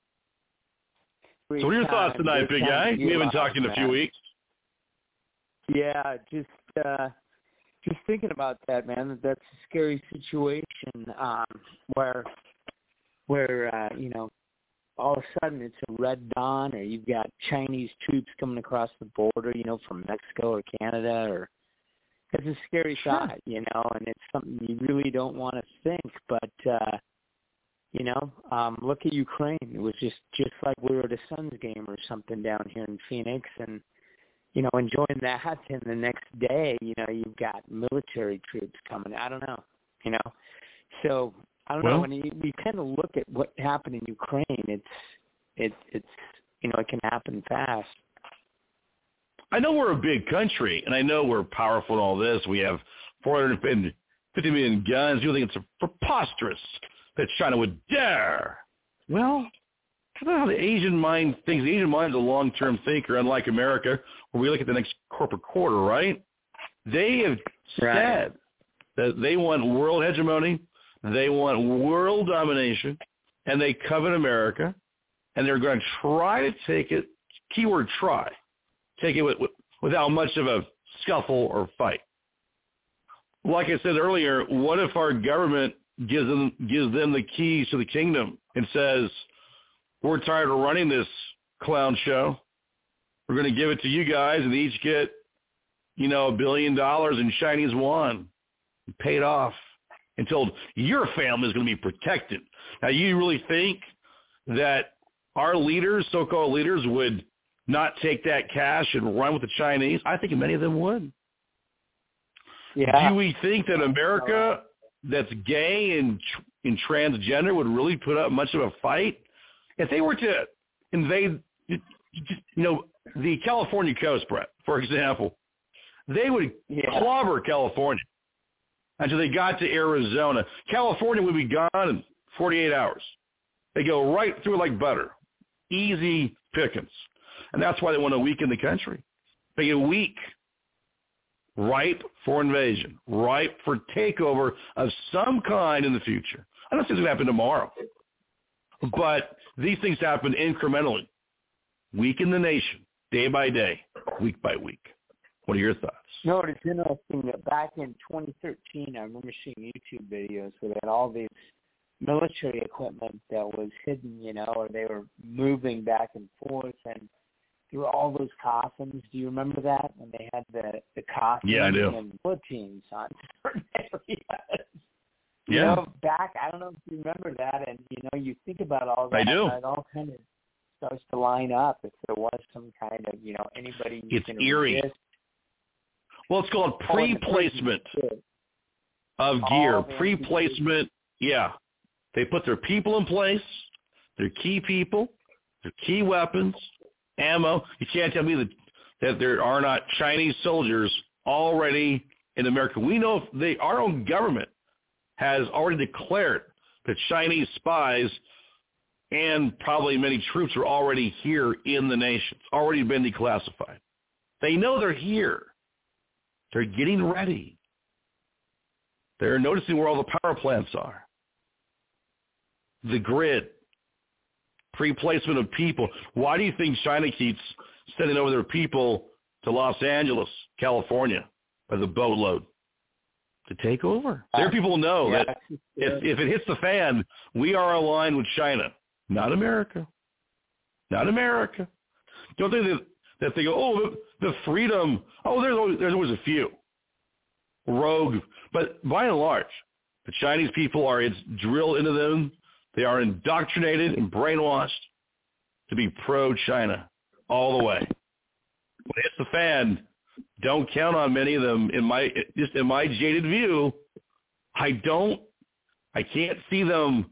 So what are your thoughts tonight, big guy? We haven't talked in a few weeks. Yeah, just thinking about that, man. That's a scary situation where you know, all of a sudden it's a red dawn, or you've got Chinese troops coming across the border, you know, from Mexico or Canada, or it's a scary thought, you know, and it's something you really don't want to think. But you know, look at Ukraine. It was just like we were at a Suns game or something down here in Phoenix, and you know, enjoying that, and the next day, you know, you've got military troops coming. I don't know, you know. So I don't know. When you kind of look at what happened in Ukraine, it's you know, it can happen fast. I know we're a big country, and I know we're powerful in all this. We have 450 million guns. You think it's preposterous that China would dare? Well, I don't know how the Asian mind thinks. The Asian mind is a long-term thinker, unlike America, where we look at the next corporate quarter, right? They have said that they want world hegemony, they want world domination, and they covet America, and they're going to try to take it, keyword try, take it without much of a scuffle or fight. Like I said earlier, what if our government gives them the keys to the kingdom and says, we're tired of running this clown show. We're going to give it to you guys and each get, $1 billion in Chinese yuan paid off until your family is going to be protected. Now, you really think that our leaders, so-called leaders, would not take that cash and run with the Chinese? I think many of them would. Yeah. Do we think that America that's gay and transgender would really put up much of a fight? If they were to invade, the California coast, Brett, for example, they would clobber California until they got to Arizona. California would be gone in 48 hours. They go right through it like butter. Easy pickings. And that's why they want to weaken the country. They get weak, ripe for invasion, ripe for takeover of some kind in the future. I don't think it's going to happen tomorrow. But these things happen incrementally. Weaken the nation, day by day, week by week. What are your thoughts? No, it's interesting that back in 2013, I remember seeing YouTube videos where they had all these military equipment that was hidden, or they were moving back and forth, and there were all those coffins. Do you remember that? When they had the coffins and guillotines on certain areas. Yeah. Back, I don't know if you remember that, and, you think about all that. I do. And it all kind of starts to line up if there was some kind of, anybody you it's can eerie. resist. Well, it's called pre-placement of gear. Pre-placement, yeah. They put their people in place, their key people, their key weapons, ammo. You can't tell me that there are not Chinese soldiers already in America. We know our own government has already declared that Chinese spies and probably many troops are already here in the nation. It's already been declassified. They know they're here. They're getting ready. They're noticing where all the power plants are. The grid, pre-placement of people. Why do you think China keeps sending over their people to Los Angeles, California, by the boatload to take over? Their people know that if it hits the fan, we are aligned with China, not America. Not America. Don't think that they go, the freedom. There's always a few rogue, but by and large, the Chinese people it's drilled into them. They are indoctrinated and brainwashed to be pro-China all the way. When it hits the fan, don't count on many of them. In my jaded view, I can't see them,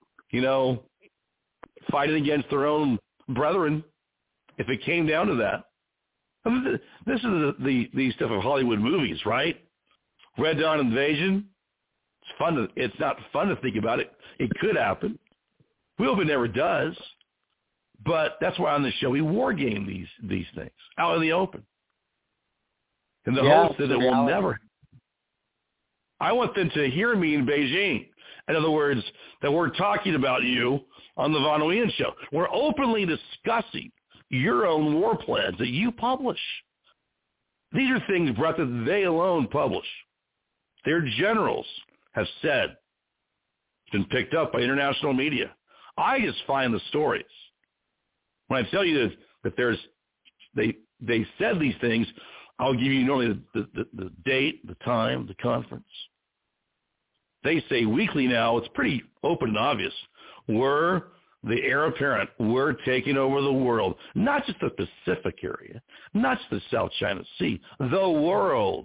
fighting against their own brethren if it came down to that. I mean, this is the stuff of Hollywood movies, right? Red Dawn Invasion. It's not fun to think about it. It could happen. We hope it never does. But that's why on the show we war game these things out in the open. And the hope that it will never. I want them to hear me in Beijing. In other words, that we're talking about you on the Von Wien Show. We're openly discussing your own war plans that you publish. These are things, Brett, that they alone publish. Their generals have said. It's been picked up by international media. I just find the stories. When I tell you that they said these things, I'll give you normally the date, the time, the conference. They say weekly now. It's pretty open and obvious. We're the heir apparent. We're taking over the world, not just the Pacific area, not just the South China Sea, the world.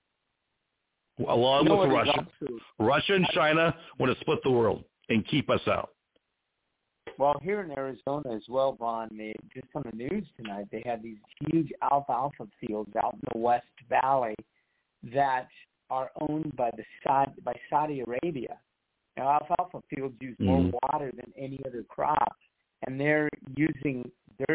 Along with Russia. Russia and China want to split the world and keep us out. Well, here in Arizona as well, Vaughn, just on the news tonight, they had these huge alfalfa fields out in the West Valley that are owned by Saudi Arabia. Now, alfalfa fields use more water than any other crop, and they're using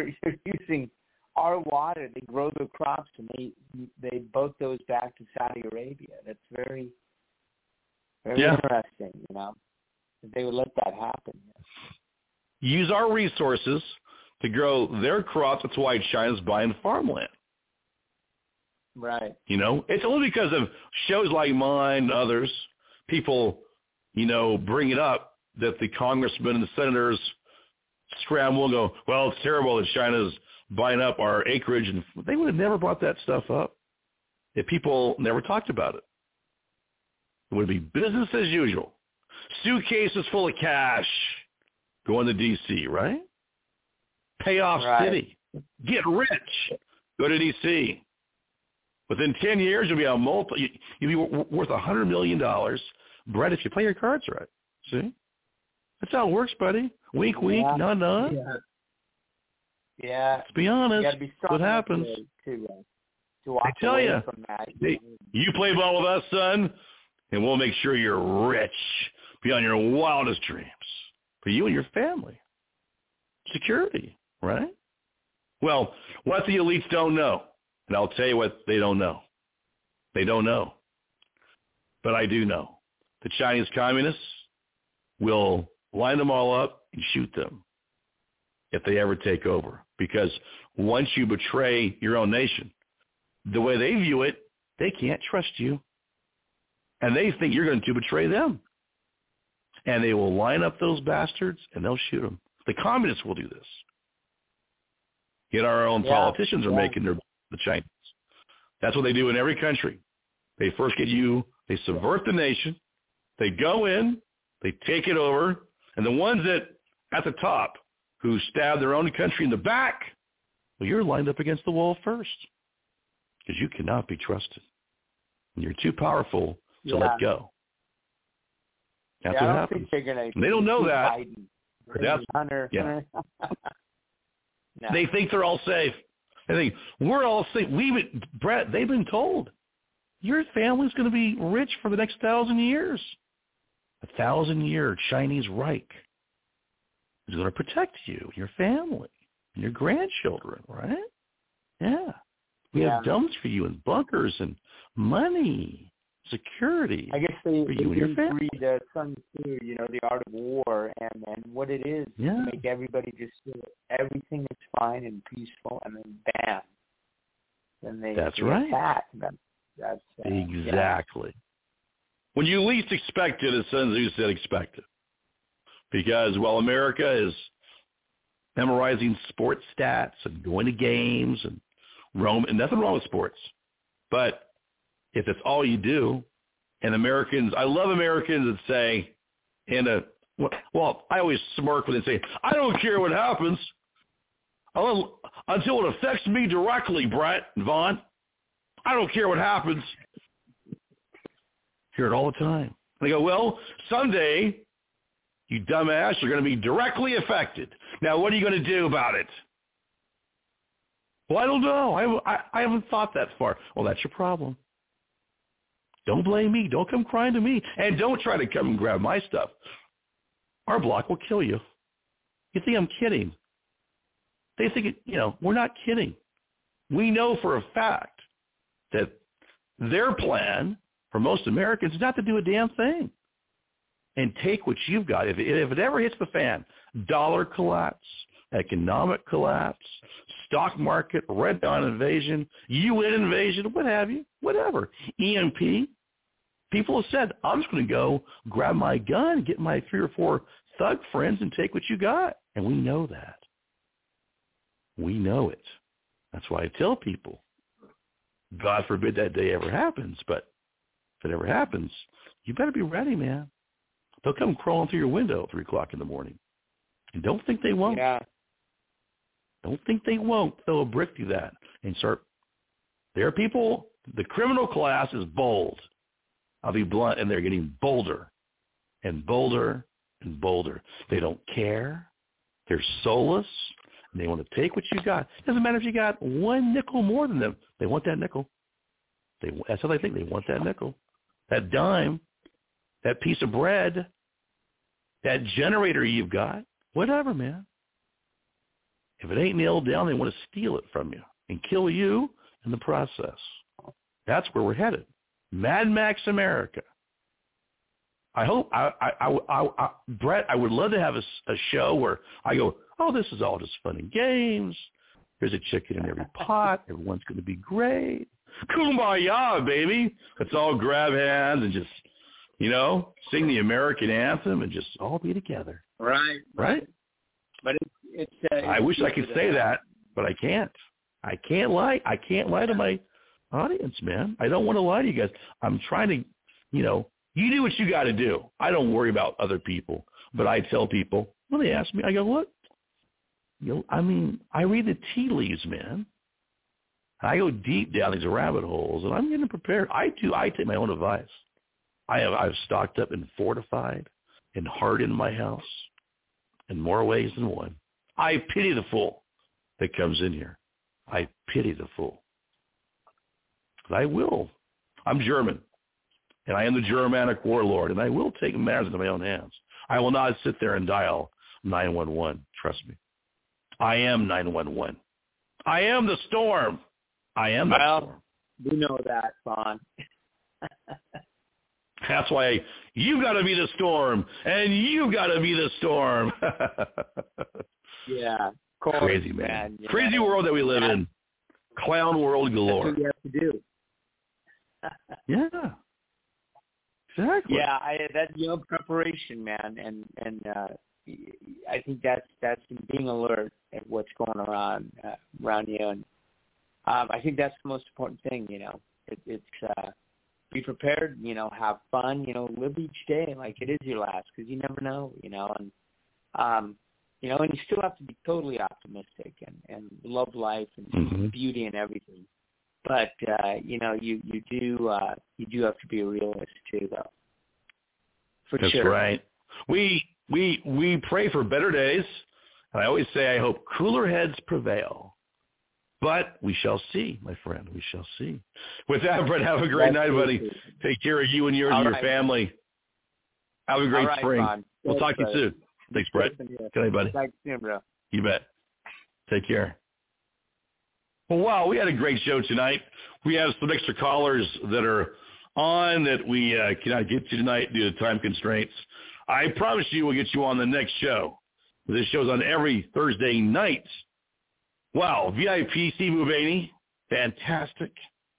our water. They grow their crops, and they boat those back to Saudi Arabia. That's very, very interesting, that they would let that happen. Use our resources to grow their crops. That's why China's buying farmland. Right. It's only because of shows like mine, others, people, bring it up that the congressmen and the senators scramble and go, well, it's terrible that China's buying up our acreage. And they would have never brought that stuff up if people never talked about it. It would be business as usual. Suitcases full of cash going to D.C., right? Payoff city. Get rich. Go to D.C. Within 10 years, you'll be worth $100 million, Brett, if you play your cards right. See? That's how it works, buddy. Wink, wink, no. Yeah. Let's be honest. You gotta be strong what happens? To walk I tell away you, from that. you play ball with us, son, and we'll make sure you're rich beyond your wildest dreams for you and your family. Security, right? Well, what the elites don't know, and I'll tell you what they don't know. They don't know. But I do know. The Chinese communists will line them all up and shoot them if they ever take over. Because once you betray your own nation, the way they view it, they can't trust you. And they think you're going to betray them. And they will line up those bastards and they'll shoot them. The communists will do this. Yet our own politicians are making the Chinese. That's what they do in every country. They first get you, they subvert the nation, they go in, they take it over, and the ones that at the top who stab their own country in the back, well, you're lined up against the wall first because you cannot be trusted. And you're too powerful to let go. That's what happens. They don't know that. Hunter. No. They think they're all safe. They think, we're all safe. Brett, they've been told, your family's going to be rich for the next 1,000 years. 1,000-year Chinese Reich is going to protect you, your family, and your grandchildren, right? Yeah. We have domes for you and bunkers and money, security. I guess they for you and your family. Read Sun Tzu, The Art of War, and what it is to make everybody just feel everything is fine and peaceful, and then bam, then they attack. That's exactly. When you least expect it, as Sun Tzu said, expect it. Because while America is memorizing sports stats and going to games and and nothing wrong with sports, but if it's all you do, and Americans, I love Americans that say, I always smirk when they say, I don't care what happens until it affects me directly, Brett and Vaughn. I don't care what happens. Hear it all the time. They go, well, someday, you dumbass, you're going to be directly affected. Now, what are you going to do about it? Well, I don't know. I haven't thought that far. Well, that's your problem. Don't blame me. Don't come crying to me. And don't try to come and grab my stuff. Our block will kill you. You think I'm kidding? They think, we're not kidding. We know for a fact that their plan for most Americans is not to do a damn thing and take what you've got. If it ever hits the fan, dollar collapse, economic collapse, stock market, Red Dawn invasion, UN invasion, what have you, whatever, EMP, people have said, I'm just going to go grab my gun, get my 3 or 4 thug friends and take what you got. And we know that. We know it. That's why I tell people, God forbid that day ever happens, but if it ever happens, you better be ready, man. They'll come crawling through your window at 3 o'clock in the morning. And don't think they won't. Yeah. Don't think they won't throw a brick through that and start. There are people, the criminal class is bold. I'll be blunt, and they're getting bolder and bolder and bolder. They don't care. They're soulless, and they want to take what you got. It doesn't matter if you got 1 nickel more than them. They want that nickel. That's how they think. They want that nickel, that dime, that piece of bread, that generator you've got, whatever, man. If it ain't nailed down, they want to steal it from you and kill you in the process. That's where we're headed. Mad Max America. I hope, Brett, I would love to have a show where I go, oh, this is all just fun and games. There's a chicken in every pot. Everyone's going to be great. Kumbaya, baby. Let's all grab hands and just, sing the American anthem and just all be together. Right. Right? But I wish I could say that, but I can't. I can't lie. I can't lie to my audience, man. I don't want to lie to you guys. I'm trying to, you do what you got to do. I don't worry about other people, but I tell people when they ask me, I go, what? I read the tea leaves, man. I go deep down these rabbit holes, and I'm getting prepared. I take my own advice. I've stocked up and fortified and hardened my house in more ways than one. I pity the fool that comes in here. I pity the fool. I will. I'm German, and I am the Germanic warlord, and I will take matters into my own hands. I will not sit there and dial 911. Trust me. I am 911. I am the storm. I am the storm. We know that, Vaughn. That's why you got to be the storm, and you got to be the storm. Yeah. Crazy, man. Crazy world that we live in. Clown world galore. That's what you have to do. Yeah. Exactly. Yeah, that's preparation, man, and I think that's being alert at what's going on around you, and I think that's the most important thing. It's be prepared. Have fun. Live each day like it is your last, because you never know. And and you still have to be totally optimistic and love life and beauty and everything. But you do have to be a realist too, though. That's sure. Right. We pray for better days. And I always say I hope cooler heads prevail. But we shall see, my friend. We shall see. With that, Brett, have a great night, buddy. Take care of you and yours and your family. Have a great spring. Ron. We'll talk to you soon. Thanks, Brett. Good night, buddy. Thanks, bro. You bet. Take care. Well, wow, we had a great show tonight. We have some extra callers that are on that we cannot get to tonight due to time constraints. I promise you we'll get you on the next show. This show's on every Thursday night. Wow, VIP Steve Mulvaney, fantastic.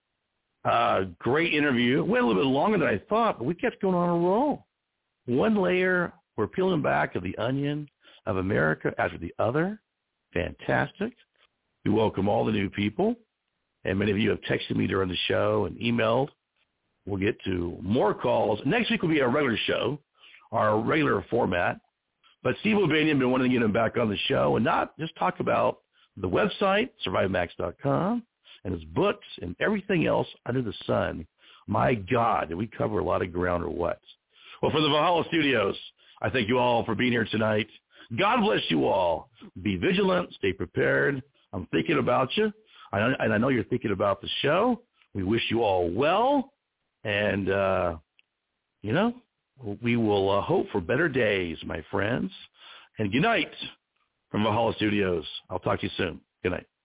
Great interview. Went a little bit longer than I thought, but we kept going on a roll. One layer, we're peeling back of the onion of America after the other. Fantastic. We welcome all the new people, and many of you have texted me during the show and emailed. We'll get to more calls. Next week will be our regular show, our regular format. But Steve Mulvaney has been wanting to get him back on the show and not just talk about the website, SurviveMax.com, and his books and everything else under the sun. My God, did we cover a lot of ground or what? Well, for the Valhalla Studios, I thank you all for being here tonight. God bless you all. Be vigilant. Stay prepared. I'm thinking about you, and I know you're thinking about the show. We wish you all well, and, we will hope for better days, my friends. And good night from Valhalla Studios. I'll talk to you soon. Good night.